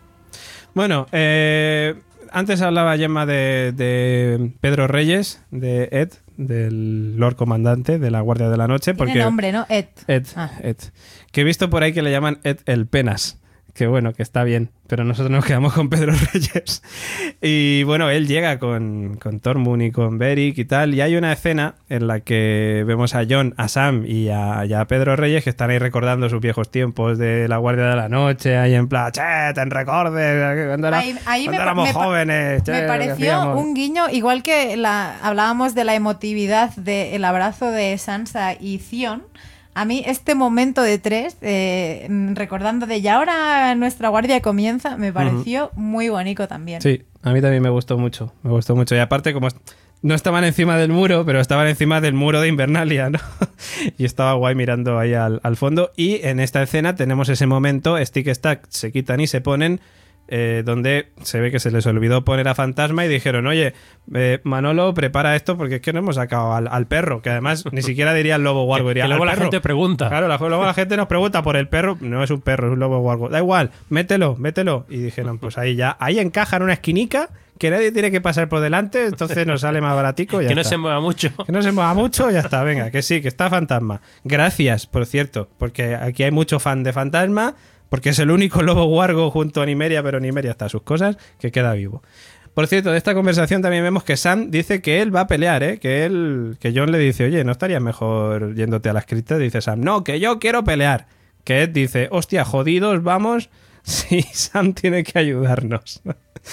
Bueno, eh, antes hablaba Gemma de, de Pedro Reyes, de Ed, del Lord Comandante de la Guardia de la Noche.
Tiene
Porque
nombre, ¿no? Ed.
Ed,
Ah.
Ed. Que he visto por ahí que le llaman Ed el Penas. Que bueno, que está bien, pero nosotros nos quedamos con Pedro Reyes. Y bueno, él llega con, con Tormund y con Beric y tal. Y hay una escena en la que vemos a Jon, a Sam y a, y a Pedro Reyes que están ahí recordando sus viejos tiempos de la Guardia de la Noche. Ahí en plan, che, te recordes cuando, era-
Ahí- ahí
cuando
me pa-
éramos
me pa-
jóvenes. che,
Me
lo que
pareció
hacíamos".
un guiño, igual que la, hablábamos de la emotividad del abrazo de Sansa y Theon. A mí este momento de tres, eh, recordando de ya ahora nuestra guardia comienza, me pareció muy bonito también.
Sí, a mí también me gustó mucho. Me gustó mucho. Y aparte, como est- no estaban encima del muro, pero estaban encima del muro de Invernalia, ¿no? Y estaba guay mirando ahí al, al fondo. Y en esta escena tenemos ese momento, Stick Stack se quitan y se ponen, eh, donde se ve que se les olvidó poner a Fantasma y dijeron, oye, eh, Manolo, prepara esto porque es que no hemos sacado al, al perro, que además ni siquiera diría el lobo guargo,
Que,
diría
que luego
al
la
perro.
gente pregunta.
Claro, la, luego la gente nos pregunta por el perro. No es un perro, es un lobo guargo. Da igual, mételo, mételo. Y dijeron, pues ahí ya, ahí encaja en una esquinica que nadie tiene que pasar por delante, entonces nos sale más baratico y ya
Que no
está.
se mueva mucho.
Que no se mueva mucho, ya está, venga, que sí, que está Fantasma. Gracias, por cierto, porque aquí hay mucho fan de Fantasma, porque es el único lobo guargo junto a Nymeria, pero Nymeria está a sus cosas, que queda vivo. Por cierto, de esta conversación también vemos que Sam dice que él va a pelear, ¿eh? Que él, que Jon le dice, oye, ¿no estarías mejor yéndote a las criptas? Dice Sam, no, que yo quiero pelear. Que Ed dice, hostia, jodidos, vamos. Sí, Sam tiene que ayudarnos.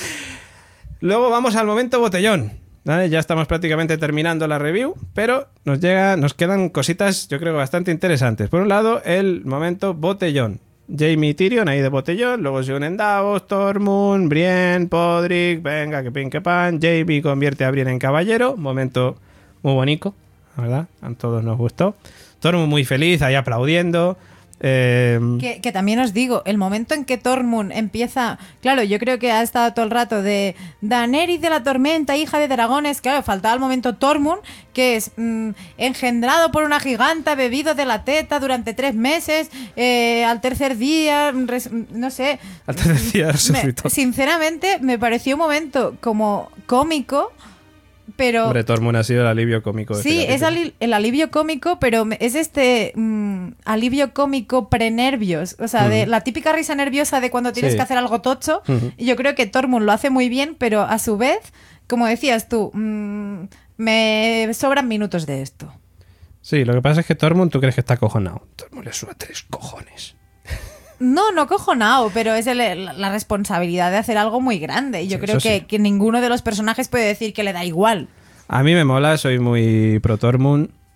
Luego vamos al momento botellón. ¿Vale? Ya estamos prácticamente terminando la review, pero nos llega, nos quedan cositas, yo creo, bastante interesantes. Por un lado, el momento botellón. Jaime y Tyrion ahí de botellón, luego se unen Davos, Tormund, Brienne, Podrick, venga, que pin que pan. Jaime convierte a Brienne en caballero, momento muy bonito, la verdad, a todos nos gustó. Tormund muy feliz, ahí aplaudiendo. Eh,
Que, que también os digo, el momento en que Tormund empieza, claro, yo creo que ha estado todo el rato de Daenerys de la Tormenta, hija de dragones, claro, faltaba el momento Tormund, que es mm, engendrado por una giganta, bebido de la teta durante tres meses, eh, al tercer día, res- no sé.
Al tercer día
Me-
resucitó.
sinceramente, me pareció un momento como cómico, pero...
Hombre, Tormund ha sido el alivio cómico de
Sí,
este
es
capítulo.
ali- el alivio cómico, pero me- es este mm, alivio cómico pre-nervios. O sea, de
Ujú.
la típica risa nerviosa de cuando tienes
Sí.
que hacer algo tocho.
Ujú.
Y yo creo que Tormund lo hace muy bien, pero a su vez, como decías tú, mm, me sobran minutos de esto.
Sí, lo que pasa es que Tormund, tú crees que está acojonado. Tormund le suda tres cojones.
No, no cojonao, pero es el- la, la responsabilidad de hacer algo muy grande. Y yo
Sí,
creo
eso
que,
sí.
que ninguno de los personajes puede decir que le da igual.
A mí me mola, soy muy pro Tormund.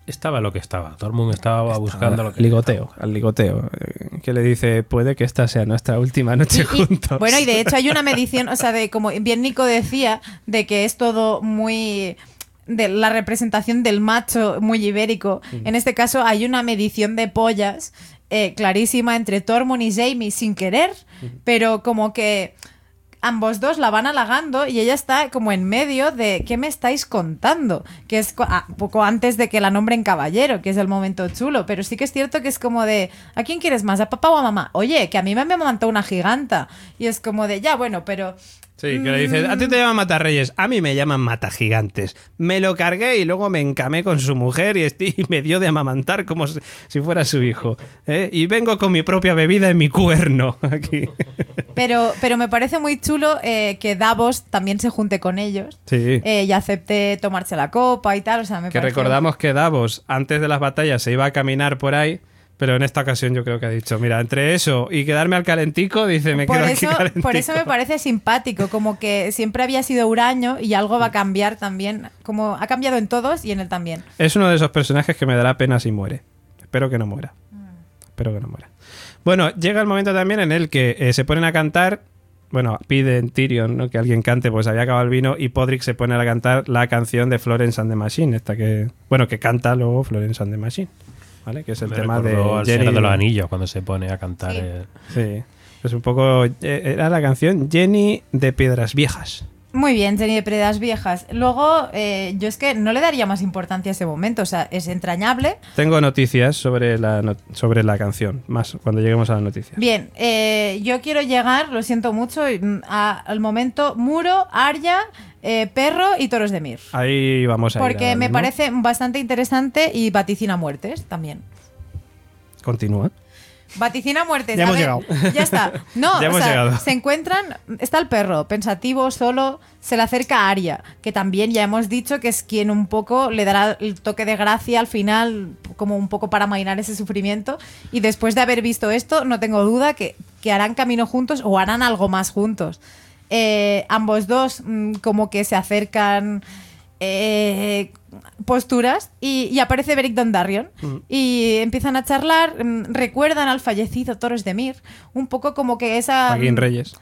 Estaba lo que estaba. Todo el mundo estaba buscando lo que...
Al ligoteo, al ligoteo. eh, Que le dice, puede que esta sea nuestra última noche
Y- y-
juntos.
bueno, y de hecho hay una medición, o sea, de como bien Nico decía, de que es todo muy de la representación del macho muy ibérico. En este caso hay una medición de pollas eh, clarísima entre Tormund y Jaime sin querer, pero como que ambos dos la van halagando y ella está como en medio de ¿qué me estáis contando? Que es co- ah, poco antes de que la nombren caballero, que es el momento chulo, pero sí que es cierto que es como de ¿a quién quieres más? ¿A papá o a mamá? Oye, que a mí me amamantó una giganta. Y es como de ya, bueno, pero
Sí, que le dice, a ti te llaman Matarreyes, a mí me llaman Matagigantes. Me lo cargué y luego me encamé con su mujer y, este- y me dio de amamantar como si, si fuera su hijo. ¿eh? Y vengo con mi propia bebida en mi cuerno. Aquí.
pero, pero me parece muy chulo eh, que Davos también se junte con ellos
Sí.
eh, y acepte tomarse la copa y tal. O sea, me
Que
parece-
recordamos que Davos, antes de las batallas, se iba a caminar por ahí, pero en esta ocasión yo creo que ha dicho, mira, entre eso y quedarme al calentico, dice, me
Por
quedo
eso,
aquí calentico.
por eso me parece simpático, como que siempre había sido huraño y algo va a cambiar también, como ha cambiado en todos y en él también.
Es uno de esos personajes que me dará pena si muere. Espero que no muera. Espero que no muera. Bueno, llega el momento también en el que eh, se ponen a cantar. Bueno, piden Tyrion, ¿no? Que alguien cante, pues había acabado el vino y Podrick se pone a cantar la canción de Florence and the Machine, esta que, bueno, que canta luego Florence and the Machine, ¿vale? Que es el
Me
tema de
recordó al
Jenny.
Señor de los Anillos cuando se pone a cantar.
Sí.
eh,
Sí, es un poco, eh, era la canción Jenny de Piedras Viejas.
Muy bien, Jenny de Predas Viejas. Luego, eh, yo es que no le daría más importancia a ese momento, o sea, es entrañable.
Tengo noticias sobre la, no- sobre la canción, más cuando lleguemos a las noticias.
Bien, eh, yo quiero llegar, lo siento mucho, mm, a- al momento Muro, Arya, eh, Perro y Toros de Mir.
Ahí vamos a ir
Porque
ahora
me
mismo.
parece bastante interesante y vaticina muertes también.
Continúa.
Vaticina muertes.
Ya
A
hemos
ver,
llegado.
Ya está. No,
Ya
o
hemos
sea,
llegado.
se encuentran. Está el perro, pensativo, solo. Se le acerca a Arya, que también ya hemos dicho que es quien un poco le dará el toque de gracia al final, como un poco para amainar ese sufrimiento. Y después de haber visto esto, no tengo duda que, que harán camino juntos o harán algo más juntos. Eh, ambos dos, mm, como que se acercan. eh, posturas y, y aparece Beric Dondarrion y empiezan a charlar, mm, recuerdan al fallecido Toros de Mir, un poco como que esa
Joaquín Reyes.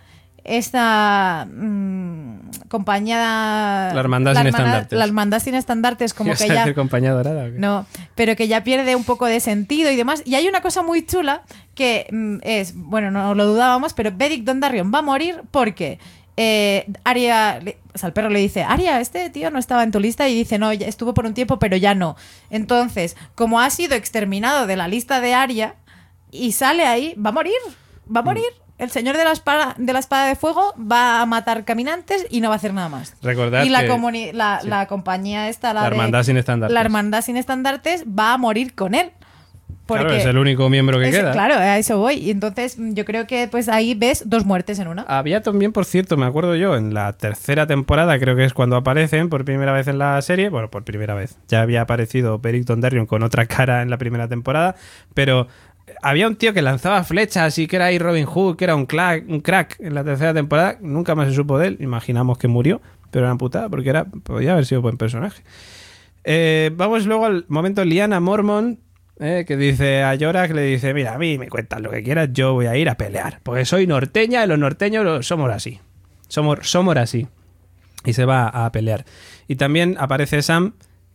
esta mm, compañía
La Hermandad sin estandartes.
la hermandad sin estandartes como
¿Ibas
que
a
ya
decir compañía dorada o qué?
no, pero que ya pierde un poco de sentido y demás. Y hay una cosa muy chula que mm, es, bueno, no lo dudábamos, pero Beric Dondarrion va a morir porque eh, Arya, le- o sea, el perro le dice, Arya, este tío no estaba en tu lista y dice, no, ya estuvo por un tiempo, pero ya no. Entonces, como ha sido exterminado de la lista de Arya y sale ahí, va a morir, va a morir. El señor de la espada de la espada de fuego va a matar caminantes y no va a hacer nada más.
Recordad
y la,
que-
comuni- la,
sí.
la compañía esta, la,
La
de-
Hermandad sin estandartes.
la hermandad sin estandartes va a morir con él. Porque
Claro, es el único miembro que
es-
queda.
Claro, a eso voy. Y entonces mm, yo creo que pues ahí ves dos muertes en una.
Había también, por cierto, me acuerdo yo, en la tercera temporada, creo que es cuando aparecen por primera vez en la serie. Bueno, por primera vez. Ya había aparecido Beric Dondarrion con otra cara en la primera temporada, pero había un tío que lanzaba flechas y que era ahí Robin Hood, que era un crack, un crack en la tercera temporada. Nunca más se supo de él. Imaginamos que murió, pero era putada porque era, podía haber sido buen personaje. Eh, vamos luego al momento Lyanna Mormont, eh, que dice a Jorah, que le dice, mira, a mí me cuentas lo que quieras, yo voy a ir a pelear, porque soy norteña y los norteños lo- somos así. Somos, somos así. Y se va a pelear. Y también aparece Sam,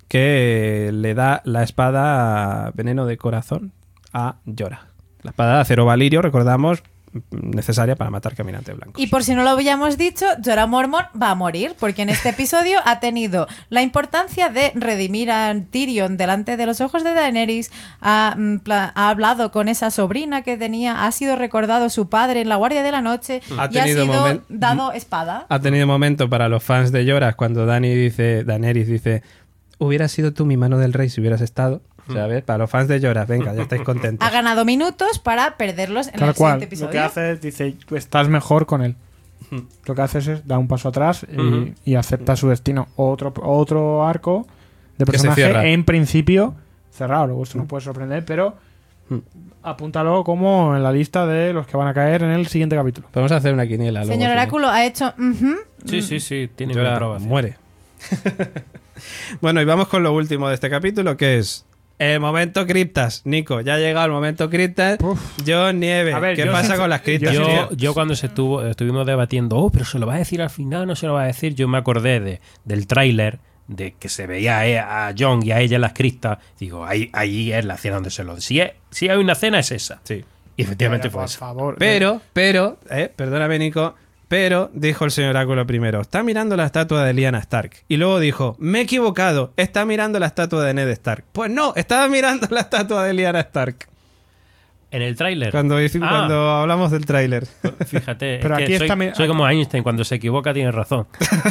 que le da la espada veneno de corazón a Jorah. La espada de acero valirio, recordamos, necesaria para matar caminantes blancos.
Y por si no lo habíamos dicho, Jorah Mormont va a morir, porque en este episodio ha tenido la importancia de redimir a Tyrion delante de los ojos de Daenerys, ha, mm, pla- ha hablado con esa sobrina que tenía, ha sido recordado su padre en la Guardia de la Noche
Ha
y ha
tenido
sido
momen-
dado espada.
Ha tenido momento para los fans de Jorah cuando Dani dice, Daenerys dice, hubieras sido tú mi mano del rey si hubieras estado. O sea, a ver, para los fans de Jorah, venga, ya estáis contentos.
Ha ganado minutos para perderlos en
Tal
el
cual.
siguiente
Lo que
episodio.
hace es, dice, estás mejor con él. Lo que haces es dar un paso atrás y,
Ujú.
y acepta su destino. Otro, otro arco de
Que se
personaje
cierra.
en principio cerrado. Luego esto nos puede sorprender, pero
Mm.
apúntalo como en la lista de los que van a caer en el siguiente capítulo.
Podemos hacer una quiniela. luego,
Señor
si no.
Oráculo ha hecho... ujú,
Sí, sí, sí, tiene
Jorah
comprobación.
muere. Bueno, y vamos con lo último de este capítulo, que es El momento criptas, Nico, ya ha llegado el momento criptas.
Uf.
John Nieve,
A ver,
¿qué
yo
pasa
sincer-
con las criptas?
yo-
Yo, yo cuando se estuvo, estuvimos debatiendo, oh, pero se lo va a decir al final, no se lo va a decir, yo me acordé de, del tráiler, de que se veía a, e- a John y a ella en las cristas. Digo, ahí, ahí es la escena donde se lo... Si, es- si hay una escena es esa.
Sí.
Y efectivamente
Pero,
fue
por
esa.
favor.
Pero, pero, eh, perdóname, Nico, pero dijo el señor Oráculo primero, está mirando la estatua de Lyanna Stark. Y luego dijo, me he equivocado, está mirando la estatua de Ned Stark. Pues no, estaba mirando la estatua de Lyanna Stark.
En el tráiler.
Cuando, hici-
Ah.
cuando hablamos del tráiler.
Fíjate,
Pero
es que
aquí
soy,
está mi-
soy como Einstein, cuando se equivoca tiene razón.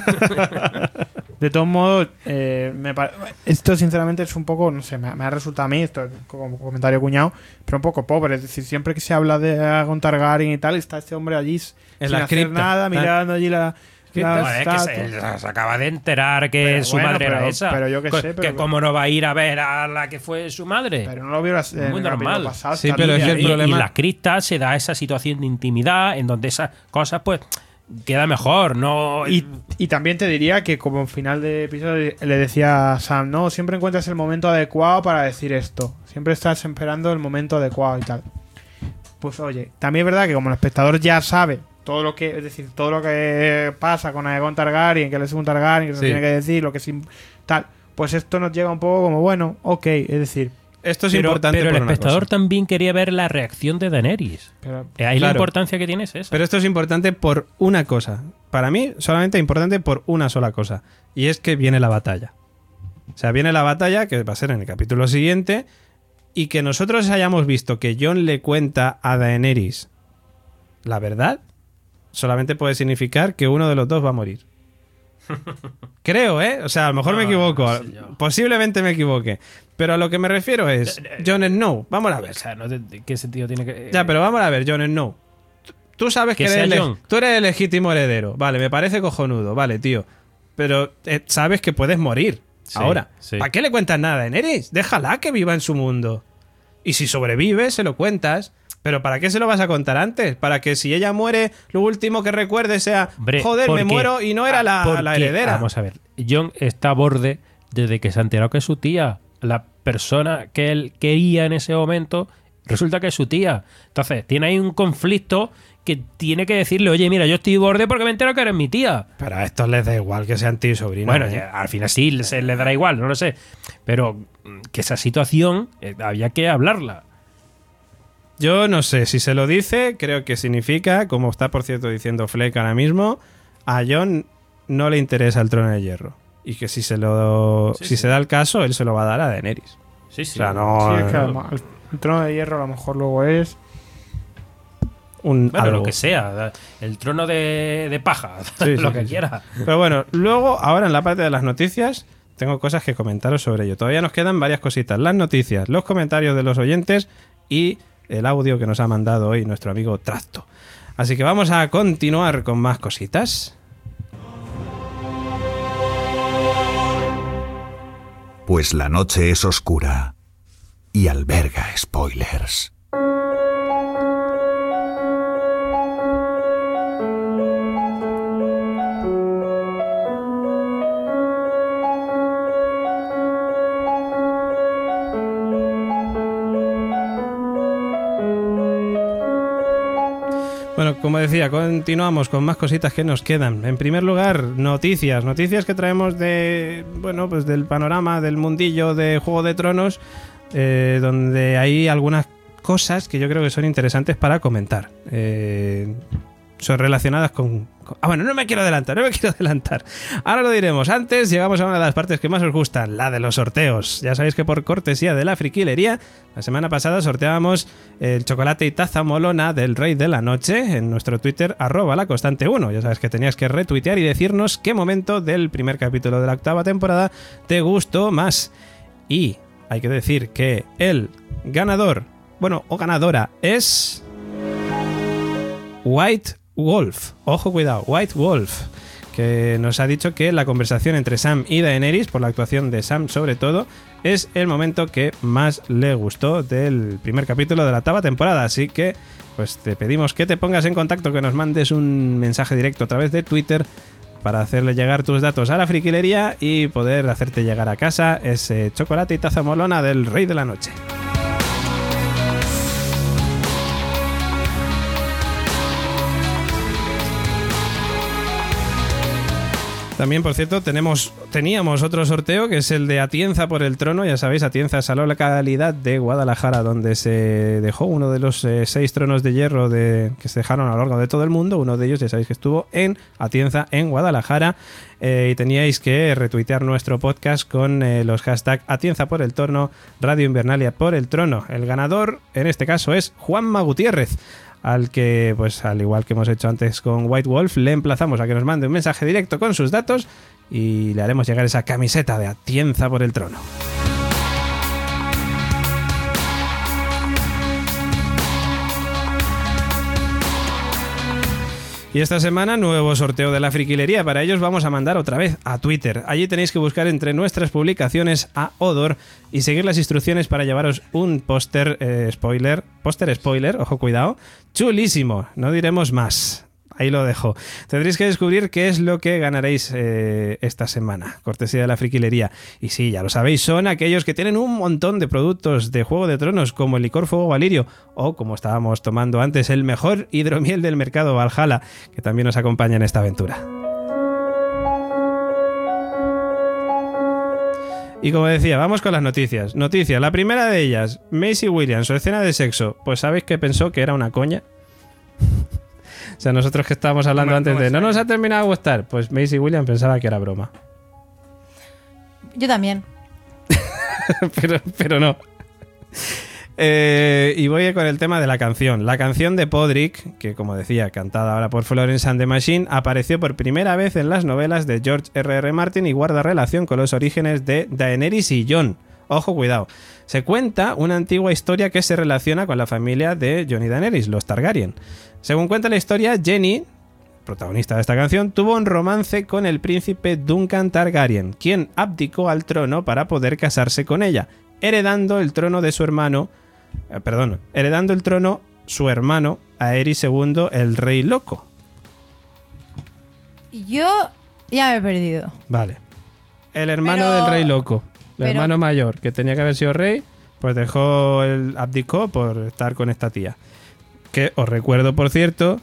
De todos modos, eh, me pare- esto sinceramente es un poco, no sé, me, me ha resultado a mí, esto es como comentario cuñado, pero un poco pobre. Es decir, siempre que se habla de Aegon Targaryen y tal, está este hombre allí s-
En
sin
la
hacer
cripta.
nada,
Ah.
mirando allí la, la
No, es que
estatua.
se, se acaba de enterar que
Pero
su
bueno,
madre era
pero-
esa.
pero yo qué
Co-
sé,
que
pero-
cómo no va a ir a ver a la que fue su madre.
Pero no lo vio en
Muy
el capítulo
normal.
pasado,
Sí,
está
pero es
Lidia
el
y,
ahí.
problema-
y en las cristas se da esa situación de intimidad en donde esas cosas pues queda mejor, no.
Y, y también te diría que como final de episodio le decía a Sam, no, siempre encuentras el momento adecuado para decir esto. Siempre estás esperando el momento adecuado y tal. Pues oye, también es verdad que como el espectador ya sabe todo lo que, es decir, todo lo que pasa con Aegon Targaryen, que él es un Targaryen, que se
Sí.
tiene que decir, lo que es im- tal, pues esto nos llega un poco como, bueno, ok, es decir,
Esto es
pero,
importante
pero el
por una
espectador
cosa.
también quería ver la reacción de Daenerys.
pero
Eh, Ahí la
Claro.
importancia que tiene es esa.
Pero esto es importante por una cosa. Para mí, solamente importante por una sola cosa. Y es que viene la batalla. O sea, viene la batalla, que va a ser en el capítulo siguiente, y que nosotros hayamos visto que Jon le cuenta a Daenerys la verdad, solamente puede significar que uno de los dos va a morir. Creo, ¿eh? O sea, a lo mejor me
No,
equivoco.
no sé yo.
Posiblemente me equivoque. Pero a lo que me refiero es Jon Snow. Vamos a ver.
O sea, no te- ¿qué sentido tiene que...?
Ya, pero vamos a ver, Jon Snow. Tú sabes que,
Que
eres
sea
el,
Jon.
tú eres el legítimo heredero. Vale, me parece cojonudo. Vale, tío. Pero eh, sabes que puedes morir.
Sí,
ahora.
sí.
¿Para qué le cuentas nada a Daenerys? Déjala que viva en su mundo. Y si sobrevive, se lo cuentas. Pero ¿para qué se lo vas a contar antes? Para que si ella muere, lo último que recuerde sea,
Hombre,
joder,
porque-
me muero y no era la,
porque,
la heredera.
Vamos a ver, Jon está a borde desde que se ha enterado que es su tía. La persona que él quería en ese momento resulta que es su tía. Entonces, tiene ahí un conflicto que tiene que decirle, oye, mira, yo estoy borde porque me entero que eres mi tía.
Pero a estos les da igual que sean tío y sobrino.
Bueno,
¿eh?
ya, al final sí, se le dará igual, no lo sé. Pero mm, que esa situación eh, había que hablarla.
Yo no sé, si se lo dice, creo que significa, como está por cierto diciendo Fleck ahora mismo, a Jon no le interesa el trono de hierro. Y que si se lo
Sí,
si
sí.
se da el caso, él se lo va a dar a Daenerys.
Sí, sí.
O sea, no
sí, es que
eh,
además, el, el trono de hierro a lo mejor luego es...
un
Bueno,
algo.
lo que sea. da- El trono de, de paja,
Sí,
lo
sí,
que
sí.
quiera.
Pero bueno, luego, ahora en la parte de las noticias, tengo cosas que comentaros sobre ello. Todavía nos quedan varias cositas. Las noticias, los comentarios de los oyentes y el audio que nos ha mandado hoy nuestro amigo Tracto. Así que vamos a continuar con más cositas.
Pues la noche es oscura y alberga spoilers.
Bueno, como decía, continuamos con más cositas que nos quedan. En primer lugar, noticias. Noticias que traemos de, bueno, pues del panorama del mundillo de Juego de Tronos, eh, donde hay algunas cosas que yo creo que son interesantes para comentar. Eh, son relacionadas con, con... Ah, bueno, no me quiero adelantar, no me quiero adelantar. Ahora lo diremos. Antes llegamos a una de las partes que más os gustan, la de los sorteos. Ya sabéis que por cortesía de la friquilería, la semana pasada sorteábamos el chocolate y taza molona del Rey de la Noche en nuestro Twitter, arroba la constante uno. Ya sabes que tenías que retuitear y decirnos qué momento del primer capítulo de la octava temporada te gustó más. Y hay que decir que el ganador, bueno, o ganadora es... White Wolf. Ojo, cuidado, White Wolf. Que nos ha dicho que la conversación entre Sam y Daenerys, por la actuación de Sam sobre todo, es el momento que más le gustó del primer capítulo de la octava temporada. Así que, pues te pedimos que te pongas en contacto, que nos mandes un mensaje directo a través de Twitter para hacerle llegar tus datos a la friquilería y poder hacerte llegar a casa ese chocolate y taza molona del Rey de la Noche. También, por cierto, tenemos, teníamos otro sorteo que es el de Atienza por el Trono. Ya sabéis, Atienza es la localidad de Guadalajara donde se dejó uno de los eh, seis tronos de hierro de, que se dejaron a lo largo de todo el mundo. Uno de ellos, ya sabéis que estuvo en Atienza, en Guadalajara. Eh, y teníais que retuitear nuestro podcast con eh, los hashtags Atienza por el Trono, Radio Invernalia por el Trono. El ganador, en este caso, es Juanma Gutiérrez, al que, pues al igual que hemos hecho antes con White Wolf, le emplazamos a que nos mande un mensaje directo con sus datos y le haremos llegar esa camiseta de Atienza por el Trono. Y esta semana, nuevo sorteo de la friquilería. Para ellos vamos a mandar otra vez a Twitter. Allí tenéis que buscar entre nuestras publicaciones a Odor y seguir las instrucciones para llevaros un póster eh, spoiler. Póster spoiler, ojo, cuidado. Chulísimo, no diremos más. Ahí lo dejo. Tendréis que descubrir qué es lo que ganaréis eh, esta semana. Cortesía de la friquilería. Y sí, ya lo sabéis, son aquellos que tienen un montón de productos de Juego de Tronos, como el licor Fuego Valirio, o como estábamos tomando antes, el mejor hidromiel del mercado, Valhalla, que también nos acompaña en esta aventura. Y como decía, vamos con las noticias. Noticias, la primera de ellas, Maisie Williams, su escena de sexo. Pues ¿sabéis que pensó que era una coña? O sea, nosotros que estábamos hablando
¿Cómo-
antes
cómo
de
está?
no nos ha terminado de gustar, pues Maisie Williams pensaba que era broma.
Yo también.
pero, pero no. Eh, y voy con el tema de la canción. La canción de Podrick, que como decía, cantada ahora por Florence and the Machine, apareció por primera vez en las novelas de George R R. Martin y guarda relación con los orígenes de Daenerys y Jon. Ojo, cuidado. Se cuenta una antigua historia que se relaciona con la familia de Jon y Daenerys, los Targaryen. Según cuenta la historia, Jenny, protagonista de esta canción, tuvo un romance con el príncipe Duncan Targaryen, quien abdicó al trono para poder casarse con ella, heredando el trono de su hermano, eh, perdón, heredando el trono su hermano Aerys segundo, el Rey Loco.
Yo ya me he perdido.
Vale. El hermano
Pero-
del Rey Loco, el
pero-
hermano mayor, que tenía que haber sido rey, pues dejó el abdicó por estar con esta tía. Que os recuerdo, por cierto,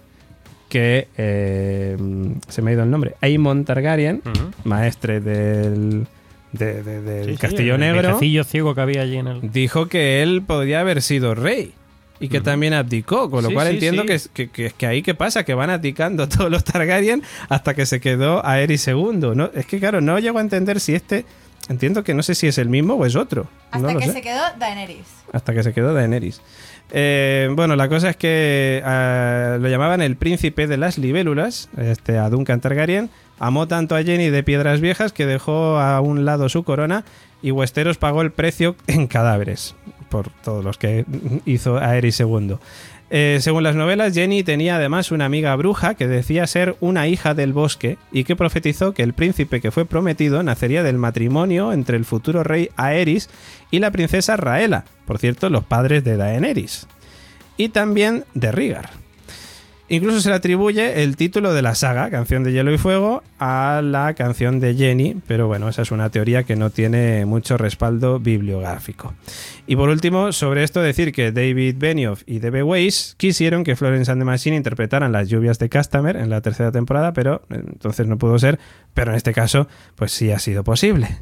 que eh, se me ha ido el nombre. Aemon Targaryen,
Ujú.
maestre del, de- de- del
Sí, sí,
Castillo
el
Negro,
viejecillo ciego que había allí en el...
dijo que él podría haber sido rey y que
Ujú.
también abdicó, con lo
Sí,
cual
sí,
entiendo
sí.
que, es- que, que, que ahí qué pasa, que van abdicando todos los Targaryen hasta que se quedó Aerys segundo, ¿no? Es que claro, no llego a entender si este, entiendo que no sé si es el mismo o es otro.
Hasta
no lo
que
sé.
se quedó Daenerys.
Hasta que se quedó Daenerys. Eh, bueno, la cosa es que eh, lo llamaban el príncipe de las libélulas, este, a Duncan Targaryen. Amó tanto a Jenny de Piedras Viejas que dejó a un lado su corona y Westeros pagó el precio en cadáveres por todos los que hizo Aerys segundo. Eh, según las novelas, Jenny tenía además una amiga bruja que decía ser una hija del bosque y que profetizó que el príncipe que fue prometido nacería del matrimonio entre el futuro rey Aerys y la princesa Raela, por cierto, los padres de Daenerys, y también de Rhaegar. Incluso se le atribuye el título de la saga, Canción de Hielo y Fuego, a la canción de Jenny, pero bueno, esa es una teoría que no tiene mucho respaldo bibliográfico. Y por último, sobre esto decir que David Benioff y D B. Weiss quisieron que Florence and the Machine interpretaran Las lluvias de Castamere en la tercera temporada, pero eh, entonces no pudo ser, pero en este caso, pues sí ha sido posible.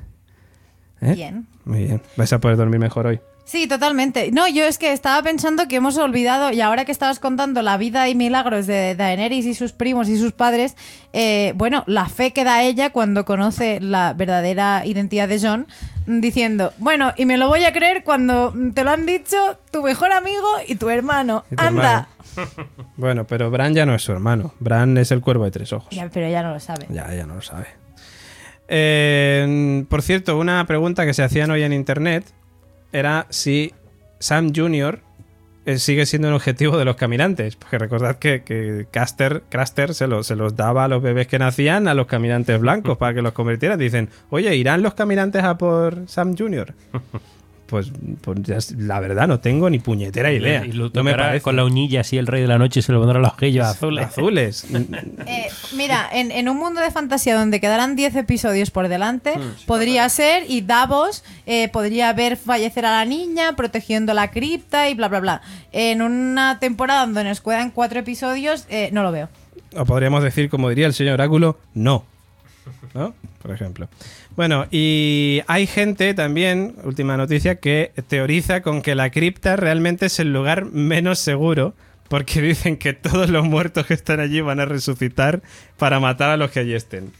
¿Eh?
Bien.
Muy bien, vais a poder dormir mejor hoy.
Sí, totalmente. No, yo es que estaba pensando que hemos olvidado, y ahora que estabas contando la vida y milagros de Daenerys y sus primos y sus padres, eh, bueno, la fe que da ella cuando conoce la verdadera identidad de Jon, diciendo, bueno, y me lo voy a creer cuando te lo han dicho tu mejor amigo y tu hermano.
Y tu
¡Anda!
hermano. Bueno, pero Bran ya no es su hermano. Bran es el cuervo de tres ojos.
Ya, pero ella no lo sabe.
Ya, ya no lo sabe. Eh, por cierto, una pregunta que se hacían hoy en internet era si Sam junior eh, sigue siendo un objetivo de los caminantes. Porque recordad que, que Caster, Craster se, lo- se los daba a los bebés que nacían a los caminantes blancos para que los convirtieran. Dicen, oye, ¿irán los caminantes a por Sam junior? pues, pues ya, la verdad no tengo ni puñetera idea.
Y lo
no me
tocará
parece.
con la uñilla así el rey de la noche y se le pondrá los ojillos azules.
Azules.
Eh, mira, en, en un mundo de fantasía donde quedaran diez episodios por delante, podría ser, y Davos eh, podría ver fallecer a la niña protegiendo la cripta y bla, bla, bla. En una temporada donde nos quedan cuatro episodios, eh, no lo veo.
O podríamos decir, como diría el señor Oráculo, no. ¿No? Por ejemplo. Bueno, y hay gente también, última noticia, que teoriza con que la cripta realmente es el lugar menos seguro, porque dicen que todos los muertos que están allí van a resucitar para matar a los que allí estén.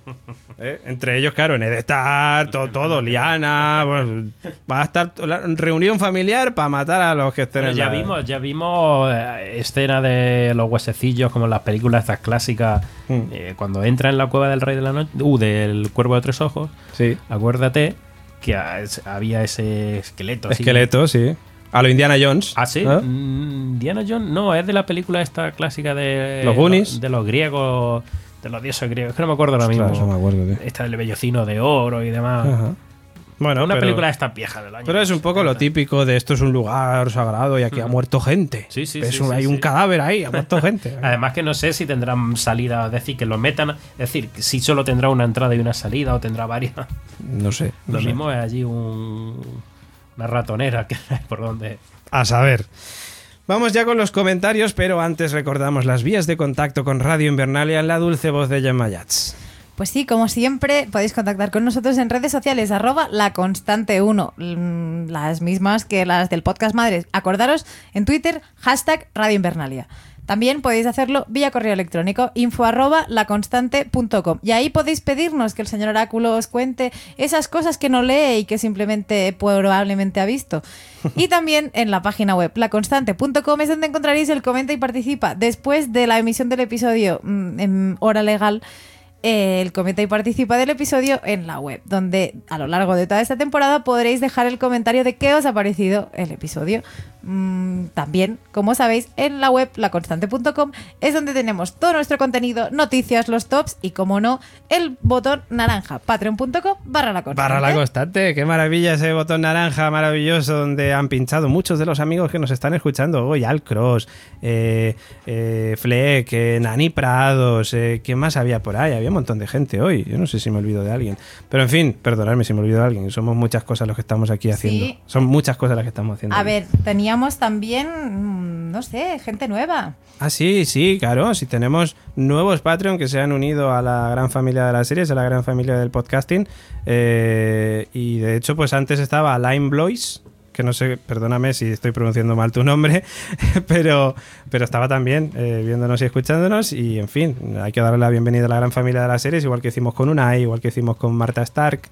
¿Eh? Entre ellos, claro, Ned Stark, todo, todo, Lyanna, bueno, va a estar la reunión familiar para matar a los que estén
Pero
en
ya
la...
vimos, ya vimos eh, escena de los huesecillos como en las películas estas clásicas,
Mm.
eh, cuando entra en la cueva del rey de la noche, uh, del cuervo de tres ojos.
Sí.
Acuérdate que ha- había ese esqueleto. así.
Esqueleto, sí. A lo Indiana Jones.
Ah, sí.
¿No?
Mm, Diana Jones, no, es de la película esta clásica de
Los Goonies.
de los griegos, de los dioses griegos. Es que no me acuerdo ahora mismo.
Ostras, no me acuerdo, tío.
Esta del vellocino de oro y demás.
Ajá. Bueno,
Una
pero,
película esta vieja del año.
pero es un poco lo típico de esto es un lugar sagrado y aquí ha muerto gente.
Sí, sí,
Es
sí,
un-
sí,
hay
sí.
un cadáver ahí, ha muerto gente.
Además que no sé si tendrán salida, es decir, que lo metan, es decir, si solo tendrá una entrada y una salida o tendrá varias.
No sé. no
Lo
sé.
mismo es allí un, una ratonera que por donde.
A saber. Vamos ya con los comentarios, pero antes recordamos las vías de contacto con Radio Invernalia en la dulce voz de Gemma Yats.
Pues sí, como siempre, podéis contactar con nosotros en redes sociales, arroba la constante uno, mm, las mismas que las del podcast Madres. Acordaros, en Twitter, hashtag Radio Invernalia. También podéis hacerlo vía correo electrónico, info arroba laconstante punto com. Y ahí podéis pedirnos que el señor Oráculo os cuente esas cosas que no lee y que simplemente probablemente ha visto. Y también en la página web laconstante punto com es donde encontraréis el comenta y participa. Después de la emisión del episodio mm, en hora legal, eh, el comenta y participa del episodio en la web, donde a lo largo de toda esta temporada podréis dejar el comentario de qué os ha parecido el episodio. Mm, también, como sabéis, en la web laconstante punto com es donde tenemos todo nuestro contenido, noticias, los tops y, como no, el botón naranja, patreon punto com barra la constante.
Para la constante, qué maravilla ese botón naranja maravilloso donde han pinchado muchos de los amigos que nos están escuchando hoy, Alcross, eh, eh, Fleck, eh, Nani Prados, eh, ¿quién más había por ahí? Había un montón de gente hoy, yo no sé si me olvido de alguien, pero en fin, perdonadme si me olvido de alguien, somos muchas cosas los que estamos aquí haciendo,
Sí.
son muchas cosas las que estamos haciendo.
A ver, teníamos también, mm, no sé, gente nueva.
Ah, sí, sí, claro. Si tenemos nuevos Patreon que se han unido a la gran familia de las series, a la gran familia del podcasting. Eh, y de hecho, pues antes estaba Lime Blois, que no sé, perdóname si estoy pronunciando mal tu nombre, pero, pero estaba también eh, viéndonos y escuchándonos. Y en fin, hay que darle la bienvenida a la gran familia de las series, igual que hicimos con Unai, igual que hicimos con Marta Stark.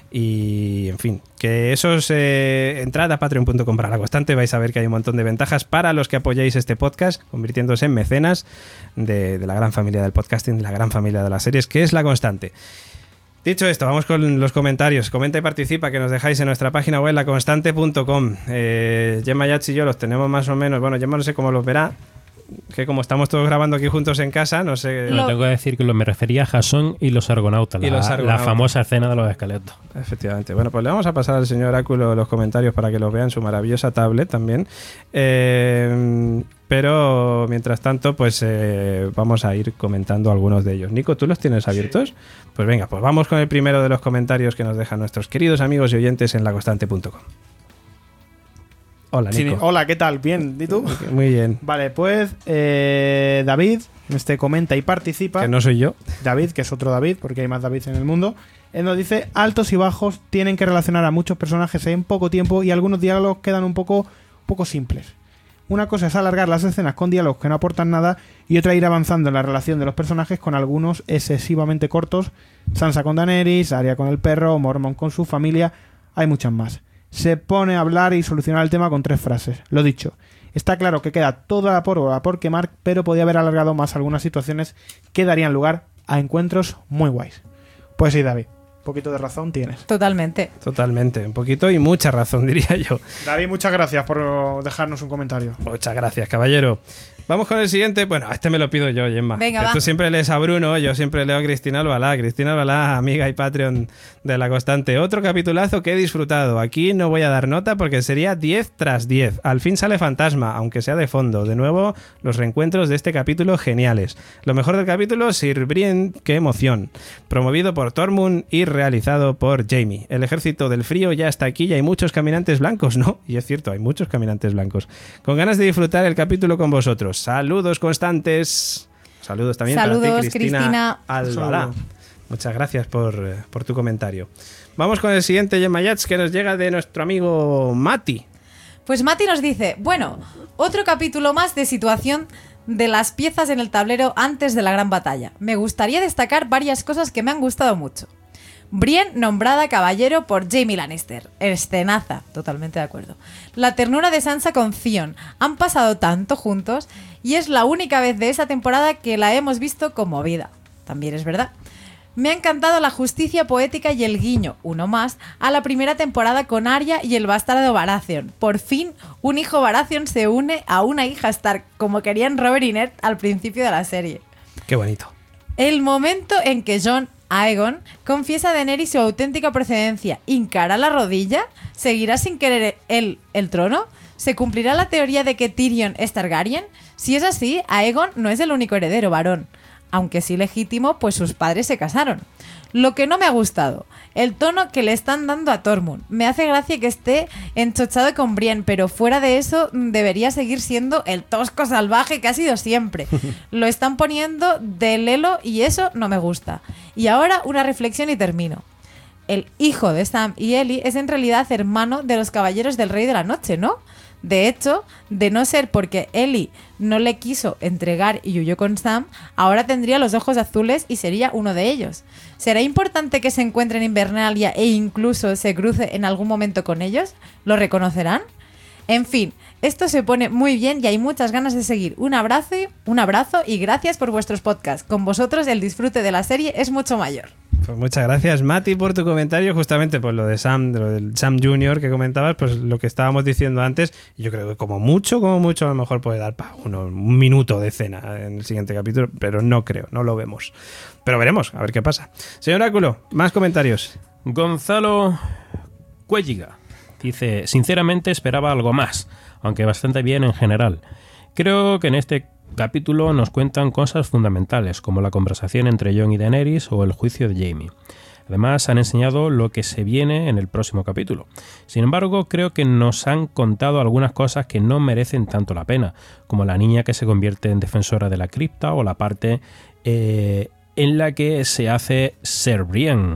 Y en fin, que esos eh, entrad a patreon punto com para la constante, vais a ver que hay un montón de ventajas para los que apoyáis este podcast, convirtiéndose en mecenas de, de la gran familia del podcasting, de la gran familia de las series, que es la constante. Dicho esto, vamos con los comentarios. Comenta y participa, que nos dejáis en nuestra página web laconstante punto com. eh, Gemma Yats y yo los tenemos más o menos, bueno, Gemma no sé cómo los verá, que como estamos todos grabando aquí juntos en casa, no sé...
No, tengo que decir que lo, me refería a Jasón y los argonautas,
Y
la,
los argonautas.
la famosa escena de los esqueletos.
Efectivamente. Bueno, pues le vamos a pasar al señor Oráculo los comentarios para que los vea en su maravillosa tablet también. Eh, pero mientras tanto, pues eh, vamos a ir comentando algunos de ellos. Nico, ¿tú los tienes abiertos? Sí. Pues venga, pues vamos con el primero de los comentarios que nos dejan nuestros queridos amigos y oyentes en la constante punto com. Hola,
Sí,
Nico.
hola, ¿qué tal? Bien, ¿y tú?
Muy bien.
Vale, pues eh, David, este comenta y participa.
Que no soy yo.
David, que es otro David, porque hay más David en el mundo. Él nos dice, altos y bajos tienen que relacionar a muchos personajes en poco tiempo y algunos diálogos quedan un poco, un poco simples. Una cosa es alargar las escenas con diálogos que no aportan nada y otra ir avanzando en la relación de los personajes con algunos excesivamente cortos. Sansa con Daenerys, Arya con el perro, Mormont con su familia, hay muchas más. Se pone a hablar y solucionar el tema con tres frases. Lo dicho, está claro que queda toda la pólvora por quemar, pero podía haber alargado más algunas situaciones que darían lugar a encuentros muy guays. Pues sí, David, un poquito de razón tienes.
Totalmente.
Totalmente. Un poquito y mucha razón, diría yo.
David, muchas gracias por dejarnos un comentario.
Muchas gracias, caballero. Vamos con el siguiente. Bueno, este me lo pido yo, Gemma.
Venga,
que
va.
Tú siempre lees a Bruno, yo siempre leo a Cristina Albalá. Cristina Albalá, amiga y Patreon de La Constante. Otro capitulazo que he disfrutado. Aquí no voy a dar nota porque sería diez tras diez. Al fin sale Fantasma, aunque sea de fondo. De nuevo, los reencuentros de este capítulo geniales. Lo mejor del capítulo, Sir Brienne, qué emoción. Promovido por Tormund y realizado por Jaime. El ejército del frío ya está aquí y hay muchos caminantes blancos, ¿no? Y es cierto, hay muchos caminantes blancos. Con ganas de disfrutar el capítulo con vosotros. Saludos constantes. Saludos también
Saludos,
para ti, Cristina,
Cristina.
Albalá.
Saludos.
Muchas gracias por, eh, por tu comentario. Vamos con el siguiente Gemma Yats, que nos llega de nuestro amigo Mati.
Pues Mati nos dice, bueno, otro capítulo más de situación de las piezas en el tablero antes de la gran batalla. Me gustaría destacar varias cosas que me han gustado mucho. Brienne nombrada caballero por Jaime Lannister. Escenaza, totalmente de acuerdo. La ternura de Sansa con Theon. Han pasado tanto juntos y es la única vez de esa temporada que la hemos visto conmovida. También es verdad. Me ha encantado la justicia poética y el guiño, uno más, a la primera temporada con Arya y el bastardo Baratheon. Por fin, un hijo Baratheon se une a una hija Stark, como querían Robert y Ned al principio de la serie.
Qué bonito.
El momento en que Jon Aegon confiesa a Daenerys su auténtica procedencia, hincará la rodilla, seguirá sin querer él el trono, ¿se cumplirá la teoría de que Tyrion es Targaryen? Si es así, Aegon no es el único heredero varón, aunque sí legítimo, pues sus padres se casaron. Lo que no me ha gustado, el tono que le están dando a Tormund. Me hace gracia que esté enchochado con Brienne, pero fuera de eso debería seguir siendo el tosco salvaje que ha sido siempre. Lo están poniendo de lelo y eso no me gusta. Y ahora una reflexión y termino. El hijo de Sam y Ellie es en realidad hermano de los caballeros del Rey de la Noche, ¿no? De hecho, de no ser porque Ellie no le quiso entregar y huyó con Sam, ahora tendría los ojos azules y sería uno de ellos. ¿Será importante que se encuentre en Invernalia e incluso se cruce en algún momento con ellos? ¿Lo reconocerán? En fin, esto se pone muy bien y hay muchas ganas de seguir. Un abrazo, un abrazo y gracias por vuestros podcasts. Con vosotros el disfrute de la serie es mucho mayor.
Pues muchas gracias, Mati, por tu comentario. Justamente por lo de Sam, de lo del Sam junior que comentabas, pues lo que estábamos diciendo antes. Yo creo que como mucho, como mucho, a lo mejor puede dar para uno, un minuto de escena en el siguiente capítulo, pero no creo, no lo vemos. Pero veremos, a ver qué pasa. Señor Oráculo, más comentarios.
Gonzalo Cuelliga dice, sinceramente esperaba algo más, aunque bastante bien en general. Creo que en este capítulo nos cuentan cosas fundamentales, como la conversación entre Jon y Daenerys o el juicio de Jaime. Además, han enseñado lo que se viene en el próximo capítulo. Sin embargo, creo que nos han contado algunas cosas que no merecen tanto la pena, como la niña que se convierte en defensora de la cripta o la parte eh, en la que se hace Ser Brienne.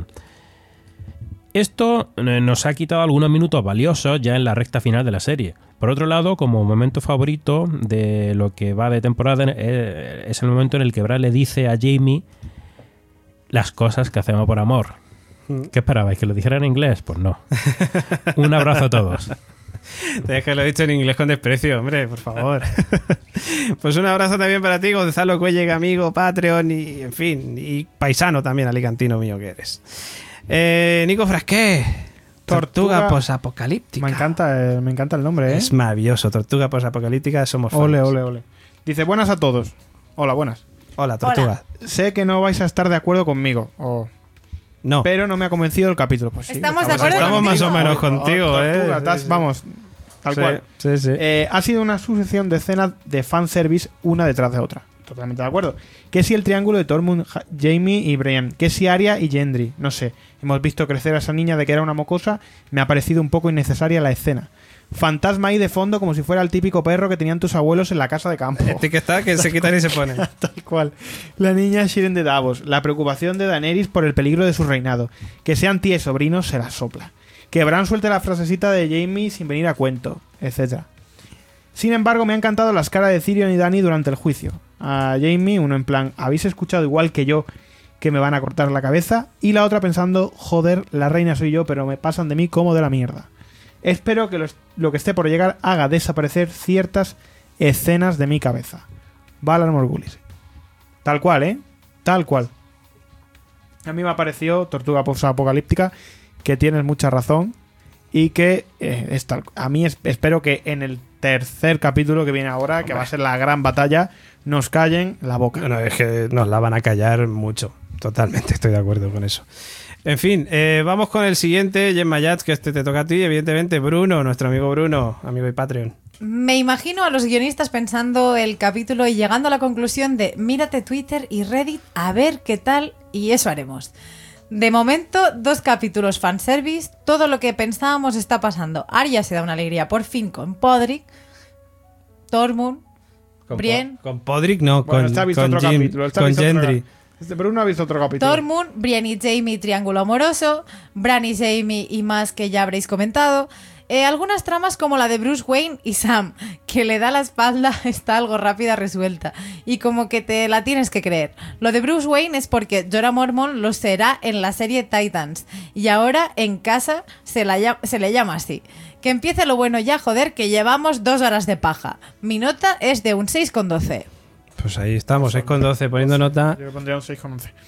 Esto nos ha quitado algunos minutos valiosos ya en la recta final de la serie. Por otro lado, como momento favorito de lo que va de temporada, eh, es el momento en el que Bran le dice a Jaime las cosas que hacemos por amor. ¿Qué esperabais? ¿Que lo dijera en inglés? Pues no. Un abrazo a todos.
Te que lo he dicho en inglés con desprecio, hombre, por favor. Pues un abrazo también para ti, Gonzalo Cuellega, amigo, Patreon y, en fin, y paisano también, alicantino mío que eres. Eh, Nico Frasqué, Tortuga,
Tortuga
posapocalíptica.
Me encanta, eh, me encanta el nombre, ¿eh?
Es maravilloso, Tortuga posapocalíptica, somos fans.
Ole, ole, ole. Dice, buenas a todos. Hola, buenas.
Hola, Tortuga.
Sé que no vais a estar de acuerdo conmigo, oh,
No,
pero no me ha convencido el capítulo. Pues sí,
Estamos de
estamos-
acuerdo
estamos más o
contigo.
menos contigo,
Oh,
¿eh?
Tortuga, tas-
Sí, sí.
Vamos, tal
Sí,
cual.
Sí, sí.
Eh, ha sido una sucesión de escenas de fanservice una detrás de otra. Totalmente de acuerdo. Que si el triángulo de Tormund, Ja- Jaime y Brienne. Que si Arya y Gendry. No sé. Hemos visto crecer a esa niña de que era una mocosa. Me ha parecido un poco innecesaria la escena. Fantasma ahí de fondo como si fuera el típico perro que tenían tus abuelos en la casa de campo.
Este que está, que se quitan y se pone.
Tal cual. La niña Shiren de Davos. La preocupación de Daenerys por el peligro de su reinado. Que sean tía y sobrinos se la sopla. Que Bran suelte la frasecita de Jaime sin venir a cuento, etcétera. Sin embargo, me han encantado las caras de Tyrion y Dany durante el juicio. A Jaime, uno en plan, ¿habéis escuchado igual que yo que me van a cortar la cabeza? Y la otra pensando, joder, la reina soy yo, pero me pasan de mí como de la mierda. Espero que lo, lo que esté por llegar haga desaparecer ciertas escenas de mi cabeza. Valar Morghulis. Tal cual, ¿eh? Tal cual. A mí me ha parecido, Tortuga Posapocalíptica, que tienes mucha razón y que eh, esta- a mí es- espero que en el tercer capítulo que viene ahora, que va a ser la gran batalla, nos callen la boca.
No, no, es que nos la van a callar mucho. Totalmente, estoy de acuerdo con eso. En fin, eh, vamos con el siguiente, Gemma Yats, que este te toca a ti, evidentemente. Bruno, nuestro amigo Bruno, amigo y Patreon.
Me imagino a los guionistas pensando el capítulo y llegando a la conclusión de mírate Twitter y Reddit a ver qué tal, y eso haremos. De momento, dos capítulos fanservice, todo lo que pensábamos está pasando. Arya se da una alegría por fin con Podrick, Tormund,
Con,
Brienne,
Po- con Podrick, no,
Bueno,
con,
este ha visto
con,
otro
Jim-
capítulo. Este ha
con
visto otro
Gendry.
ca- este Bruno ha visto otro capítulo.
Tormund, Brienne y Jaime, triángulo amoroso, Bran y Jaime y más que ya habréis comentado. Eh, algunas tramas como la de Bruce Wayne y Sam, que le da la espalda, está algo rápida resuelta y como que te la tienes que creer. Lo de Bruce Wayne es porque Jorah Mormont lo será en la serie Titans y ahora en casa se, la llama- se le llama así. Que empiece lo bueno ya, joder, que llevamos dos horas de paja. Mi nota es de un seis coma doce.
Pues ahí estamos, seis con doce, poniendo nota.
Yo le pondría un seis con once.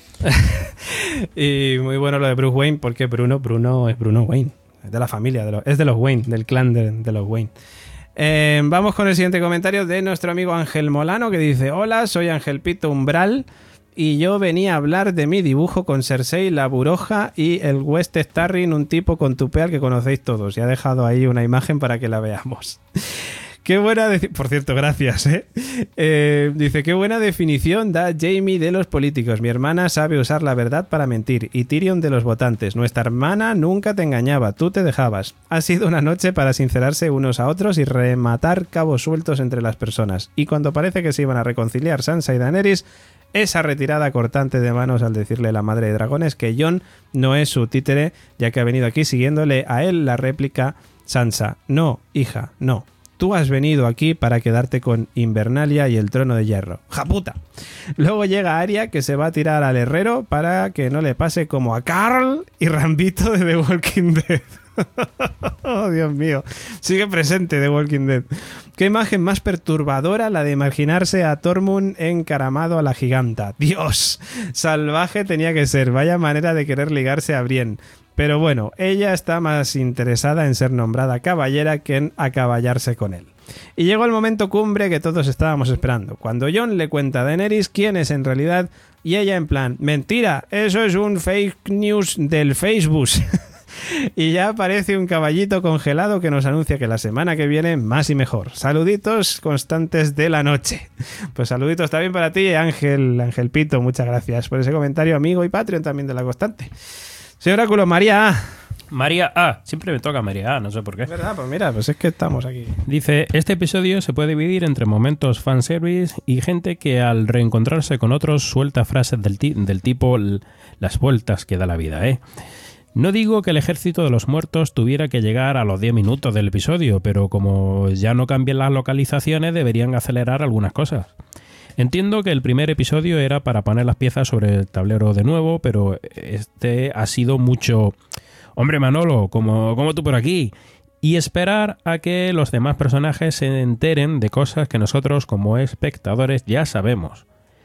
Y muy bueno lo de Bruce Wayne, porque Bruno, Bruno es Bruno Wayne. Es de la familia, de los- es de los Wayne, del clan de, de los Wayne. Eh, vamos con el siguiente comentario de nuestro amigo Ángel Molano, que dice: hola, soy Ángel Pito Umbral y yo venía a hablar de mi dibujo con Cersei, la Buroja y el West Starring, un tipo con tupe al que conocéis todos. Y ha dejado ahí una imagen para que la veamos. Qué buena deci- por cierto, gracias, ¿eh? Eh, dice, qué buena definición da Jaime de los políticos. Mi hermana sabe usar la verdad para mentir. Y Tyrion de los votantes. Nuestra hermana nunca te engañaba, tú te dejabas. Ha sido una noche para sincerarse unos a otros y rematar cabos sueltos entre las personas. Y cuando parece que se iban a reconciliar Sansa y Daenerys, esa retirada cortante de manos al decirle la madre de dragones que Jon no es su títere, ya que ha venido aquí siguiéndole a él la réplica Sansa. No, hija, no. Tú has venido aquí para quedarte con Invernalia y el trono de hierro. ¡Japuta! Luego llega Arya, que se va a tirar al herrero para que no le pase como a Carl y Rambito de The Walking Dead. Oh, Dios mío. Sigue presente The Walking Dead. Qué imagen más perturbadora la de imaginarse a Tormund encaramado a la giganta. Dios, salvaje tenía que ser. Vaya manera de querer ligarse a Brienne. Pero bueno, ella está más interesada en ser nombrada caballera que en acaballarse con él. Y llegó el momento cumbre que todos estábamos esperando, cuando Jon le cuenta a Daenerys quién es en realidad y ella en plan, mentira, eso es un fake news del Facebook. Y ya aparece un caballito congelado que nos anuncia que la semana que viene más y mejor. Saluditos constantes de la noche. Pues saluditos también para ti, Ángel, Ángel Pito, muchas gracias por ese comentario, amigo y Patreon también de La Constante. Señor Oráculo, María A.
María A. Siempre me toca María A, no sé por qué.
Es verdad, pues mira, pues es que estamos aquí.
Dice, este episodio se puede dividir entre momentos fanservice y gente que al reencontrarse con otros suelta frases del, ti- del tipo l- las vueltas que da la vida, ¿eh? No digo que el ejército de los muertos tuviera que llegar a los diez minutos del episodio, pero como ya no cambian las localizaciones, deberían acelerar algunas cosas. Entiendo que el primer episodio era para poner las piezas sobre el tablero de nuevo, pero este ha sido mucho... Hombre Manolo, como, como tú por aquí. Y esperar a que los demás personajes se enteren de cosas que nosotros como espectadores ya sabemos.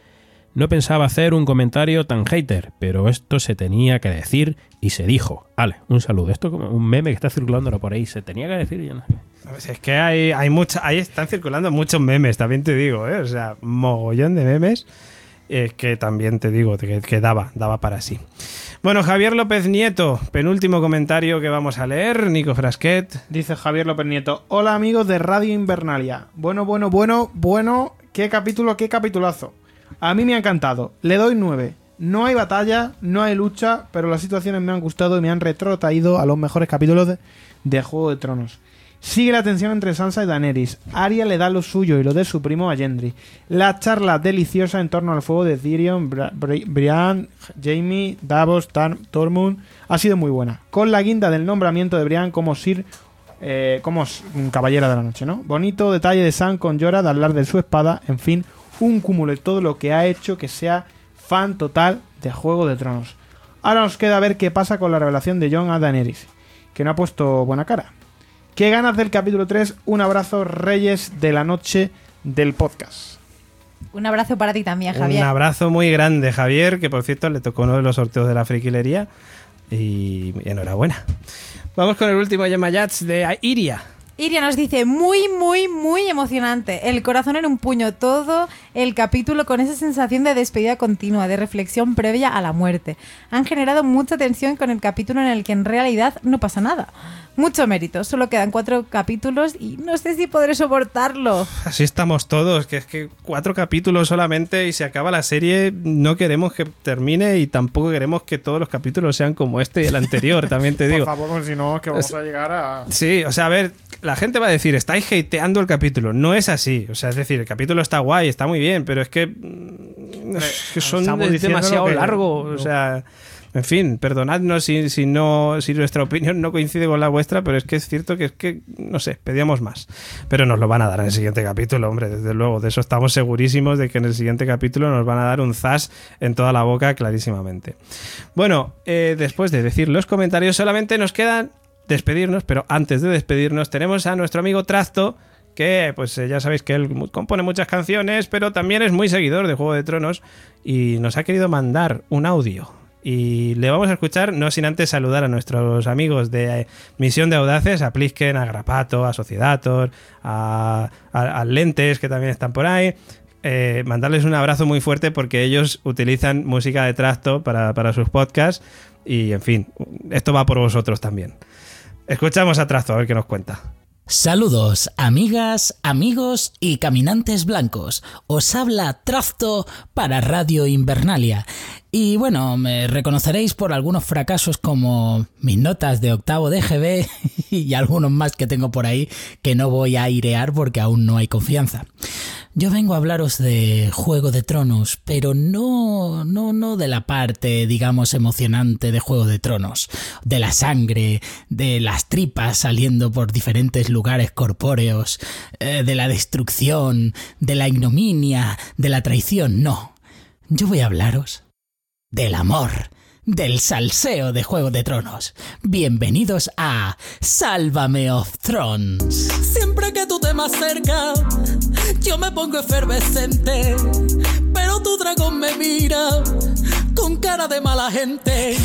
No pensaba hacer un comentario tan hater, pero esto se tenía que decir y se dijo. Vale, un saludo. Esto es como un meme que está circulando por ahí. Se tenía que decir y yo no sé.
Pues es que hay, hay mucha, ahí están circulando muchos memes, también te digo, ¿eh? O sea, mogollón de memes. Es que también te digo que, que daba, daba para sí. Bueno, Javier López Nieto, penúltimo comentario que vamos a leer. Nico Frasquet.
Dice Javier López Nieto. Hola amigos de Radio Invernalia. Bueno, bueno, bueno, bueno. Qué capítulo, qué capitulazo. A mí me ha encantado. Le doy nueve. No hay batalla, no hay lucha, pero las situaciones me han gustado y me han retrotraído a los mejores capítulos de, de Juego de Tronos. Sigue la tensión entre Sansa y Daenerys. Arya le da lo suyo y lo de su primo a Gendry. La charla deliciosa en torno al fuego de Tyrion, Bra Bri Brienne, Jaime, Davos, Tar Tormund ha sido muy buena. Con la guinda del nombramiento de Brienne como Sir, eh, como caballera de la noche, ¿no? Bonito detalle de Sam con Jorah de hablar de su espada. En fin, un cúmulo de todo lo que ha hecho que sea fan total de Juego de Tronos. Ahora nos queda ver qué pasa con la revelación de Jon a Daenerys, que no ha puesto buena cara. Qué ganas del capítulo tres. Un abrazo, Reyes de la Noche del podcast.
Un abrazo para ti también, Javier.
Un abrazo muy grande, Javier, que por cierto le tocó uno de los sorteos de la friquilería. Y enhorabuena. Vamos con el último Yemayats de Iria.
Iria nos dice, muy, muy, muy emocionante. El corazón en un puño, todo el capítulo con esa sensación de despedida continua, de reflexión previa a la muerte. Han generado mucha tensión con el capítulo en el que en realidad no pasa nada. Mucho mérito, solo quedan cuatro capítulos y no sé si podré soportarlo.
Así estamos todos, que es que cuatro capítulos solamente y se acaba la serie. No queremos que termine y tampoco queremos que todos los capítulos sean como este y el anterior, también te digo.
Por favor, porque si no, que vamos a llegar a...
Sí, o sea, a ver, la gente va a decir, estáis hateando el capítulo. No es así, o sea, es decir, el capítulo está guay, está muy bien, pero es que, es que son
Estamos
es
diciendo
demasiado
lo que-
largo, o sea... En fin, perdonadnos si, si, no, si nuestra opinión no coincide con la vuestra, pero es que es cierto que es que, no sé, pedíamos más. Pero nos lo van a dar en el siguiente capítulo, hombre, desde luego. De eso estamos segurísimos, de que en el siguiente capítulo nos van a dar un zas en toda la boca clarísimamente. Bueno, eh, después de decir los comentarios, solamente nos quedan despedirnos, pero antes de despedirnos tenemos a nuestro amigo Trazto, que pues eh, ya sabéis que él compone muchas canciones, pero también es muy seguidor de Juego de Tronos y nos ha querido mandar un audio. Y le vamos a escuchar, no sin antes saludar a nuestros amigos de eh, Misión de Audaces, a Plisken, a Grapato, a Sociedator, a, a, a Lentes, que también están por ahí. Eh, mandarles un abrazo muy fuerte porque ellos utilizan música de Trazto para, para sus podcasts. Y, en fin, esto va por vosotros también. Escuchamos a Trazto a ver qué nos cuenta.
Saludos, amigas, amigos y caminantes blancos. Os habla Trazto para Radio Invernalia. Y bueno, me reconoceréis por algunos fracasos como mis notas de octavo de G B y algunos más que tengo por ahí que no voy a airear porque aún no hay confianza. Yo vengo a hablaros de Juego de Tronos, pero no, no, no de la parte, digamos, emocionante de Juego de Tronos, de la sangre, de las tripas saliendo por diferentes lugares corpóreos, eh, de la destrucción, de la ignominia, de la traición, no. Yo voy a hablaros del amor, del salseo de Juego de Tronos. Bienvenidos a Sálvame of Thrones. Siempre que tú te me acercas, yo me pongo efervescente, pero tu dragón me mira con cara de mala gente.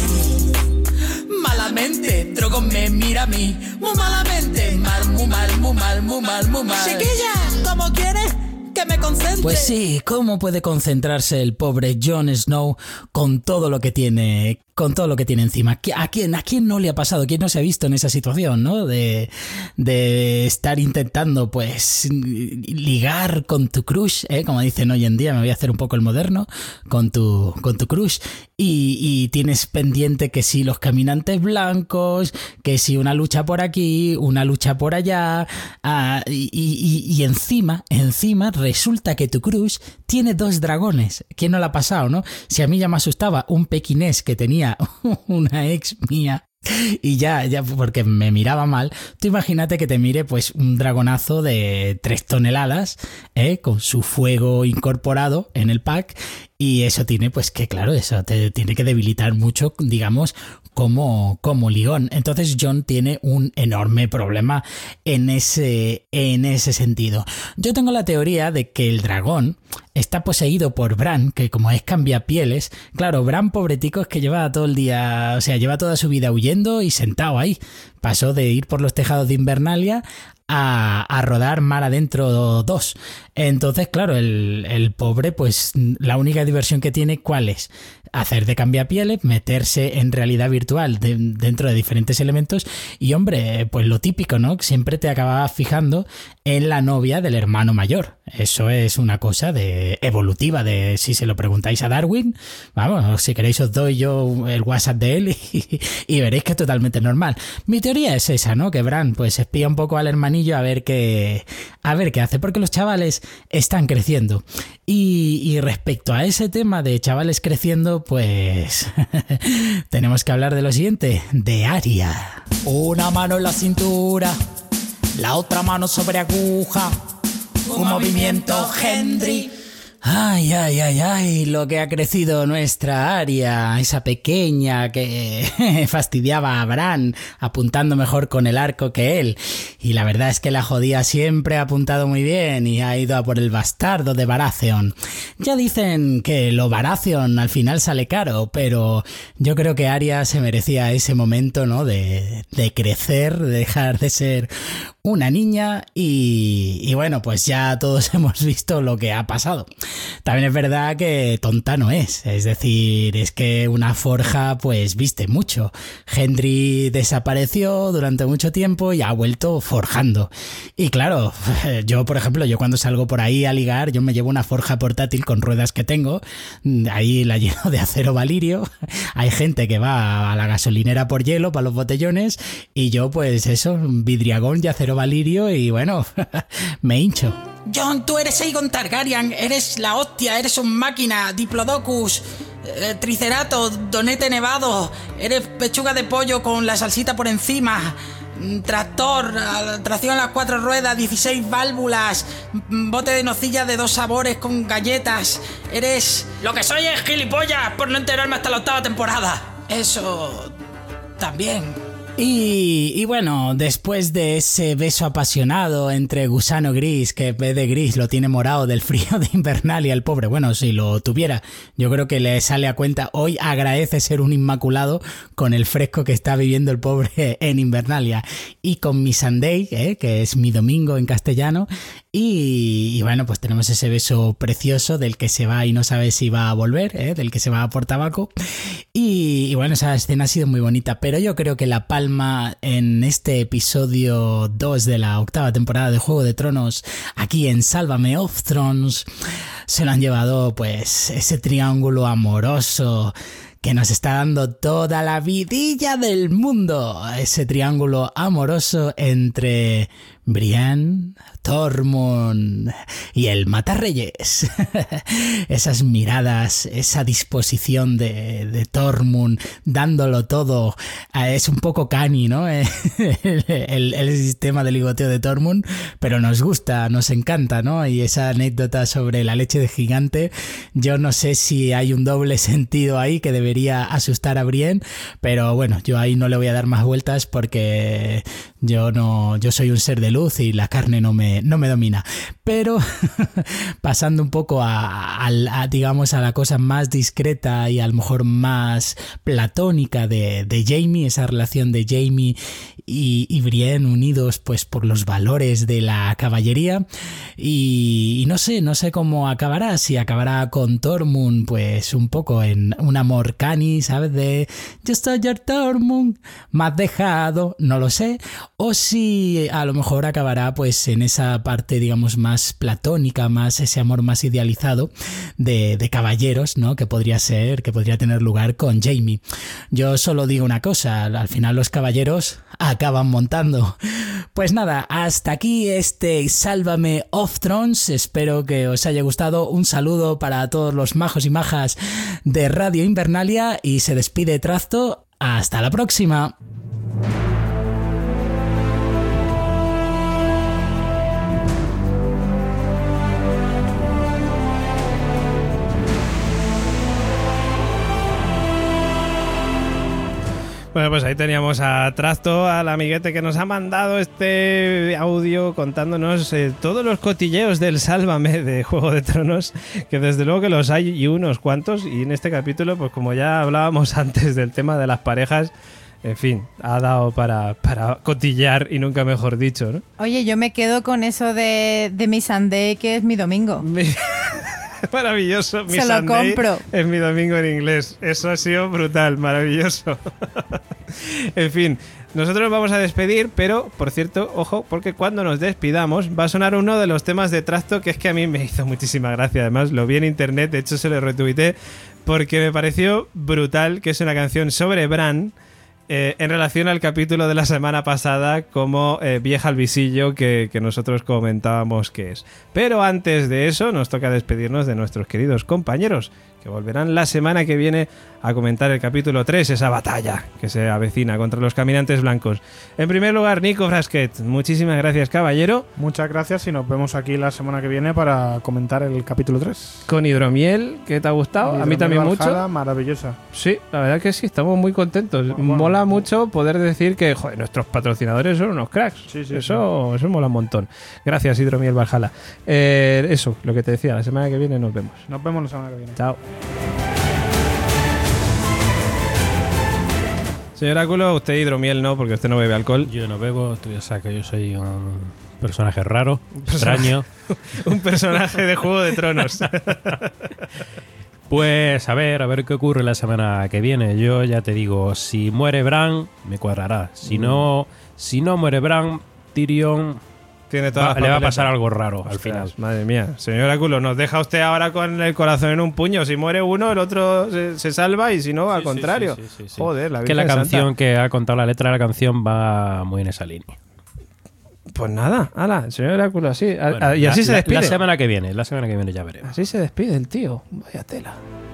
Malamente, Drogon me mira a mí, muy malamente, mal, muy mal, muy mal, muy mal, muy mal. Chiquilla, ¿cómo quieres que me concentre? Pues sí, ¿cómo puede concentrarse el pobre Jon Snow con todo lo que tiene, con todo lo que tiene encima? ¿A quién, a quién no le ha pasado? ¿Quién no se ha visto en esa situación, no? De, de estar intentando, pues, ligar con tu crush, ¿eh? Como dicen hoy en día, me voy a hacer un poco el moderno, con tu, con tu crush. Y, y tienes pendiente que si los caminantes blancos, que si una lucha por aquí, una lucha por allá, ah, y, y, y encima, encima resulta que tu crush tiene dos dragones. ¿Quién no le ha pasado, no? Si a mí ya me asustaba un pequinés que tenía una ex mía y ya, ya porque me miraba mal, tú imagínate que te mire pues un dragonazo de tres toneladas, ¿eh? Con su fuego incorporado en el pack, y eso tiene pues que claro, eso te tiene que debilitar mucho, digamos, como, como ligón. Entonces Jon tiene un enorme problema en ese, en ese sentido. Yo tengo la teoría de que el dragón está poseído por Bran, que como es cambiapieles, claro, Bran pobretico es que lleva todo el día, o sea, lleva toda su vida huyendo y sentado ahí. Pasó de ir por los tejados de Invernalia a, a rodar Mar Adentro dos. Entonces, claro, el, el pobre, pues la única diversión que tiene, ¿cuál es? Hacer de cambiapieles, meterse en realidad virtual de, dentro de diferentes elementos y, hombre, pues lo típico, ¿no? Siempre te acababas fijando en la novia del hermano mayor. Eso es una cosa de evolutiva, de si se lo preguntáis a Darwin, vamos, si queréis os doy yo el WhatsApp de él y, y veréis que es totalmente normal. Mi teoría es esa, ¿no? Que Bran pues espía un poco al hermanillo a ver qué, a ver qué hace, porque los chavales están creciendo. Y, y respecto a ese tema de chavales creciendo, pues tenemos que hablar de lo siguiente, de Arya. Una mano en la cintura, la otra mano sobre aguja, un movimiento Gendry, Ay, ay, ay, ay, lo que ha crecido nuestra Arya, esa pequeña que fastidiaba a Bran, apuntando mejor con el arco que él. Y la verdad es que la jodía siempre ha apuntado muy bien y ha ido a por el bastardo de Baratheon. Ya dicen que lo Baratheon al final sale caro, pero yo creo que Arya se merecía ese momento, ¿no? De, de crecer, de dejar de ser una niña y, y bueno, pues ya todos hemos visto lo que ha pasado. También es verdad que tonta no es, es decir, es que una forja pues viste mucho. Gendry desapareció durante mucho tiempo y ha vuelto forjando. Y claro, yo por ejemplo, yo cuando salgo por ahí a ligar, yo me llevo una forja portátil con ruedas que tengo, ahí la lleno de acero valirio. Hay gente que va a la gasolinera por hielo para los botellones y yo pues eso, vidriagón y acero valirio y bueno, me hincho.
Jon, tú eres Aegon Targaryen, eres la hostia, eres un máquina, Diplodocus, eh, Tricerato, Donete Nevado, eres pechuga de pollo con la salsita por encima, tractor, tracción a las cuatro ruedas, dieciséis válvulas, bote de nocilla de dos sabores con galletas, eres...
Lo que soy es gilipollas por no enterarme hasta la octava temporada.
Eso... también...
Y, y bueno, después de ese beso apasionado entre Gusano Gris, que en vez de gris lo tiene morado del frío de Invernalia, el pobre, bueno, si lo tuviera, yo creo que le sale a cuenta, hoy agradece ser un inmaculado con el fresco que está viviendo el pobre en Invernalia. Y con mi Sunday, ¿eh? Que es mi domingo en castellano, y, y bueno, pues tenemos ese beso precioso del que se va y no sabe si va a volver, ¿eh? Del que se va por tabaco. Y, y bueno, esa escena ha sido muy bonita, pero yo creo que la palma en este episodio dos de la octava temporada de Juego de Tronos, aquí en Sálvame of Thrones, se lo han llevado pues ese triángulo amoroso que nos está dando toda la vidilla del mundo, ese triángulo amoroso entre Brienne, Tormund y el Matarreyes. Esas miradas, esa disposición de, de Tormund dándolo todo. Es un poco cani, ¿no? el, el, el sistema de ligoteo de Tormund, pero nos gusta, nos encanta, ¿no? Y esa anécdota sobre la leche de gigante, yo no sé si hay un doble sentido ahí que debería asustar a Brienne, pero bueno, yo ahí no le voy a dar más vueltas porque yo no, yo soy un ser de luz y la carne no me, no me domina. Pero pasando un poco a, a, a digamos a la cosa más discreta y a lo mejor más platónica de, de Jaime, esa relación de Jaime y, y Brienne unidos pues por los valores de la caballería y, y no sé, no sé cómo acabará, si acabará con Tormund pues un poco en un amor cani, ¿sabes? De yo soy el Tormund, me has dejado, no lo sé, o si a lo mejor acabará pues en esa parte digamos más platónica, más ese amor más idealizado de, de caballeros, ¿no? Que podría ser, que podría tener lugar con Jaime. Yo solo digo una cosa, al final los caballeros acaban montando. Pues nada, hasta aquí este Sálvame of Thrones, espero que os haya gustado, un saludo para todos los majos y majas de Radio Invernalia y se despide Trazto, hasta la próxima.
Bueno, pues ahí teníamos a Trasto, al amiguete que nos ha mandado este audio contándonos eh, todos los cotilleos del Sálvame de Juego de Tronos, que desde luego que los hay y unos cuantos, y en este capítulo, pues como ya hablábamos antes del tema de las parejas, en fin, ha dado para, para cotillear y nunca mejor dicho, ¿no?
Oye, yo me quedo con eso de, de mi Sunday, que es mi domingo.
Maravilloso. Mi
Se lo
Sunday
compro.
Es mi domingo en inglés. Eso ha sido brutal, maravilloso. En fin, nosotros nos vamos a despedir, pero, por cierto, ojo, porque cuando nos despidamos va a sonar uno de los temas de Trasto que es que a mí me hizo muchísima gracia. Además, lo vi en internet, de hecho se lo retuiteé, porque me pareció brutal, que es una canción sobre Bran, eh, en relación al capítulo de la semana pasada como eh, vieja al visillo que, que nosotros comentábamos que es. Pero antes de eso nos toca despedirnos de nuestros queridos compañeros, que volverán la semana que viene a comentar el capítulo tres, esa batalla que se avecina contra los caminantes blancos. En primer lugar, Nico Frasquet, muchísimas gracias, caballero.
Muchas gracias y nos vemos aquí la semana que viene para comentar el capítulo tres.
Con Hidromiel, ¿qué te ha gustado? A mí también
Valhalla,
mucho.
Maravillosa.
Sí, la verdad que sí, estamos muy contentos.
Bueno,
mola
bueno.
mucho poder decir que joder, nuestros patrocinadores son unos cracks.
Sí, sí,
eso, eso mola un montón. Gracias, Hidromiel Valhalla. Eh, eso, lo que te decía, la semana que viene nos vemos.
Nos vemos la semana que viene.
Chao. Señor Áculo, usted hidromiel no, porque usted no bebe alcohol.
Yo no bebo, tú ya sabes que yo soy un personaje raro, extraño.
Un personaje de Juego de Tronos.
Pues a ver, a ver qué ocurre la semana que viene. Yo ya te digo, si muere Bran, me cuadrará. Si no, si no muere Bran, Tyrion
Tiene todas
va-
las
le va a
papeletas.
pasar algo raro al
Ostras,
final.
Madre mía. Señor Áculo, nos deja usted ahora con el corazón en un puño. Si muere uno, el otro se, se salva y si no, al
Sí, sí,
contrario.
sí, sí, sí, sí.
Joder, la
Que la
Virgen
canción
Santa.
que ha contado la letra de la canción va muy en esa línea.
Pues nada, ala, señor Áculo, así. a-
Bueno,
a- y
la-
así se
la-
despide.
La semana que viene, la semana que viene ya veremos.
Así se despide el tío. Vaya tela.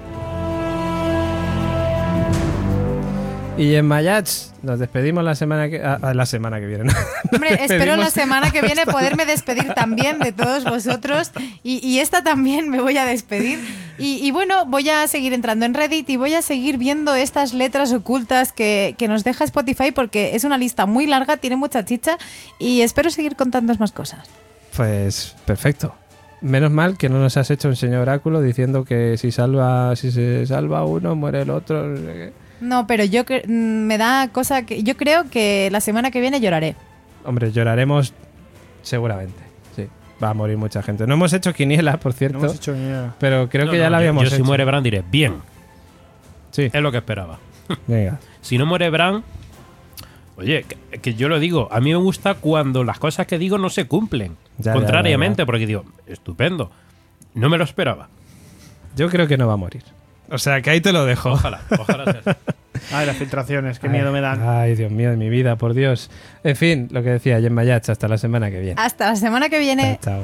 Y en Mayats nos despedimos la semana que, a, a la semana que viene. ¿no?
Hombre,
Nos
espero la
despedimos.
semana que viene poderme despedir también de todos vosotros y, y esta también me voy a despedir. Y, y bueno, voy a seguir entrando en Reddit y voy a seguir viendo estas letras ocultas que, que nos deja Spotify porque es una lista muy larga, tiene mucha chicha y espero seguir contando más cosas.
Pues perfecto. Menos mal que no nos has hecho un señor Oráculo diciendo que si salva, si se salva uno, muere el otro. No sé qué.
No, pero yo cre- mm, me da cosa que yo creo que la semana que viene lloraré.
Hombre, lloraremos seguramente. Sí, va a morir mucha gente. No hemos hecho quiniela, por
No
cierto,
hemos hecho ni idea.
pero creo
No,
que ya
no,
la
yo-
habíamos
yo,
hecho.
si muere Bran diré, bien,
Sí,
es lo que esperaba.
venga.
Si no muere Bran, oye, que, que yo lo digo, a mí me gusta cuando las cosas que digo no se cumplen.
Ya,
Contrariamente,
ya, ya, ya.
porque digo, estupendo, no me lo esperaba.
Yo creo que no va a morir. O sea, que ahí te lo dejo.
Ojalá, ojalá sea así.
Ay, las filtraciones, qué
Ay,
miedo me dan.
Ay, Dios mío de mi vida, por Dios. En fin, lo que decía Gemma Yach, hasta la semana que viene.
Hasta la semana que viene.
Chao.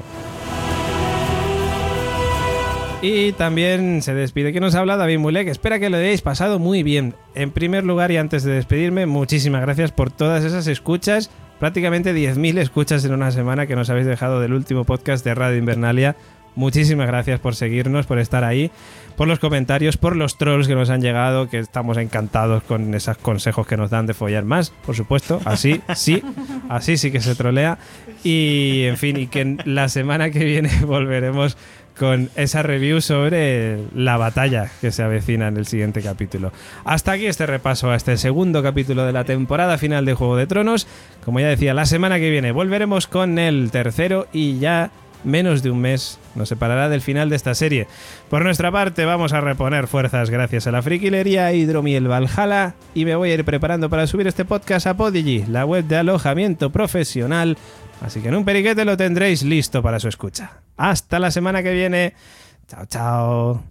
Y también se despide que nos habla David Mulek. Espera que lo hayáis pasado muy bien. En primer lugar y antes de despedirme, muchísimas gracias por todas esas escuchas. Prácticamente diez mil escuchas en una semana que nos habéis dejado del último podcast de Radio Invernalia. Muchísimas gracias por seguirnos, por estar ahí, por los comentarios, por los trolls que nos han llegado, que estamos encantados con esos consejos que nos dan de follar más, por supuesto. Así, sí, así sí que se trolea. Y, en fin, y que la semana que viene volveremos con esa review sobre la batalla que se avecina en el siguiente capítulo. Hasta aquí este repaso a este segundo capítulo de la temporada final de Juego de Tronos. Como ya decía, la semana que viene volveremos con el tercero y ya menos de un mes nos separará del final de esta serie. Por nuestra parte vamos a reponer fuerzas gracias a la friquilería Hidromiel Valhalla y me voy a ir preparando para subir este podcast a Podigy, la web de alojamiento profesional. Así que en un periquete lo tendréis listo para su escucha. Hasta la semana que viene. Chao, chao.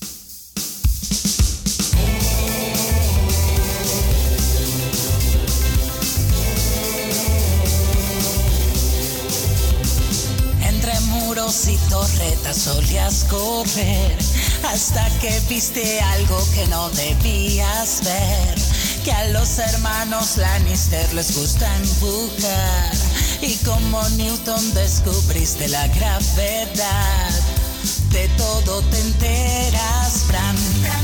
Entre muros y torretas solías correr hasta que viste algo que no debías ver. Que a los hermanos Lannister les gusta empujar y como Newton descubriste la gravedad. De todo te enteras, Bran.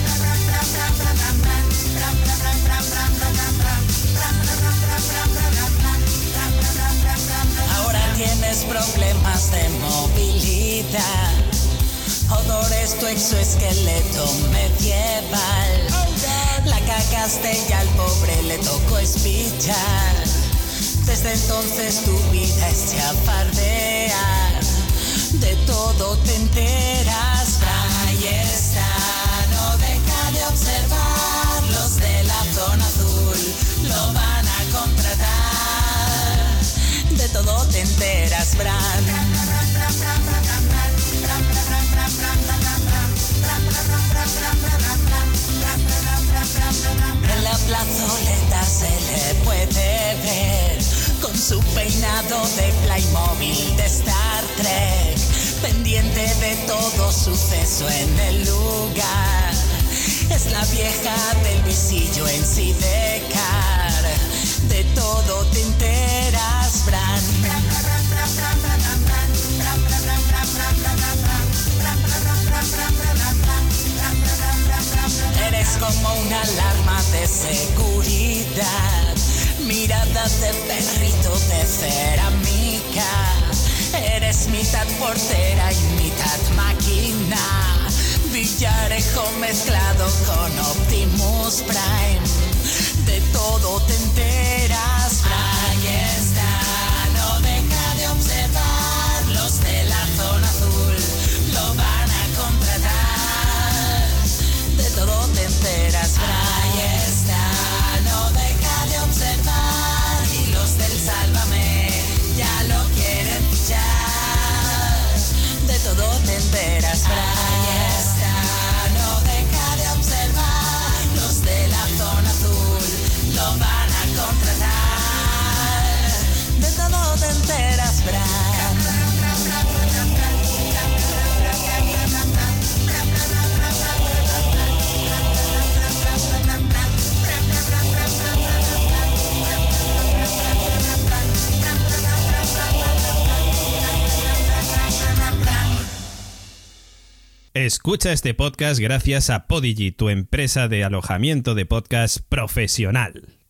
Ahora tienes problemas de movilidad. Hodor es tu exoesqueleto medieval. La cagaste y al pobre le tocó espichar. Desde entonces tu vida es chafardear. De todo te enteras, ahí está. No deja de observar. Los de la zona azul lo van a contratar. De todo te enteras, Bran. En la plazoleta se
pendiente de todo suceso en el lugar. Es la vieja del visillo en Sidecar. De todo te enteras, Bran. Eres como una alarma de seguridad, mirada de perrito de cerámica. Eres mitad portera y mitad máquina, Villarejo mezclado con Optimus Prime. De todo te enteras, ahí está, no deja de observar. Los de la zona azul lo van a contratar. De todo te enteras, ahí está, no deja de observar. Y los del Sálvame ya lo quieren fichar. De todo te enteras, ahí está, no deja de observar. Los de la zona azul lo van a contratar. De todo te enteras, Bran.
Escucha este podcast gracias a Podigy, tu empresa de alojamiento de podcast profesional.